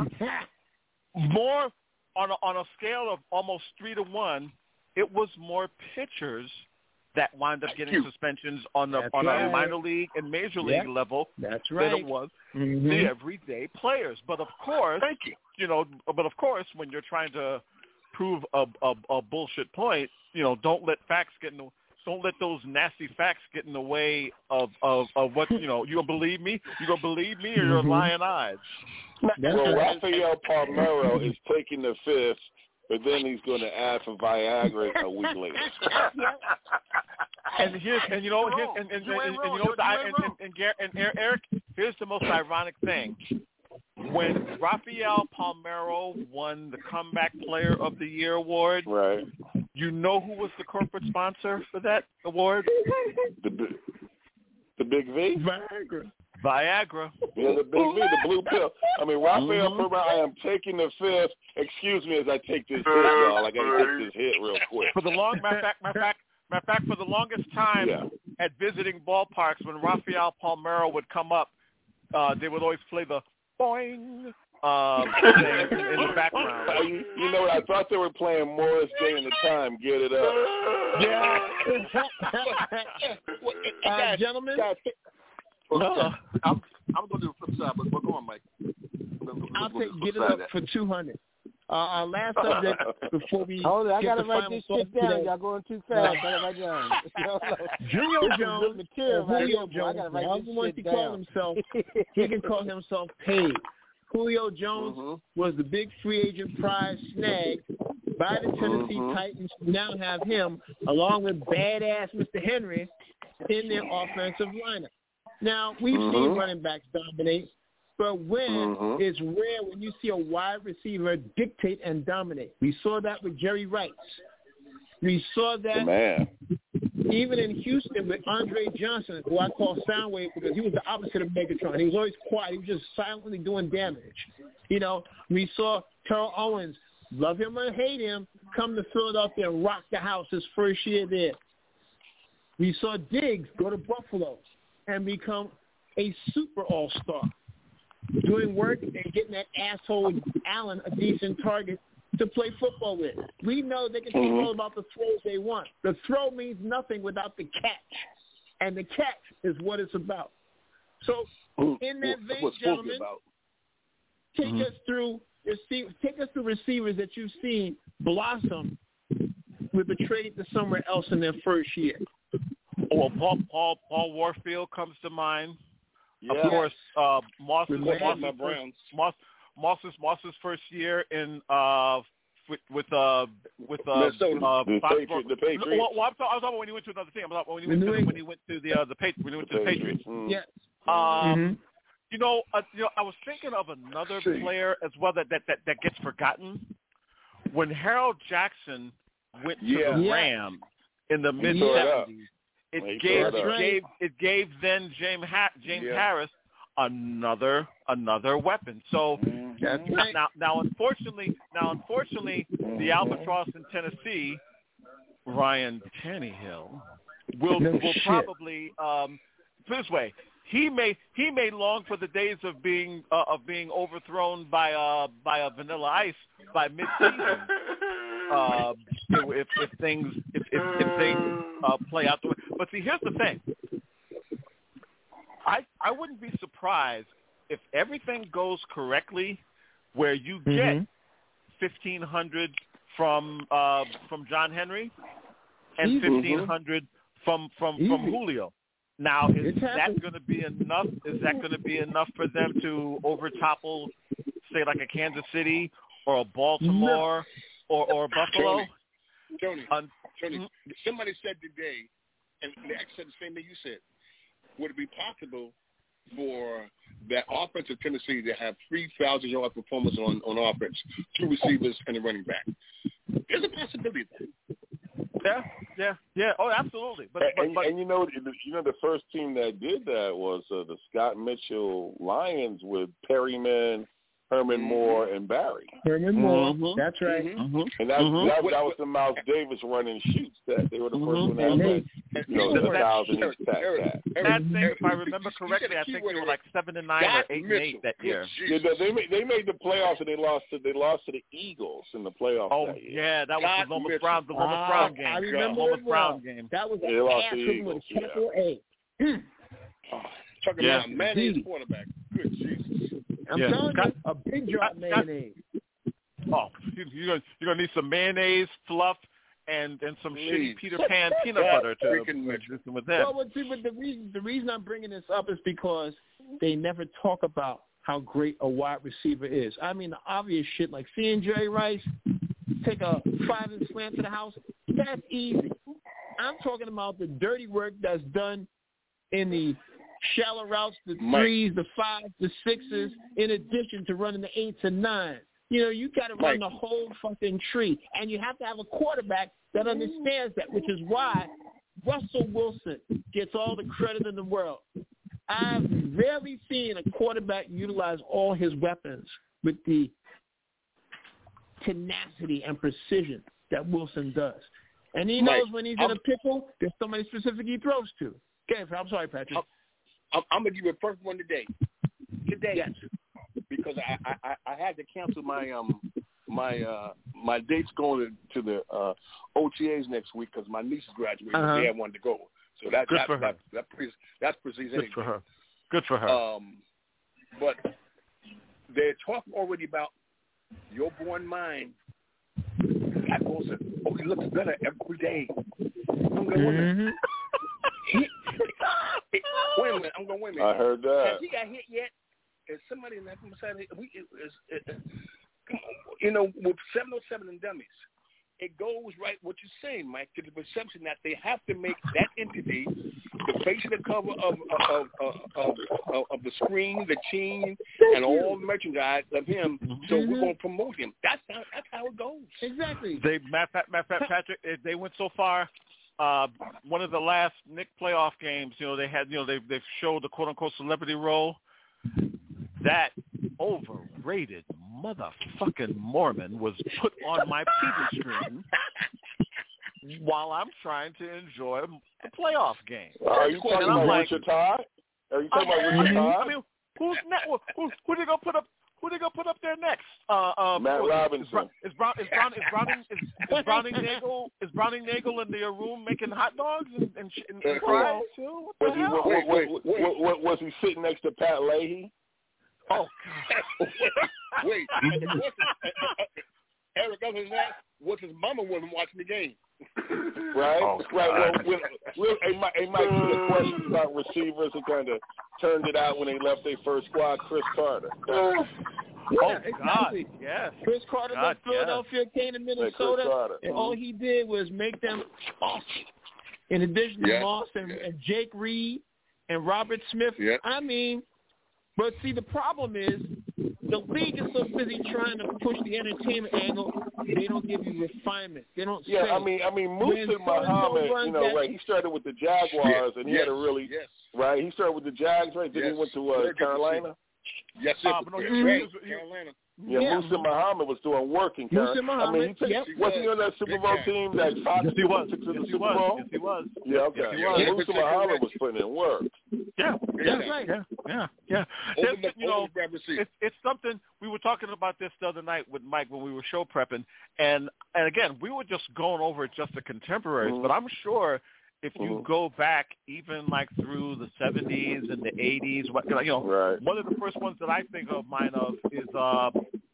more on a, on a scale of almost three to one, it was more pitchers that wound up getting suspensions on the That's on right. a minor league and major league Yep. level That's than right. it was Mm-hmm. the everyday players. But of course, Thank you. you know, but of course, when you're trying to prove a, a, a bullshit point, you know, don't let facts get in the don't let those nasty facts get in the way of, of, of what, you know, you gonna believe me? You gonna believe me or you're Mhm. lying eyes? That's Well, right. Rafael Palmeiro is taking the fifth, but then he's going to add for Viagra a week later. And here's and you know You're here's, wrong. and, and, You and, ain't and, wrong. you know You the, I, ain't and, wrong. and, and, Gar- and Er- Eric, here's the most ironic thing. When Rafael Palmeiro won the Comeback Player of the Year award, Right. you know who was the corporate sponsor for that award? The bi- the Big V? Viagra. Viagra. Yeah, the Big V, the blue pill. I mean, Rafael Mhm. Palmeiro, I am taking the fifth. Excuse me as I take this hit, y'all. I got to take this hit real quick. For the long matter of fact, matter of fact, matter of fact, for the longest time Yeah. at visiting ballparks, when Rafael Palmeiro would come up, uh, they would always play the boing uh, thing in the background. Uh, you, you know, I thought they were playing Morris Day in the Time. Get it up. Yeah. uh, gentlemen, Guys, Uh, I'm, I'm going to do the flip side, but we're going, Mike. I'll take get it up for two hundred. Uh, our last subject before we Hold on, I get gotta the write final this thoughts shit down. today. Y'all going too fast. I gotta write down. Julio This is Jones, good material or right Julio here, boy. I Jones, gotta write however this wants shit to call down. himself, he can call himself paid. Julio Jones Mhm. was the big free agent prize snag by the Tennessee Mhm. Titans, who now have him, along with badass Mister Henry, in their offensive lineup. Now, we've Mhm. seen running backs dominate, but when Mhm. it's rare when you see a wide receiver dictate and dominate. We saw that with Jerry Rice. We saw The that man. even in Houston with Andre Johnson, who I call Soundwave because he was the opposite of Megatron. He was always quiet. He was just silently doing damage. You know, we saw Terrell Owens, love him or hate him, come to Philadelphia and rock the house his first year there. We saw Diggs go to Buffalo and become a super all-star, doing work and getting that asshole Allen a decent target to play football with. We know they can talk Mhm. all about the throws they want. The throw means nothing without the catch, and the catch is what it's about. So, in that That's vein, what sports is gentlemen, about. take Mhm. us through receive, take us through receivers that you've seen blossom with a trade to somewhere else in their first year. well, Paul, Paul, Paul Warfield comes to mind. Yeah. Of course, uh, Moss's, With Moss's, my first, Browns. Moss, Moss's, Moss's first year in uh, with with uh, with uh, Minnesota. uh, The Foxborough. Patriots. The Patriots. Well, well, I'm, talking, I'm talking about when he went to another team. I'm talking about when he went New to the, England. when he went to the uh, the Patriots. When he went to the Patriots. Mm. Yes. Um, Mm-hmm. You know, uh, you know, I was thinking of another See. player as well that, that that that gets forgotten. When Harold Jackson went to Yeah. the Yeah. Rams in the mid tore it up. seventies, He it tore gave it it up. gave it gave then James ha- James Yeah. Harris another another weapon. So That's right. now, now, unfortunately, now unfortunately, the Albatross in Tennessee, Ryan Tannehill, will No will shit. probably um, put it this way. He may he may long for the days of being uh, of being overthrown by uh by a Vanilla Ice by midseason. Uh, if, if things if if, if things uh, play out the way. But see, here's the thing. I I wouldn't be surprised if everything goes correctly, where you get Mm-hmm. fifteen hundred from uh, from John Henry and Easy. fifteen hundred from from from Easy. Julio. Now, is It's that happened. going to be enough? Is that going to be enough for them to overtopple, say, like a Kansas City or a Baltimore or or Buffalo? Tony, Tony, Un- Tony, Mhm. somebody said today, and they actually said the same thing you said. Would it be possible for that offense of Tennessee to have three thousand yard performance on, on offense, two receivers and a running back? There's a possibility of that. Yeah, yeah, yeah. Oh, absolutely. But, but, and, but and you know, you know, the first team that did that was uh, the Scott Mitchell Lions with Perryman, Herman Mm-hmm. Moore, and Barry. Herman Moore. Mhm. That's right. Mhm. And that, Mhm. that, that was the Miles Davis running shoots. That they were the first Mhm. one that And had, they- you know, Eric, the thousand Eric, each tap Eric, that. that thing, if I Eric, remember you said correctly, a I key think word they were there. like seven and nine or Scott eight and Mitchell. eight that Good year. Yeah, Jesus. no, they made they made the playoffs and they lost to they lost to the Eagles in the playoffs Oh that year. yeah, that was Scott the Lomas Mitchell. Brown, the Lomas Ah, Brown I game. remember Lomas it Brown well. game. That was They an lost ass to the with a Eagles, yeah. capital A. Oh, talking Yeah. about mayonnaise Indeed. quarterback. Good Jesus. I'm Yeah. telling Scott- you, a big drop Scott- mayonnaise. Oh, you, you're gonna you're gonna need some mayonnaise, fluff, and and some Please. shitty Peter Pan peanut Scott butter to freaking Mitchell. consistent with that. Well, but see, but the reason the reason I'm bringing this up is because they never talk about how great a wide receiver is. I mean, the obvious shit like seeing Jerry Rice take a five and slant to the house, that's easy. I'm talking about the dirty work that's done in the shallow routes, the Mike. threes, the fives, the sixes, in addition to running the eights and nines. You know, you got to run Mike. the whole fucking tree, and you have to have a quarterback that understands that, which is why Russell Wilson gets all the credit in the world. I've rarely seen a quarterback utilize all his weapons with the tenacity and precision that Wilson does. And he Mike, knows when he's in I'm- a pickle, there's somebody specific he throws to. Okay, I'm sorry, Patrick. I'm, I'm gonna give you a first one today. Today, Yes. because I, I, I- I had to cancel my um my uh my dates going to, to the uh, O T As next week because my niece is graduating. Uh-huh. They had one to go, so that Good that, for her. that that pre- that's precedes Good anything. for her. Good for her. Um, but they're talking already about your born mind. That Wilson, oh, he looks better every day. I'm going, wait a minute. Mm-hmm. He- wait a minute. I'm going, wait a minute. I heard that. Has he got hit yet? Is somebody in that side? We, is, is, is, come on, you know, with seven oh seven and dummies, it goes right what you're saying, Mike, to the perception that they have to make that entity the face of the cover of of of, of, of, of the screen, the team, and all the merchandise of him. So Mhm. we're going to promote him. That's how that's how it goes. Exactly. They matter of fact, Patrick, eh, they went so far. Uh, one of the last Knick playoff games, you know, they had, you know, they they showed the quote unquote celebrity role. That overrated motherfucking Mormon was put on my T V screen while I'm trying to enjoy the playoff game. Are you talking And I'm about like- Richard Todd? Are you talking I'm- about Richard I Todd? mean, who's ne- who, who they gonna put up? Who they gonna put up there next? Uh, um, Matt is- Robinson. Is, Brown, is, Brown, is, Browning is, is Browning Nagel is Browning Nagel in their room making hot dogs and and, sh- and, and fries too? What Was the he, hell? wa- wa- Wait, wa- wait, wa- wa- was he sitting next to Pat Leahy? Oh Wait, what's his, Eric, other than that, what's his mama wasn't watching the game? Right? Oh, right. Well, God. well, well, hey, Mike, hey, Mike, see the questions about receivers who kind of turned it out when they left their first squad, Chris Carter. Yeah, Oh God, exactly. yes. Chris Carter God, left Philadelphia, came to Chris Minnesota, Carter. and all he did was make them awesome. In addition to Yeah. Moss and, Yeah. and Jake Reed and Robert Smith. Yeah. I mean, but see, the problem is the league is so busy trying to push the entertainment angle, they don't give you refinement. They don't yeah, say. I mean, I mean, Musa Muhammad, you know, right? He started with the Jaguars, and he yes, had a really yes. right. He started with the Jags, right? Then yes. he went to uh, Carolina. Yes, sir. Uh, no, he, Carolina. he, Carolina. Yeah, Yeah. Musa Muhammad was doing work in Carolina. Musa I mean, he took, Muhammad, was yep. he on that Super Bowl team that Fox yes, he was. took to Yes, the he Super was. Bowl? Yes, he was. Yeah, okay. Yes, he was. Yeah, Musa Muhammad was putting in work. Yeah, yeah, That's right. yeah, yeah, yeah. Open There's, the, you know, open the grab receipt. it's, it's something we were talking about this the other night with Mike when we were show prepping, and and again we were just going over just the contemporaries, Mm-hmm. but I'm sure if you Mm-hmm. go back even like through the seventies and the eighties, what you know, Right. one of the first ones that I think of mine of is uh,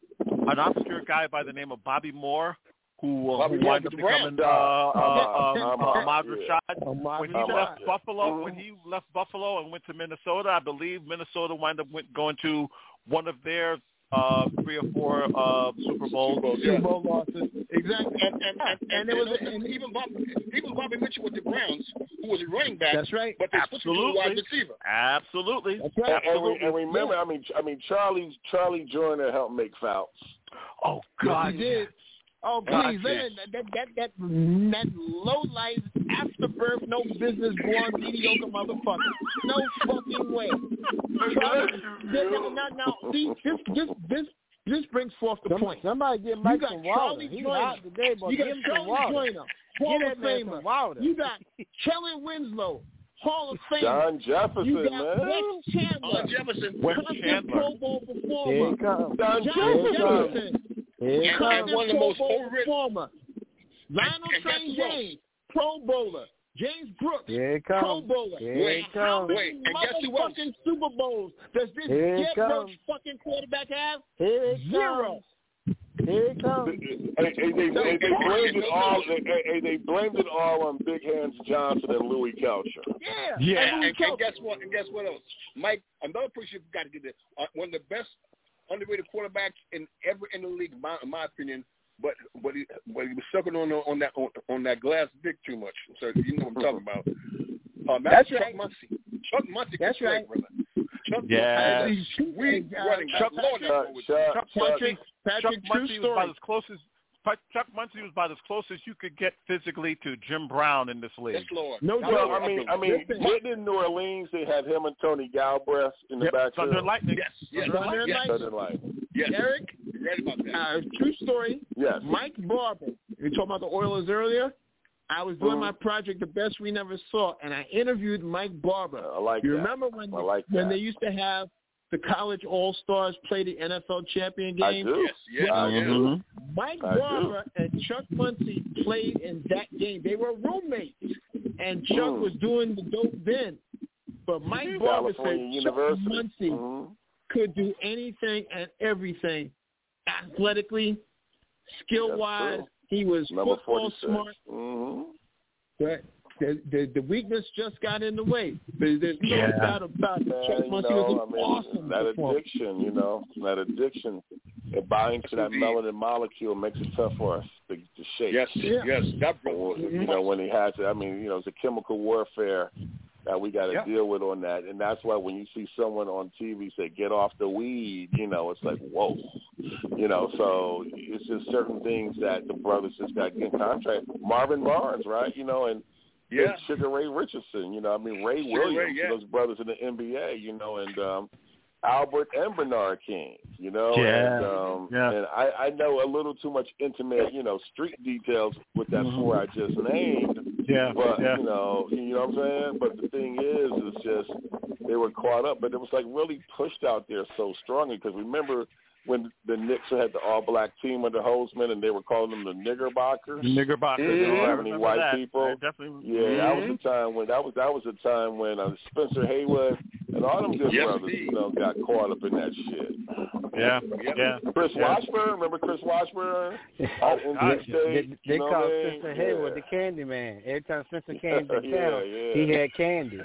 an obscure guy by the name of Bobby Moore. Who, uh, Bobby who Moore wound up with the Browns. becoming uh, uh, uh, Uh, uh, Ahmad Rashad. Ahmad When he Rashad. left Buffalo, Mhm. when he left Buffalo and went to Minnesota, I believe Minnesota wound up went, going to one of their uh, three or four uh, Super Bowls. Super Bowl losses. Exactly. And and and, and, And there was and, a- and- even Bob, even Bobby Mitchell with the Browns, who was a running back. That's right. But they switched him to a wide Absolutely. receiver. Absolutely. That's right. And, and, re- and remember, I mean, I mean, Charlie Charlie Joyner helped make Fouts. Oh God, Yes, he did. Oh, God, please, that, that, that, that, that low-life, after-birth, no business born, mediocre motherfucker. No fucking way. Charlie, now, now, now, see, this, this, this, this brings forth the Some, point. somebody get You Mike got some Charlie water. He's Joyner. hot today, but You give got him some Charlie water. Joyner, Hall Get of that man Famer. some water. You got Kellen Winslow, Hall of Famer. John Jefferson, You got man. Wes Chandler, Uh, Jefferson. Wes constant Chandler. Pro Bowl Here performer. he comes. John John Jefferson. Jefferson, Here he And- comes. and one of the most Pro Bowl overrated- performer. Lionel And- and Train guess who else? James, Pro Bowler. James Brooks, Here he Pro comes. Bowler. Here he Wait, How comes. many Wait, and guess who else? motherfucking Super Bowls does this Here he get comes. rich fucking quarterback have? Here he Zero. comes. Here he comes. Hey, hey, they, they, they blamed it all. They, hey, they blamed it all on Big Hands Johnson and Louis Kelcher. Yeah. Yeah. And And, Louis and Kelce. guess what? And guess what else? Mike, another person you've got to get there. Uh, one of the best underrated quarterbacks in ever in the league, in my, in my opinion. But but he but he was sucking on on that on, on that glass dick too much. So you know what I'm talking about. Um, that's, That's Chuck right. Muncie. Chuck Muncie. That's can play, right. brother. Chuck Yeah. Muncie is a sweet Uh, running Chuck- back. Lord, Chuck, that boy was- Chuck, Chuck Chuck, Muncie, Patrick, Chuck true Muncie was about story. as close as Chuck Muncie was about as close as you could get physically to Jim Brown in this league. Yes, Lord. No That joke. Well, was I mean, awesome. I mean, Listen. didn't in New Orleans they had him and Tony Galbraith in the Yep, backfield? Thunder and Lightning. Yes, yes, Thunder and yes, Lightning. Thunder and Lightning. yes. Eric, You read about that? uh, true story. Yes. Mike Barber. We talked about the Oilers earlier. I was doing Mhm. my project, The Best We Never Saw, and I interviewed Mike Barber. I like You that. remember when I like when that. they used to have the college all-stars play the N F L champion I game? do. Yes, yes, I yes. do. Mike I do. Barber and Chuck Muncie played in that game. They were roommates, and Chuck Mm. was doing the dope then. But Mike Barber said California Chuck University. Muncie Mhm. could do anything and everything, athletically, skill-wise. That's He was Number football forty-six. smart. Mm-hmm. But the, the the weakness just got in the way. But there's no Yeah. doubt about it. Man, Chuck you Muncie know, was an I mean, awesome that performer. addiction, you know, that addiction, it binds to that Indeed. melanin molecule, makes it tough for us to, to shake. Yes, Yeah. yes. That brother Or, was a you know, when he has to, I mean, you know, it's a chemical warfare that we got to Yep. deal with on that. And that's why when you see someone on T V say, get off the weed, you know, it's like, whoa. You know, so it's just certain things that the brothers just got to get in contract. Marvin Barnes, right? You know, and Yeah. Sugar Ray Richardson, you know, I mean, Ray Sugar Williams, Ray, yeah. those brothers in the N B A, you know, and um, Albert and Bernard King, you know, Yeah. and, um, Yeah. and I, I know a little too much intimate, you know, street details with that Mhm. four I just named, Yeah, but, yeah. you know, you know what I'm saying? But the thing is, it's just they were caught up, but it was like really pushed out there so strongly because remember when the Knicks had the all-black team under Holzman and they were calling them the Knickerbockers? Knickerbockers. They didn't I have any remember white that. people. I definitely. Yeah, that was the time when that was that was the time when uh, Spencer Haywood and all them good Yes, brothers, indeed. you know, got caught up in that shit. Yeah, Yep. yeah. Chris Yeah. Washburn, remember Chris Washburn? Oh, Out in God. State, They, they you know call what I mean? Spencer Yeah. Haywood the candy man. Every time Spencer came to town, Yeah, yeah. he had candy.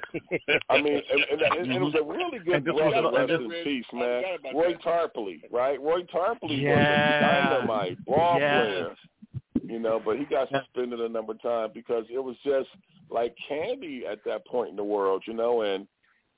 I mean, and, and, and it was a really good And this brother, was- rest and in peace, man. I forgot about Roy that. Tarpley, right? Roy Tarpley Yeah. was a dynamite ball Yes. player. You know, but he got suspended a number of times because it was just like candy at that point in the world, you know, and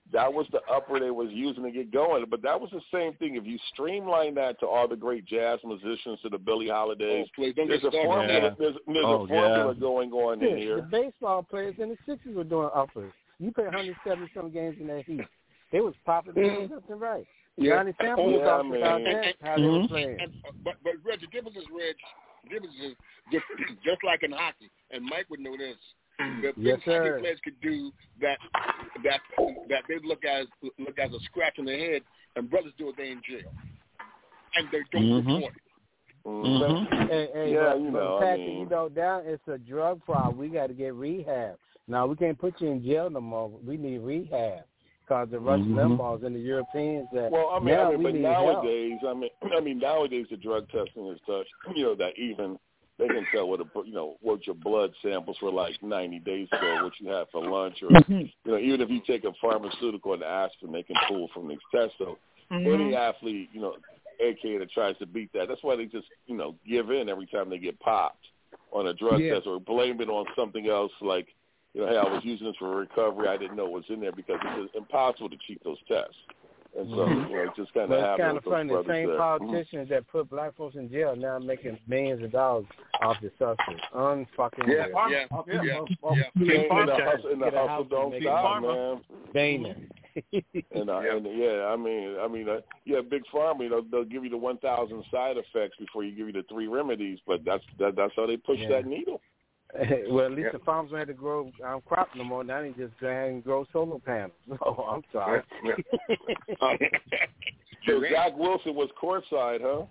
that was the upper they was using to get going. But that was the same thing. If you streamline that to all the great jazz musicians, to the Billie Holidays, oh, please, don't there's, get a formula, yeah. there's, there's oh, a formula yeah. going on yeah, in here. The baseball players and the Sixers were doing uppers. You played one hundred seventy some games in that heat. They was popping doing something right. Yeah. Johnny Sample Oh, was yeah, talking man. about that, how they Mhm. were playing. And, uh, but but Reg, the difference is Reg, the difference is just, just like in hockey, and Mike would know this. The Yes, things hockey sir. players could do that that that they look as look as a scratch on their head, and brothers do it, they in jail, and they don't Mhm. report it. Mhm. But, hey, hey, Yeah, but, you but know, I Patrick, mean- you know, down it's a drug problem. We got to get rehab. Now we can't put you in jail no more. We need rehab because the Russian Mhm. Limbaughs and the Europeans that Well, I mean, now I mean, we but need nowadays, I mean, I mean, nowadays the drug testing is such, you know, that even they can tell what a, you know, what your blood samples were like ninety days ago, what you had for lunch, or you know, even if you take a pharmaceutical and aspirin, they can pull from these tests. So any athlete, you know, A K A that tries to beat that, that's why they just, you know, give in every time they get popped on a drug Yeah. test or blame it on something else, like, you know, hey, I was using this for recovery. I didn't know it was in there, because it's impossible to cheat those tests. And so, you know, it just kind of But it's happened kind with of those funny. The brothers same there. politicians that put black folks in jail now making millions of dollars off the substance. Unfucking Yeah, real. yeah, Yeah. yeah, Oh, yeah. And, Big and Pharma. the hustle, and the Get a hustle house don't and make stop, Pharma. man. Boehner. And, uh, Yeah. and yeah, I mean, I mean, uh, yeah, Big Pharma, you know, they'll give you the one thousand side effects before you give you the three remedies, but that's that, that's how they push Yeah. that needle. Well, at least Yeah. the farmers don't have to grow um, crop no more. Now they just go ahead and grow solar panels. Oh, I'm sorry. Yeah, yeah. So Zach Wilson was courtside, huh?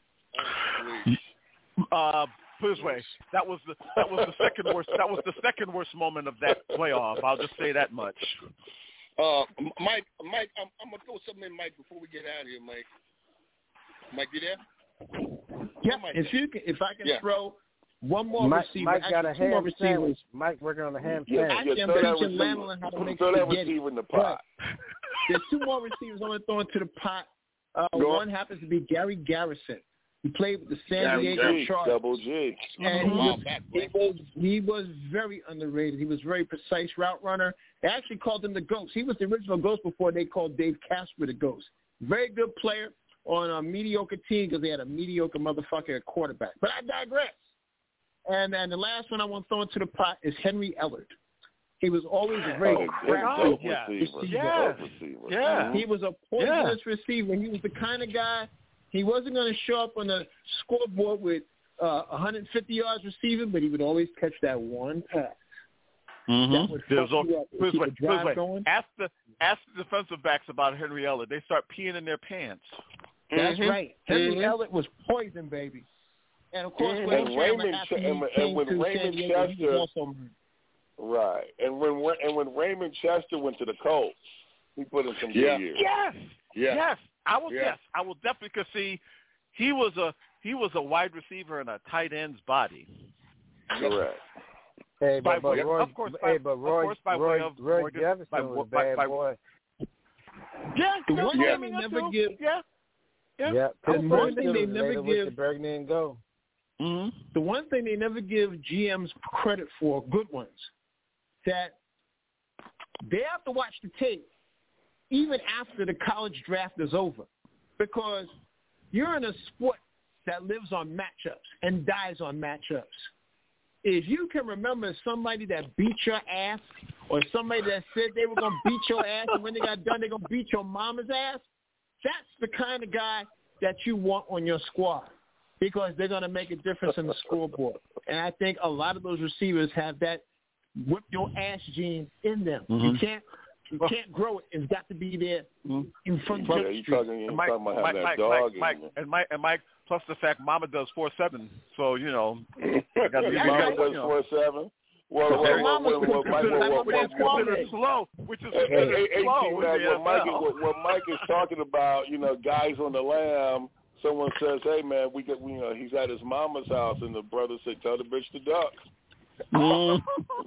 Uh, put it this way, that was the that was the second worst. That was the second worst moment of that playoff. I'll just say that much. Uh, Mike, Mike, I'm, I'm gonna throw something in, Mike, before we get out of here, Mike. Mike, you there? Yeah, Mike. if you can, if I can Yeah. throw one more Mike, receiver, Mike got a actually two more ham receivers. sandwich. Mike working on a ham Yeah, sandwich. Actually, yeah, I'm throw that teaching receiver, Lamlin how to make throw that spaghetti. receiver in the pot. There's two more receivers I'm going to throw into the pot. Uh, Go one happens to be Gary Garrison. He played with the San Gary Diego G, Chargers. double G. And he Wow, was, back, he, was, he was very underrated. He was very precise route runner. They actually called him the Ghost. He was the original Ghost before they called Dave Casper the Ghost. Very good player on a mediocre team because they had a mediocre motherfucker at quarterback. But I digress. And then the last one I want to throw into the pot is Henry Ellard. He was always a very Oh, crafty dope yeah. receiver. Yeah. Dope receiver. Yeah. Mhm. He was a poisonous receiver. He was the kind of guy, he wasn't going to show up on the scoreboard with uh, one hundred fifty yards receiving, but he would always catch that one pass. That would There's fuck al- you up, put it this keep way, the put it this drive way. going. Ask the ask the defensive backs about Henry Ellard. They start peeing in their pants. That's Mhm. right. Henry Mhm. Ellard was poison, baby. And, of course, Mhm. when And Chandler, Raymond after Ch- he and- and came when to Raymond San Diego, he Chester- was also murdered. Right. And when and when Raymond Chester went to the Colts, he put in some Yeah. good years. Yes. Yeah. Yes. I will. Yeah. Yes. I will definitely cause see. He was a he was a wide receiver in a tight end's body. Correct. Hey, By but, but way- Roy, of course, by- hey, but of Roy, course, by Roy, way of Roy Morgan- Jefferson by- was a by- bad by- boy. Yeah. The Bill one Yeah. thing they Fleming never too. give, Yeah. Yeah. Yeah, The Pittsburgh one thing they Steelers never later with give- the Burgundy and Gold. Mm-hmm. the one thing they never give G Ms credit for, good ones, that they have to watch the tape even after the college draft is over, because you're in a sport that lives on matchups and dies on matchups. If you can remember somebody that beat your ass or somebody that said they were going to beat your ass and when they got done they're going to beat your mama's ass, that's the kind of guy that you want on your squad, because they're going to make a difference in the scoreboard. And I think a lot of those receivers have that whip your ass gene in them. You Mhm. can't you can't grow it. It's got to be there Mhm. in front of Yeah, the you street. talking, you And Mike, talking about Mike, having Mike, that dog Mike, Mike, in you. and Mike, and Mike. Plus the fact Mama does four seven, so you know. I got to Yeah, Mama right. does four seven. Well, well, Her well, mama's well, well, Mike, considered- well, well, which is well, considered slow, which is Hey, considered hey, hey, slow T, in man, the what Mike, is, N F L. what, what Mike is talking about, you know, guys on the lam. Someone says, "Hey, man, we get, you know, he's at his mama's house," and the brother said, "Tell the bitch to duck." Mm.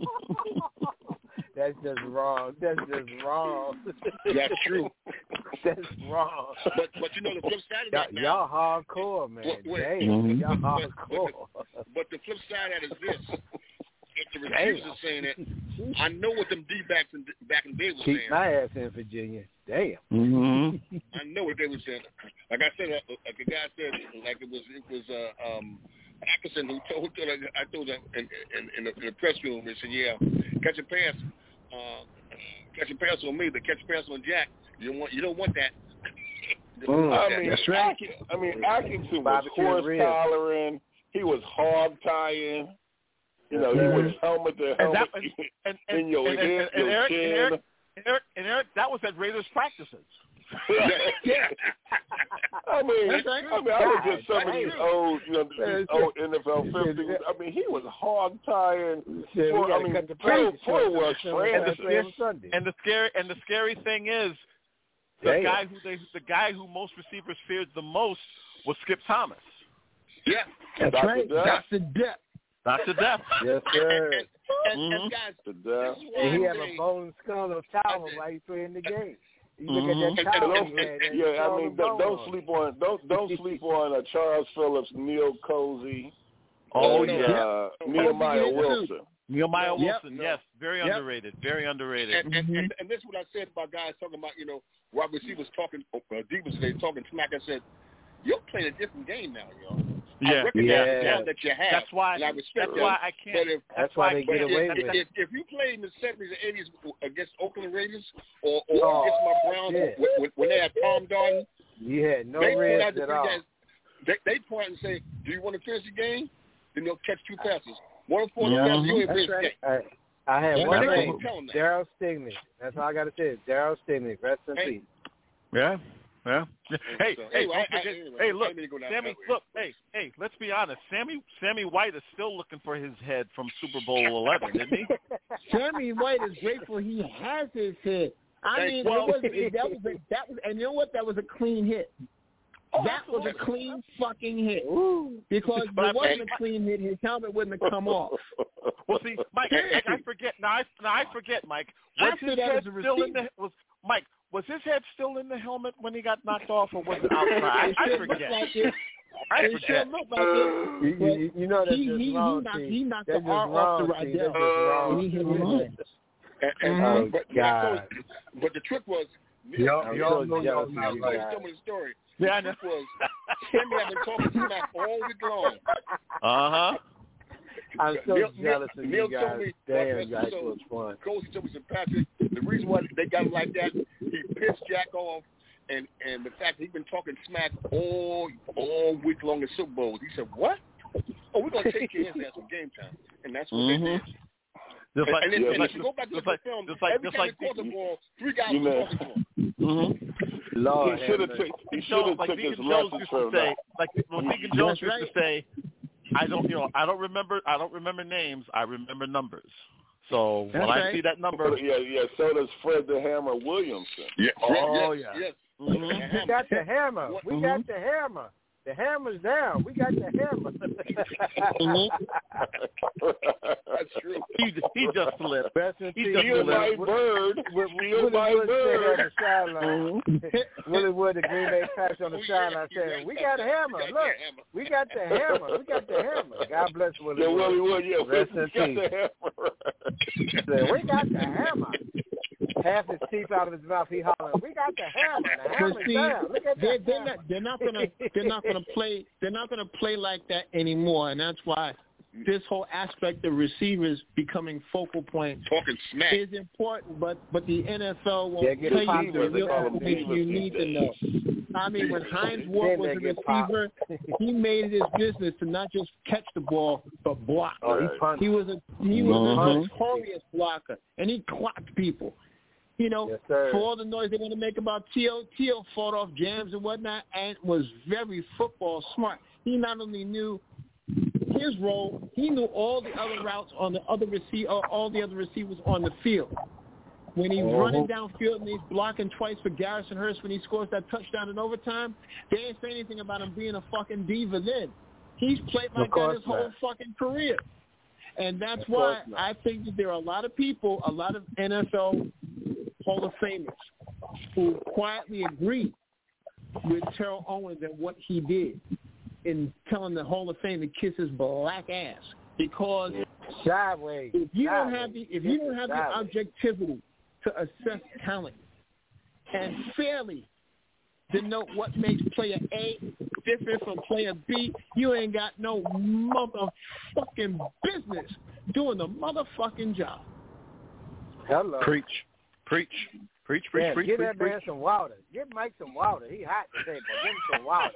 That's just wrong. That's just wrong. That's true. That's wrong. But but you know the flip side of Y'all, that now. y'all hardcore, man. Wait, wait. Damn, Mhm. y'all But- but hardcore. But the flip side of that is this: if the Damn. receivers are saying it, I know what them D-backs in, back in the day was Keep saying. my ass in Virginia. Damn. Mm-hmm. I know what they were saying. Like I said, uh, like the guy said, like it was it was uh, um, Atkinson who told, who told I told him in, in, in, the, in the press room. He said, "Yeah, catch a pass, uh, catch a pass on me, but catch a pass on Jack. You don't want you don't want that." Mm. I mean, That's right. Atkinson, I mean, Atkinson was Barbecue horse ribs. collaring. He was hog tying. You know, he Mhm. was helmet to And helmet that, and, and, and, in your and, head, and, and, your Eric, chin. and, Eric, and, Eric, and Eric, that was at Raiders practices. Yeah. I mean, That's right. I mean, I look at some of That's these true. old, you know, these old N F L fifties. I mean, he was hog tying. Yeah, we For, I gotta mean, cut the for, practice for short Wes so we can Francis. play on Sunday. And the scary and the scary thing is, the Damn. guy who they, the guy who most receivers feared the most was Skip Thomas. Yeah. That's Doctor right. Death. Doctor Death. Doctor Death. Yes, sir. And, and, Mhm. and guys, To this death. is why And he I had say- a bone skull of tower I said- while he playing the game. You Mhm. look at that And- tower and- he had. that Yeah, I skull mean, and don't, bone don't on it. sleep on don't don't sleep on uh, Charles Phillips, Neil Cozy, Oh, and, yeah. uh, Nehemiah Cozy did Wilson. too. Nehemiah Yep. Wilson, No. yes, very Yep. underrated, very underrated. And, and, and, and this is what I said about guys talking about, you know, wide receivers talking, uh, Divas today talking smack. I said, you're playing a different game now, y'all. I Yeah, recognize yeah. the talent that you have. That's why. and I respect That's that. why I can't. But if, That's why they but get if, away if, with it. if, if you played in the seventies and eighties against Oakland Raiders or, or Oh, against my Browns shit. when, when, when they had Tom Darden, You had no they point out ribs the at three all. guys. They, they point and say, do you want to finish the game? Then they'll catch two passes. One of four Mhm. passes, you ain't That's finished the right. game. I, I had Yeah, one they name, keep telling that. Daryl Stigney. That's all I got to say. Daryl Stigney. Rest in Hey. peace. Yeah, yeah. Hey, So, hey, anyway, don't I- I- forget- anyway, hey, I look, didn't mean to go down Sammy, that way. look, hey, hey, let's be honest. Sammy, Sammy White is still looking for his head from Super Bowl eleven, isn't he? Sammy White is grateful he has his hit. I Hey, mean, well- it was, it, that was a, that was, and you know what? That was a clean hit. Oh, that was a absolutely. clean fucking hit. Ooh. Because if But I- it wasn't a clean hit, his helmet wouldn't have come off. Well, see, Mike, I, I forget. Now I, now I forget, Mike. Was After his that, head as a still in the receiver. was Mike? Was his head still in the helmet when he got knocked off, or was it outside? It I, I sure looked forget. like it. I It sure forget. looked like it. You, you, you know that's He- just he- he wrong, knocked- T. he knocked That's the just R off the wrong, T. Rydell. That's just wrong. When he hit his head. And, and, Oh, but, God. But, but the trick was, Y'all, I'm y'all so know y'all jealous not of you I'll right. guys. tell me the story. Yeah, I The know. trick was, Sammy had been talking smack all week long. Uh huh. I'm so Neil- jealous Neil- of Neil you told guys. me, Damn, like, guys, so- was fun. Coach told me, said, Patrick, the reason why they got him like that, he pissed Jack off, and and the fact that he'd been talking smack all all week long in Super Bowls. He said, what? Oh, we're going to take your hands ass on game time. And that's what Mhm. they did. Just And, like, and, then, just and like, if you go back to just the like, film, just like, every just time like, they caught the ball, three guys You were know. talking to him. mm-hmm. Lord He should have have took. mercy. He should So, have like took his Deacon Jones lessons used to from say, that. like well, Deacon Jones That's used right. to say, I don't, you know, I don't remember, I don't remember names, I remember numbers. So That's when I right. see that number, Yeah, yeah. So does Fred the Hammer Williamson. Yeah. Oh, yes, yeah. Yes. Mhm. We got the hammer. What- We Mhm. got the hammer. The hammer's down. We got the hammer. Mhm. That's true. he he just slipped. Best in He peace. just Steal my Willie- bird. Willie Steal Wood my said on bird. the sideline. Willie Wood, the Green Bay Packers on the Oh, yeah, sideline, you're said, right "We about got a that. hammer. We got Look, the hammer. we got the hammer. We got the hammer." God bless Willie Yeah, Wood. Willie Wood. Yeah, Rest we in got peace. the hammer. Said, "We got the hammer." Half his teeth out of his mouth, he hollering, "We got the hammer. The But hammer's see, down. Look at they're, that they're hammer." not they're not gonna they're not gonna play they're not gonna play like that anymore, and that's why this whole aspect of receivers becoming focal point Talking smack. is important. But but the N F L won't Yeah, get tell you popped, the they real call them information divas you these need to days. know. I mean, when Hines Ward Then was they a get popped. receiver, he made it his business to not just catch the ball but block. Oh, he Right. punched. He was a he was Mhm. a notorious blocker, and he clocked people. You know, Yes, sir. for all the noise they want to make about T O, T O fought off jams and whatnot, and was very football smart. He not only knew his role, he knew all the other routes on the other receiver, all the other receivers on the field. When he's Uh-huh. running downfield and he's blocking twice for Garrison Hurst when he scores that touchdown in overtime, they ain't say anything about him being a fucking diva then. He's played like that course his whole not. fucking career. And that's Of why course not. I think that there are a lot of people, a lot of N F L Hall of Famers who quietly agree with Terrell Owens and what he did in telling the Hall of Fame to kiss his black ass, because Sideways. If you sideways. don't have the if you don't have sideways. the objectivity to assess talent and fairly denote what makes player A different from player B, you ain't got no motherfucking business doing the motherfucking job. Hello. Preach. Preach. Preach, preach, yeah, preach, Give preach, that preach. man some water. Give Mike some water. He hot today, but give him some water.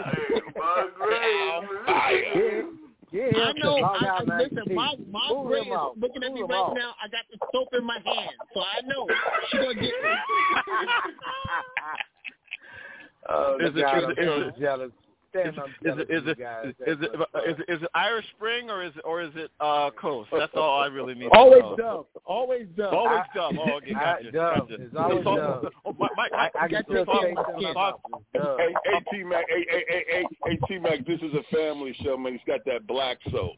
Yeah, I know. I, I, listen, my my Pull brain is out. looking at Pull me him right out. now. I got the soap in my hand, so I know she gonna get me. Oh, Is it- God, is I'm it- so is it- jealous. Damn, I'm Is jealous it is of you it guys. is That's it what's is up. it is it Irish Spring or is or is it uh, Coast? That's all I really need. Always to know. dub. Always dub. Always I- dub. Oh, okay, I, gotcha. dub. gotcha. It's always So- dub. Oh, Mike, Mike, I, I can got still your taste thoughts. it in my Yeah. mouth. It's dub. Hey, hey, T Mac, hey, hey, hey, hey, hey, T Mac, this is a family show, man. He's got that black soap.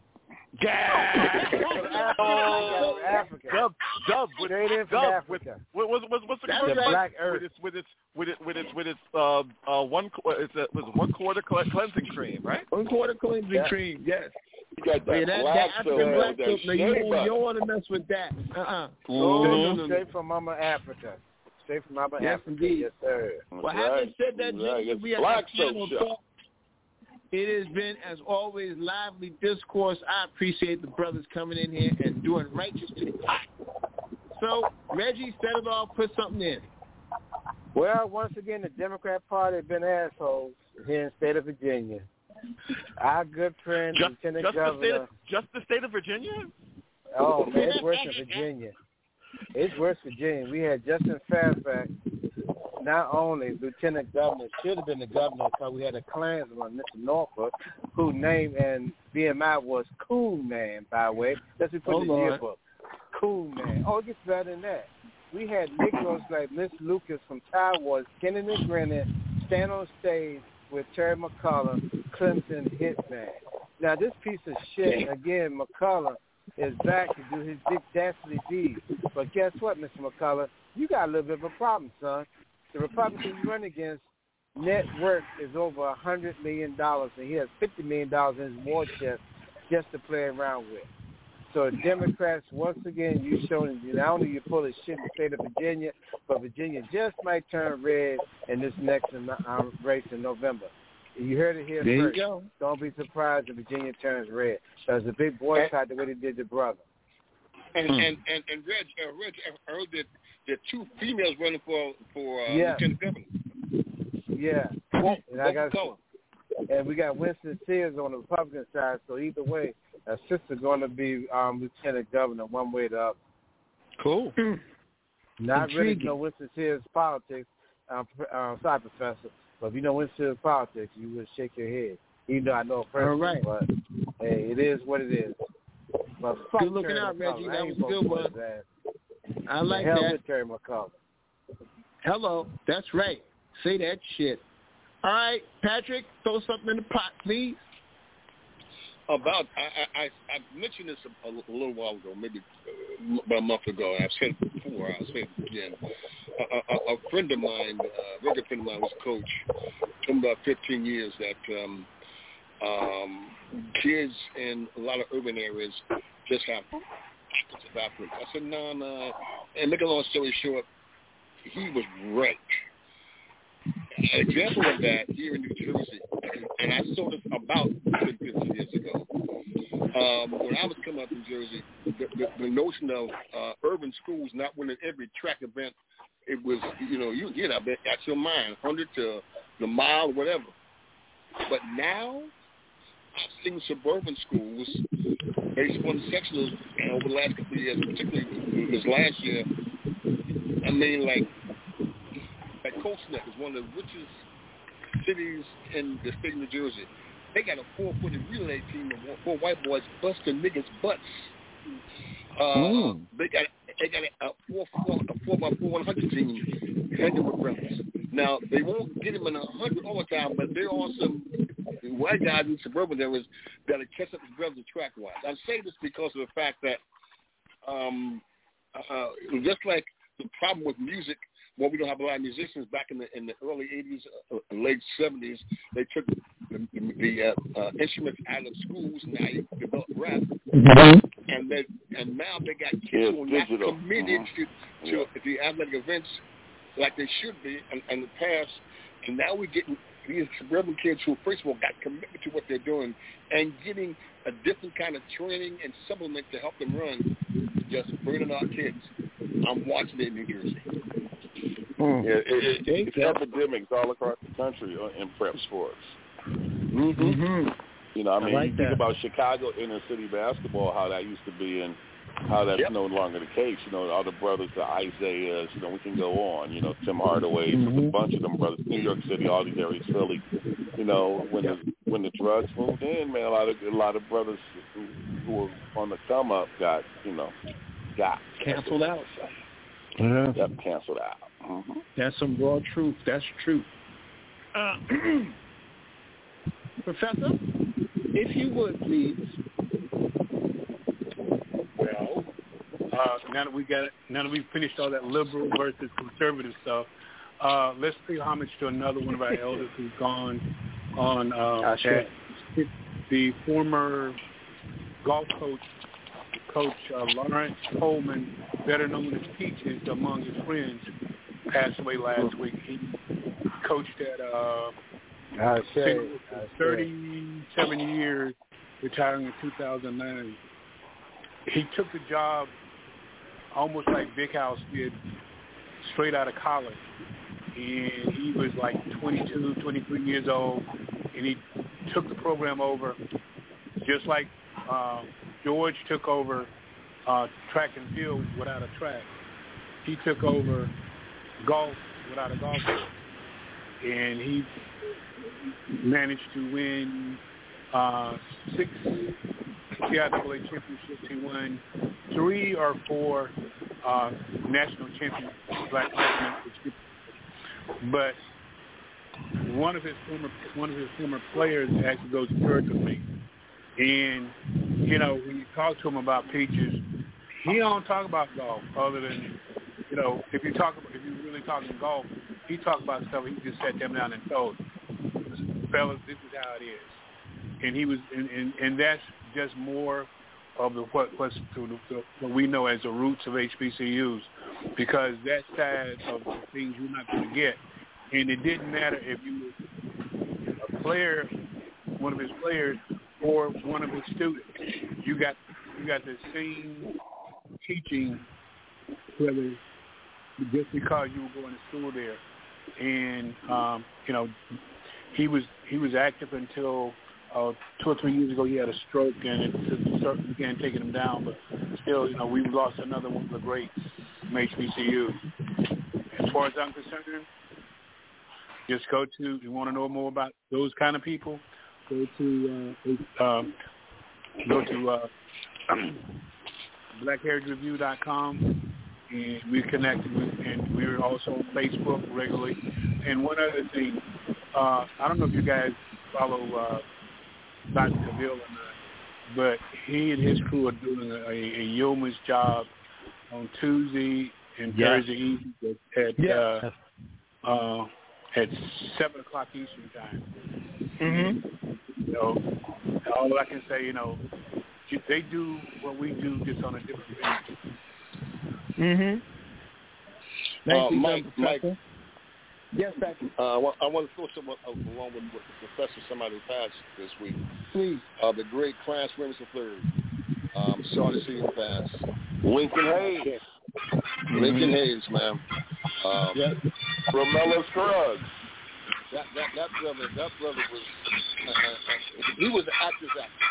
Africa. Africa. Dub, dub, with, Straight in from dub with, Africa. what, what's, what's, what's the That's commercial? The Black Earth. With its, with its, with its, with its, with its, uh, uh, one, qu- it's a, was it one quarter cle- cleansing cream, right? One quarter cleansing Yeah. cream, yes. You got that Yeah, that, black that soap African black with soap, that no, you shea don't, you butter. don't want to mess with that. Uh-uh. Oh, No, no, no, straight no. from Mama Africa. Straight from Mama Yes, Africa. indeed. Yes, sir. Well, That's having right. said that, Right. gentlemen, It's we have black a soap panel show. talk. It has been, as always, lively discourse. I appreciate the brothers coming in here and doing righteous to the pot. So, Reggie, set it all, put something in. Well, once again, the Democrat Party have been assholes here in the state of Virginia. Our good friend, Just, Lieutenant just the state Governor. of, just the state of Virginia? Oh, man, it's worse in Virginia. It's worse in Virginia. We had Justin Fairfax, not only Lieutenant Governor, should have been the governor because we had a Klansman, Mister Norfolk, who named, and B M I was Cool Man, by the way. That's what we put Oh, in the Lord. yearbook. Cool Man. Oh, it gets better than that. We had Negroes like Miss Lucas from Towers, Kennedy and Grennan, stand on stage with Terry McCullough, Clemson Hitman. Now, this piece of shit, again, McCullough, is back to do his big dastardly deeds. But guess what, Mister McCullough? You got a little bit of a problem, son. The Republicans you run against, net worth is over one hundred million dollars, and he has fifty million dollars in his war chest just to play around with. So Democrats, once again, you showing you not only you pull of shit in the state of Virginia, but Virginia just might turn red in this next um, race in November. You heard it here There first. you go. Don't be surprised if Virginia turns red. There's a big boycott the way they did the brother. And Hmm. and and and Reg, uh, Reg, I heard that there are two females running for for uh, Yeah. lieutenant governor. Yeah. What, And I what got color? and we got Winston Sears on the Republican side, so either way, a sister going to be um, lieutenant governor one way or the other. Cool. Not really Intriguing. know Winston Sears politics, um, uh, sorry, Professor, but if you know Winston Sears politics, you would shake your head. Even though I know a person, All right. but hey, it is what it is. But fuck Good looking Terry out, Reggie. McCullough. I That ain't was a voting good for one. his ass. I like the hell that. with Terry McCullough. Hello. That's right. Say that shit. All right, Patrick, throw something in the pot, please. About I I, I mentioned this a, a little while ago, maybe uh, about a month ago. I've said it before. I'll say it again. A, a, a friend of mine, a regular friend of mine, was a coach. Told me about fifteen years that um, um, kids in a lot of urban areas just have pockets of affluence. I said, no, no. And make a long story short, he was right. An example of that here in New Jersey, and I saw this about fifteen years ago. Um, when I was coming up in Jersey, the, the, the notion of uh, urban schools not winning every track event, it was, you know, you get up at your mind, one hundred to the mile, whatever. But now, I've seen suburban schools, based upon the sectionals, and over the last couple of years, particularly this last year, I mean, like, like Coach Neck is one of the richest cities in the state of New Jersey. They got a four-footed relay team of four white boys busting niggas' butts. Uh, Mm. They got they got a, a four four a four by four one hundred team hanging with brothers. Now they won't get them in a hundred all the time, but there are some white guys in suburban areas that'll catch up with brothers track wise. I say this because of the fact that um, uh, just like the problem with music well, we don't have a lot of musicians. Back in the in the early eighties, uh, late seventies, they took the, the, the uh, uh, instruments out of schools. Now you develop rap, mm-hmm. and they and now they got kids yeah, who are not digital. committed mm-hmm. to to yeah. the athletic events like they should be in, in the past. And now we're getting these suburban kids who, first of all, got commitment to what they're doing and getting a different kind of training and supplement to help them run. Just bringing our kids. I'm watching it in New Jersey. Mm. Yeah, it, it, it's epidemics all across the country in prep sports. Mm-hmm. Mm-hmm. You know, I mean, I like you think that. about Chicago inner city basketball, how that used to be, and how that's yep. no longer the case. You know, all the brothers, the Isaiahs, you know, we can go on. You know, Tim Hardaway, mm-hmm. a bunch of them brothers, New York City, all these areas, Philly. You know, when yep. the when the drugs moved in, man, a lot of a lot of brothers who, who were on the come up got, you know, got canceled out. Yeah, yep, canceled out. Mm-hmm. That's some raw truth. That's true. Uh, Professor, if you would, please. Well, uh, now that we got it, now that we've finished all that liberal versus conservative stuff, uh, let's pay homage to another one of our elders who's gone on. Uh, sure. The former golf coach, Coach uh, Lawrence Coleman, better known as Peaches among his friends, passed away last week. He coached at uh, I say, thirty-seven years, retiring in two thousand nine. He took the job almost like Big House did, straight out of college. And he was like twenty-two, twenty-three years old, and he took the program over just like uh, George took over uh, track and field without a track. He took over golf without a golf course. And he managed to win uh, six C I A A championships. He won three or four uh, national championships, black championships. But one of his former one of his former players actually goes to church with me. And, you know, when you talk to him about Peaches, he don't talk about golf other than, you know, if you talk about, if you're really talking golf, he talk about stuff he just sat them down and told, fellas, this is how it is. And he was, and, and, and that's just more of the what what's the, the, what we know as the roots of H B C Us, because that side of the things you're not going to get. And it didn't matter if you were a player, one of his players, or one of his students. You got you got the same teaching, whether just because you were going to school there. And um, you know, he was he was active until uh, two or three years ago. He had a stroke, and it began taking him down. But still, you know, we lost another one of the greats from H B C U. As far as I'm concerned, just go to. You want to know more about those kind of people? Go to uh, um, go to uh, black heritage review dot com, and we're connected with, and we're also on Facebook regularly. And one other thing, uh, I don't know if you guys follow uh, Doctor Cavill or not, but he and his crew are doing a, a yeoman's job on Tuesday and yeah. Thursday evenings at yeah. uh, uh, at seven o'clock Eastern time. Mm-hmm. You know, all I can say, you know, they do what we do just on a different basis. Mm-hmm. Uh, Mike, Mike. Yes, Patrick. Uh, I, want, I want to throw some along with, with the professor, somebody who passed this week. Please. Uh, the great Clarence Remington the third. Um, sorry to see him pass. Lincoln Hayes. Mm-hmm. Lincoln Hayes, man. Um, yep. Romello Scruggs. That that that brother, that brother was uh, uh, he was an actor's actor.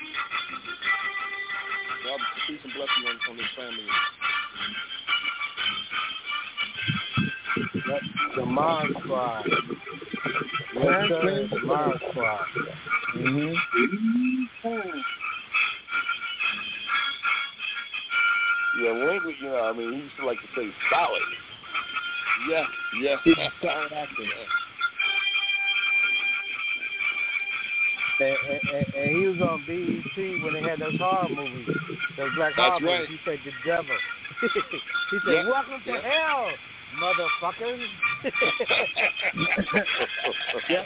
God, peace and blessing on, on his family. That's the Mars Squad. Yes, sir. The Mars Squad. Mm-hmm. Yeah, Lincoln, you know, I mean, he used to like to say solid. Yeah, yeah. He's a solid actor. And, and, and he was on B E T when they had those horror movies, those black horror That's right. movies. He said the devil. He said, yeah. "Welcome to yeah. hell." motherfuckers. Yep.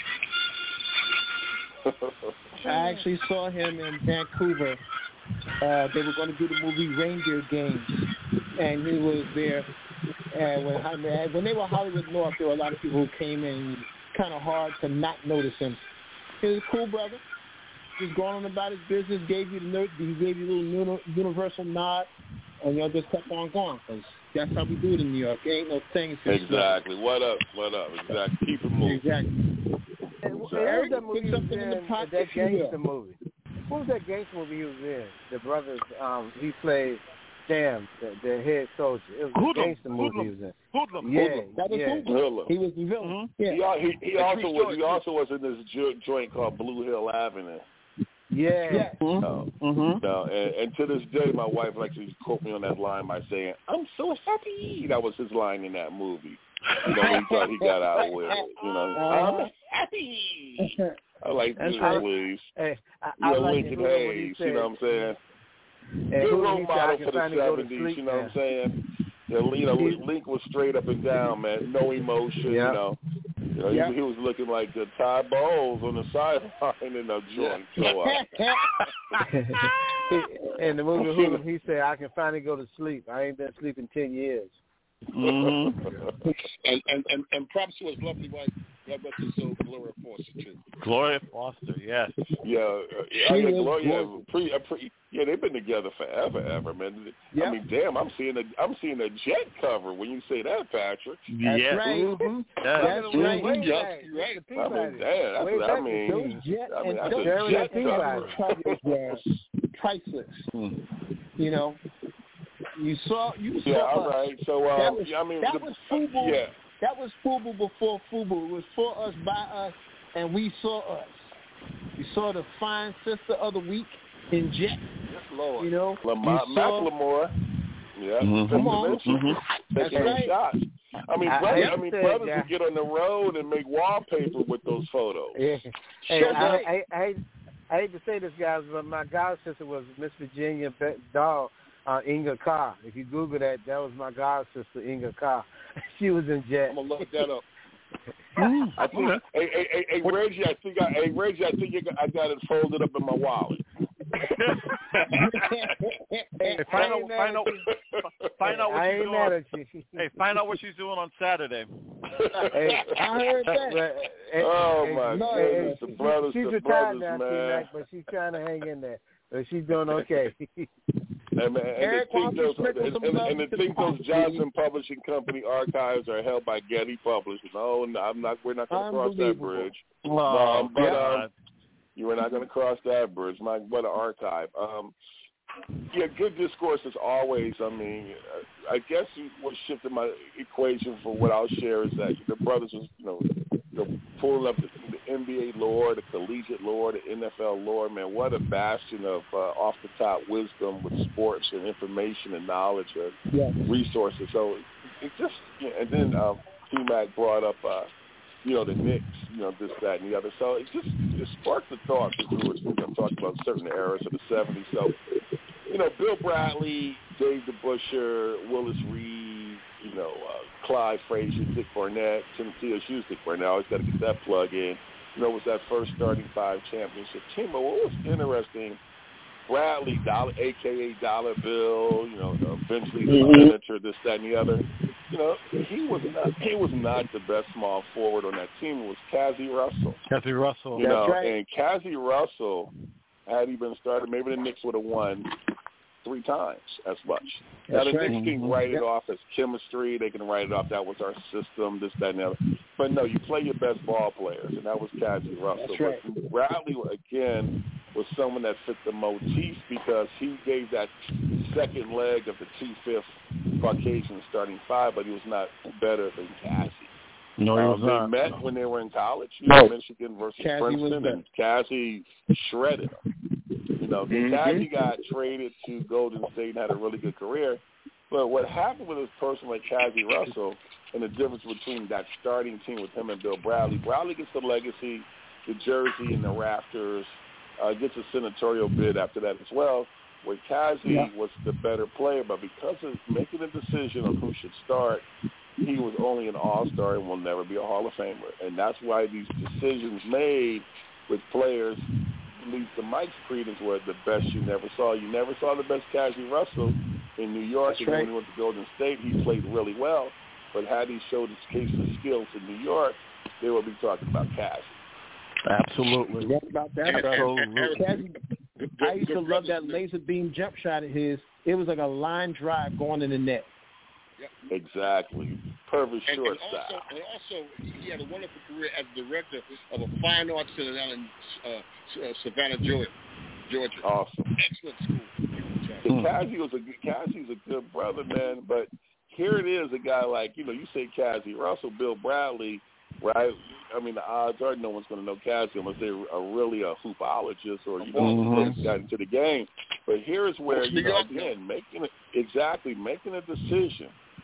I actually saw him in Vancouver. Uh, they were going to do the movie Reindeer Games, and he was there. And when when they were Hollywood North, there were a lot of people who came in. Kind of hard to not notice him. He was a cool brother. Just going on about his business. Gave you the note. He gave you a little universal nod, and y'all just kept on going because that's how we do it in New York. There ain't no things. Exactly. What up? What up? Exactly. Keep it moving. Exactly. And exactly. Eric, that movie he was in, in, the pocket, that gangster yeah. movie. What was that gangster movie he was in? The brothers, um, he played Sam, the, the head soldier. It was Hoodlum. a gangster movie Hoodlum. he was in. Hoodlum. Yeah, Hoodlum. That was yeah. Hoodlum. He was the villain. Mm-hmm. Yeah. He, he, he The also true was. story, He too. also was in this jo- joint called Blue Hill Avenue. Yeah. Yeah. Mm-hmm. No, Mm-hmm. no, and, and to this day, my wife actually quote me on that line by saying, "I'm so happy." That was his line in that movie. You know, when he thought he got out with it. You know, Uh-huh. I'm happy. I like That's this, right. Louise. Hey, I, You I know, like Lincoln it when he Hayes. said, You know what I'm saying? and Good who role he said, I model can for the finally go to seventies. sleep You know what now. I'm saying? Yeah, you know, Link was straight up and down, man. No emotion. Yeah. You know, you know Yeah. he, he was looking like the Ty Bowles on the sideline in the joint. So, uh, in the movie Hoodlum, he said, I can finally go to sleep. I ain't been sleeping ten years. mm-hmm. and, and, and, and props to his lovely wife, God bless her soul, Gloria Foster, too. Gloria Foster, yes. Yeah, uh, She yeah, was Gloria, gorgeous. pre, uh, pre, yeah, they've been together forever, ever, man. Yep. I mean, damn, I'm seeing a, I'm seeing a Jet cover when you say that, Patrick. That's yes. right. Mm-hmm. Yes. That's right. Way Yeah, back. right. Mister I mean, Peabody. damn, that's Way what back I mean. Those jet I mean, and that's those a Jerry Jet and cover. Peabody. covers were priceless. You know, you saw you saw Yeah, all us. right. So, uh, That was, yeah, I mean, that the, was FUBU. Yeah. That was FUBU before FUBU. It was for us, by us, and we saw us. You saw the fine sister of the week in Jet. Yes, Lord. You know, Lamar, you saw, Macklemore. Yeah. Mm-hmm. Come on. Mm-hmm. That's Taking right. shots. I mean, I- brothers, I I, mean, said, brothers yeah. would get on the road and make wallpaper with those photos. Yeah. Hey, Sure I, did. I, I, hate, I hate to say this, guys, but my god sister was Miss Virginia Be- Doll, uh, Inga Carr. If you Google that, that was my god sister, Inga Carr. She was in Jet. I'm going to look that up. I think, Okay. hey, hey, hey, hey, Reggie, I think, I, hey, Reggie, I think you got, I got it folded up in my wallet. Hey, find out, find out, find out what I she's ain't doing. mad On, at you. hey, find out what she's doing on Saturday. Hey, I heard that. but, hey, Oh hey, my no, goodness, hey, the she- brothers, she's the retired brothers, now, man. T-Mac, but she's trying to hang in there. But she's doing okay. And, man, and Eric, the why don't you Tinkos, sprinkle and, some and, love and the into the Tinkos pot, Johnson Publishing Company archives are held by Getty Publishing. No, no, I'm not. We're not going to cross that Unbelievable. bridge. Oh, um, but God. um, you were not going to cross that bridge. My what an archive. Um, yeah, good discourse as always. I mean, I guess what shifted my equation for what I'll share is that the brothers was, you know, you know pulling up the, the N B A lore, the collegiate lore, the N F L lore. Man, what a bastion of uh, off the top wisdom with sports and information and knowledge and Yes. resources. So it just, you know, and then um, T-Mac brought up, uh, you know, the Knicks, you know, this, that, and the other. So it just it sparked the thought because we were, you know, talking about certain eras of the seventies. So, you know, Bill Bradley, Dave DeBusschere, Willis Reed, you know, uh, Clyde Frazier, Dick Barnett, Timothy Hughes, Dick Barnett. I always got to get that plug in. You know, it was that first starting five championship team. But what was interesting, Bradley, Dollar, a k a. Dollar Bill, you know, eventually the Mm-hmm. senator, this, that, and the other. You know, he was not he was not the best small forward on that team. It was Cazzie Russell. Cazzie Russell. You That's know, right. and Cazzie Russell, had he been started, maybe the Knicks would have won three times as much. Now, That's the right. Knicks can Mhm. write it Yep. off as chemistry. They can write it off, that was our system, this, that, and the other. But, no, you play your best ball players, and that was Cazzie Russell. That's right. But Bradley, again, was someone that fit the motif because he gave that second leg of the two-fifth Caucasian starting five, but he was not better than Cazzie. No, he was um, not. They met when they were in college, you No. know, Michigan versus Cazzie was Princeton, better. and Cazzie shredded them. You know, Mhm. Cazzie got traded to Golden State and had a really good career. But what happened with a person like Cazzie Russell and the difference between that starting team with him and Bill Bradley, Bradley gets the legacy, the jersey and the rafters, uh, gets a senatorial bid after that as well, where Cazzie Yeah. was the better player. But because of making a decision on who should start, he was only an all-star and will never be a Hall of Famer. And that's why these decisions made with players, at least to Mike's credence, were the best you never saw. You never saw the best Cazzie Russell in New York. That's and right. when he went to Golden State, he played really well. But had he showed his case of skills in New York, they would be talking about Cazzie. Absolutely. What about that? Absolutely. Cazzie, I used to love that laser beam jump shot of his. It was like a line drive going in the net. Yep. Exactly. Perfect And, short and, also, style. and also, he had a wonderful career as director of a fine arts center down in uh, uh, Savannah, Georgia. Georgia. Awesome. Excellent school. And Cazzie was a good, Cazzie's a good brother, man. But here it is, a guy like, you know, you say Cazzie Russell, Bill Bradley, right? I mean, the odds are no one's going to know Cazzie unless they are really a hoopologist or, you know, Mm-hmm. got into the game. But here's where, It's you New know, York, again, making it, exactly, making a decision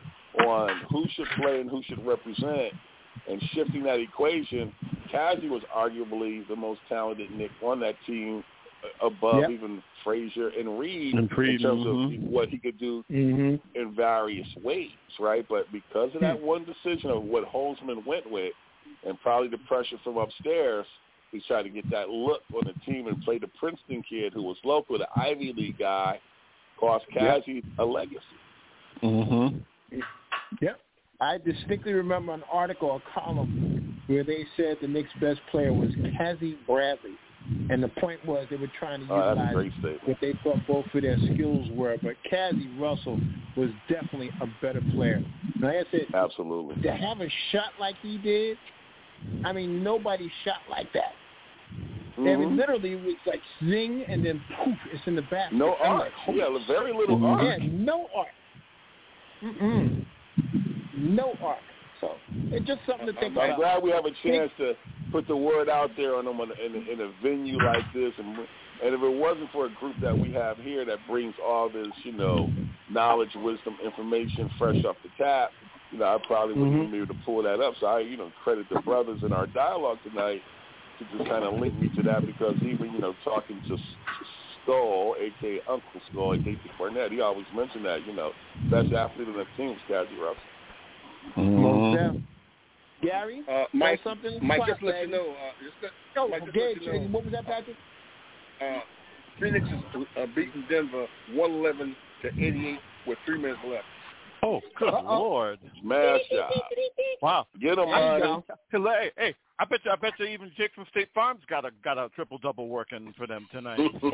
on who should play and who should represent and shifting that equation. Cazzie was arguably the most talented Knick on that team, above Yep. even Frazier and Reed And Reed, in terms mm-hmm. of what he could do Mm-hmm. in various ways, right? But because of that one decision of what Holzman went with and probably the pressure from upstairs, he tried to get that look on the team and play the Princeton kid who was local, the Ivy League guy, cost Cazzie a legacy. Mm-hmm. Yep. I distinctly remember an article, a column, where they said the Knicks' best player was Cazzie Bradley. And the point was they were trying to Oh, that's a utilize great statement. what they thought both of their skills were. But Cazzie Russell was definitely a better player. Like I said, Absolutely. to have a shot like he did, I mean, nobody shot like that. Mm-hmm. I mean, literally, it was like zing and then poof, it's in the basket. No I'm art. like, holy Yeah, very little Mhm. art. Yeah, no art. Mm-mm. No art. So it's just something to think I'm about. glad we have a chance to put the word out there on them in a, in a venue like this. And, and if it wasn't for a group that we have here that brings all this, you know, knowledge, wisdom, information fresh off the tap, you know, I probably wouldn't Mhm. even be able to pull that up. So I, you know, credit the brothers in our dialogue tonight to just kind of link me to that, because even, you know, talking to Skull, a k a. Uncle Skull, a k a. Barnett, he always mentioned that, you know, best athlete on the team was Cazzie Russell. Most definitely. Gary, Uh, say Mike, something? Mike, Clap, just to let you baby. know, uh, just let, Oh, Mike, just Gary, let you know, what was that, Patrick? uh, Phoenix is uh, beating Denver one eleven to eighty-eight with three minutes left. Oh, good Uh-oh. Lord! Smash job. Wow. Get him, There you Monty. go. Hey, hey, I bet you, I bet you, even Jake from State Farm's got a got a triple double working for them tonight. All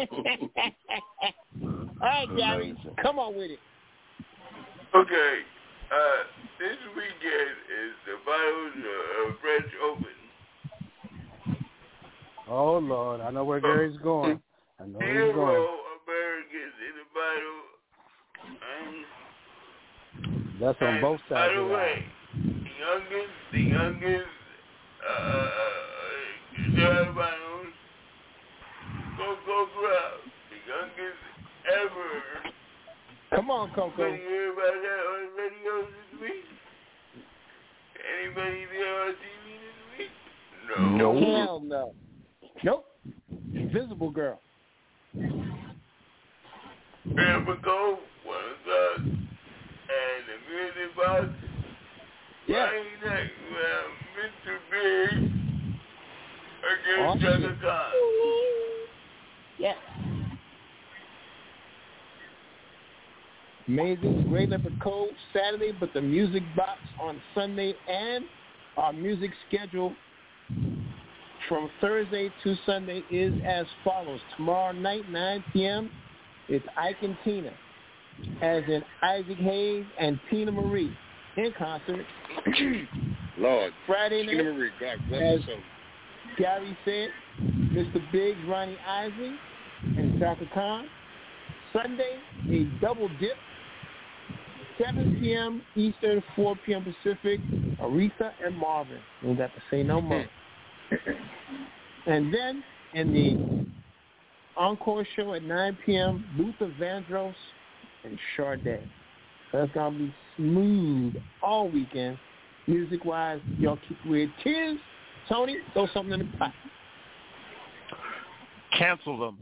right, Gary, Amazing. come on with it. Okay, uh, this weekend is the finals of French Open. Oh, Lord. I know where Gary's going. I know where he's Zero going. Americans in the final. And, That's on and both by sides the of the way, aisle. the youngest, the youngest, uh, semifinals, go, go, crowd. The youngest ever. Come on, Coco. Anybody hear about that on the radio this week? Anybody there on T V this week? No. Hell no. Nope. Invisible Girl. Amber Cole, one o'clock, and the music box. Yeah. Friday night, well, Mister Big Oh, against Chaka shit. Khan. Yeah. Amazing. Great Leopard Code Saturday, but the music box on Sunday, and our music schedule from Thursday to Sunday is as follows. Tomorrow night, nine p.m., it's Ike and Tina, as in Isaac Hayes and Tina Marie in concert. Lord. Friday Tina night, Marie, God bless as her soul. Gary said, Mister Biggs, Ronnie Isley, and Chaka Khan. Sunday, a double dip, seven p.m. Eastern, four p.m. Pacific, Aretha and Marvin. We don't got to say no more. And then in the encore show at nine p.m., Luther Vandross and Sade. So that's going to be smooth all weekend. Music-wise, y'all keep weird. Cheers. Tony, throw something in the pot. Cancel them.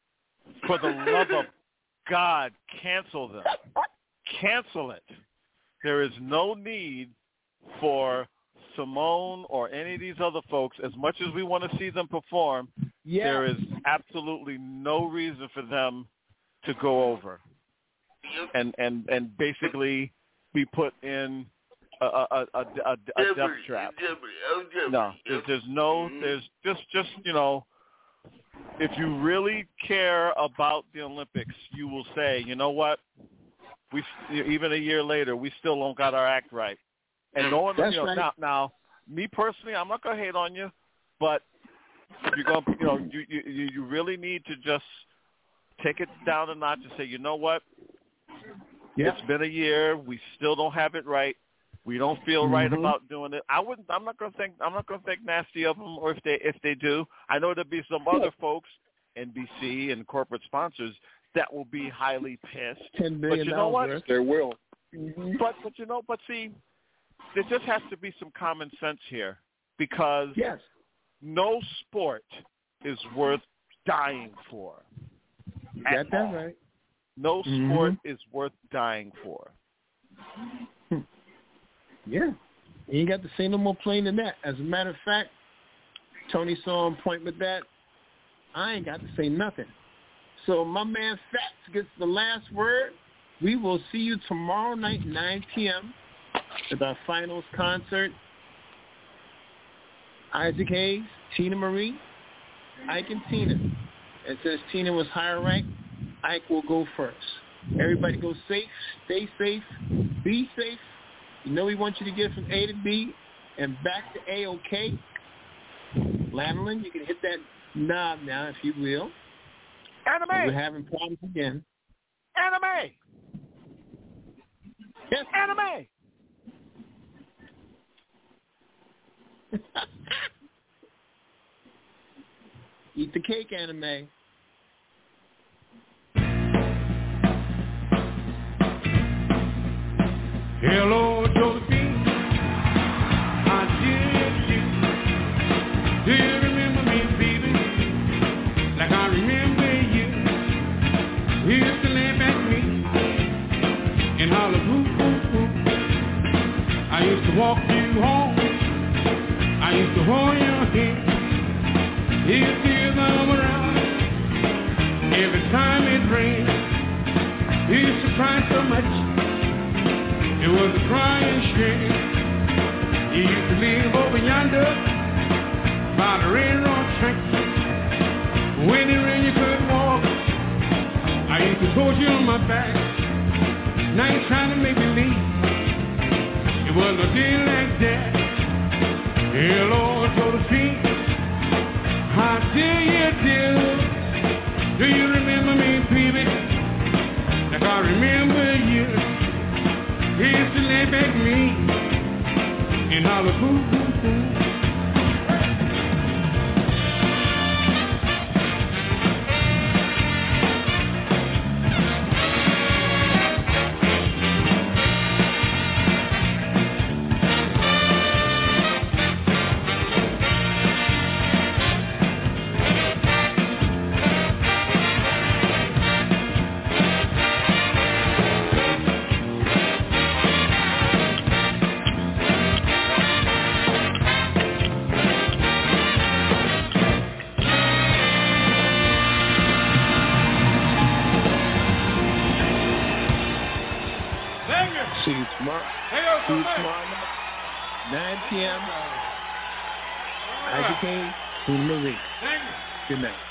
For the love of God, cancel them. Cancel it. there is no need for Simone or any of these other folks, as much as we want to see them perform, yeah. there is absolutely no reason for them to go over and, and, and basically be put in a, a, a, a, a death trap. No, there's, there's no, there's just, just, you know, if you really care about the Olympics, you will say, you know what, we even a year later, we still don't got our act right. And no one, That's you know, right. now, now, me personally, I'm not gonna hate on you, but if you're gonna, you know, you, you you really need to just take it down a notch and say, you know what, yeah. it's been a year, we still don't have it right, we don't feel mm-hmm. right about doing it. I wouldn't, I'm not gonna think, I'm not gonna think nasty of them, or if they if they do, I know there'll be some other folks, N B C and corporate sponsors, that will be highly pissed. Ten billion but you know what? They will. Mm-hmm. But but you know, but see. There just has to be some common sense here, because yes. no sport is worth dying for. Got that right. No mm-hmm. sport is worth dying for. Yeah. You ain't got to say no more plain than that. As a matter of fact, Tony saw on point with that. I ain't got to say nothing. So my man Fats gets the last word. We will see you tomorrow night, nine p.m., with our finals concert. Isaac Hayes, Tina Marie, Ike and Tina. And since Tina was higher ranked, Ike will go first. Everybody go safe, stay safe, be safe. You know we want you to get from A to B and back to A-OK. Lanolin, you can hit that knob now if you will. Anime! We're having problems again. Anime! Yes. Anime! Eat the cake, Anime. Hello, Josephine. I did you. Do you remember me, baby? Like I remember you. You used to laugh at me and holler, boo, boo, boo. I used to walk you home. I used to hold your hand. You used to come around every time it rained. You used to cry so much. It was a crying shame. You used to live over yonder by the railroad track. When it rained, you couldn't walk. I used to hold you on my back. Now you're trying to make me leave. It was a day like that. Hello, Josephine. How do you do? Do you remember me, baby? Like I remember you. He used to lay back me and holler, boo, boo, boo. See you tomorrow. See you tomorrow night, nine p.m. Isaac Hayes, Tina Marie. Good night.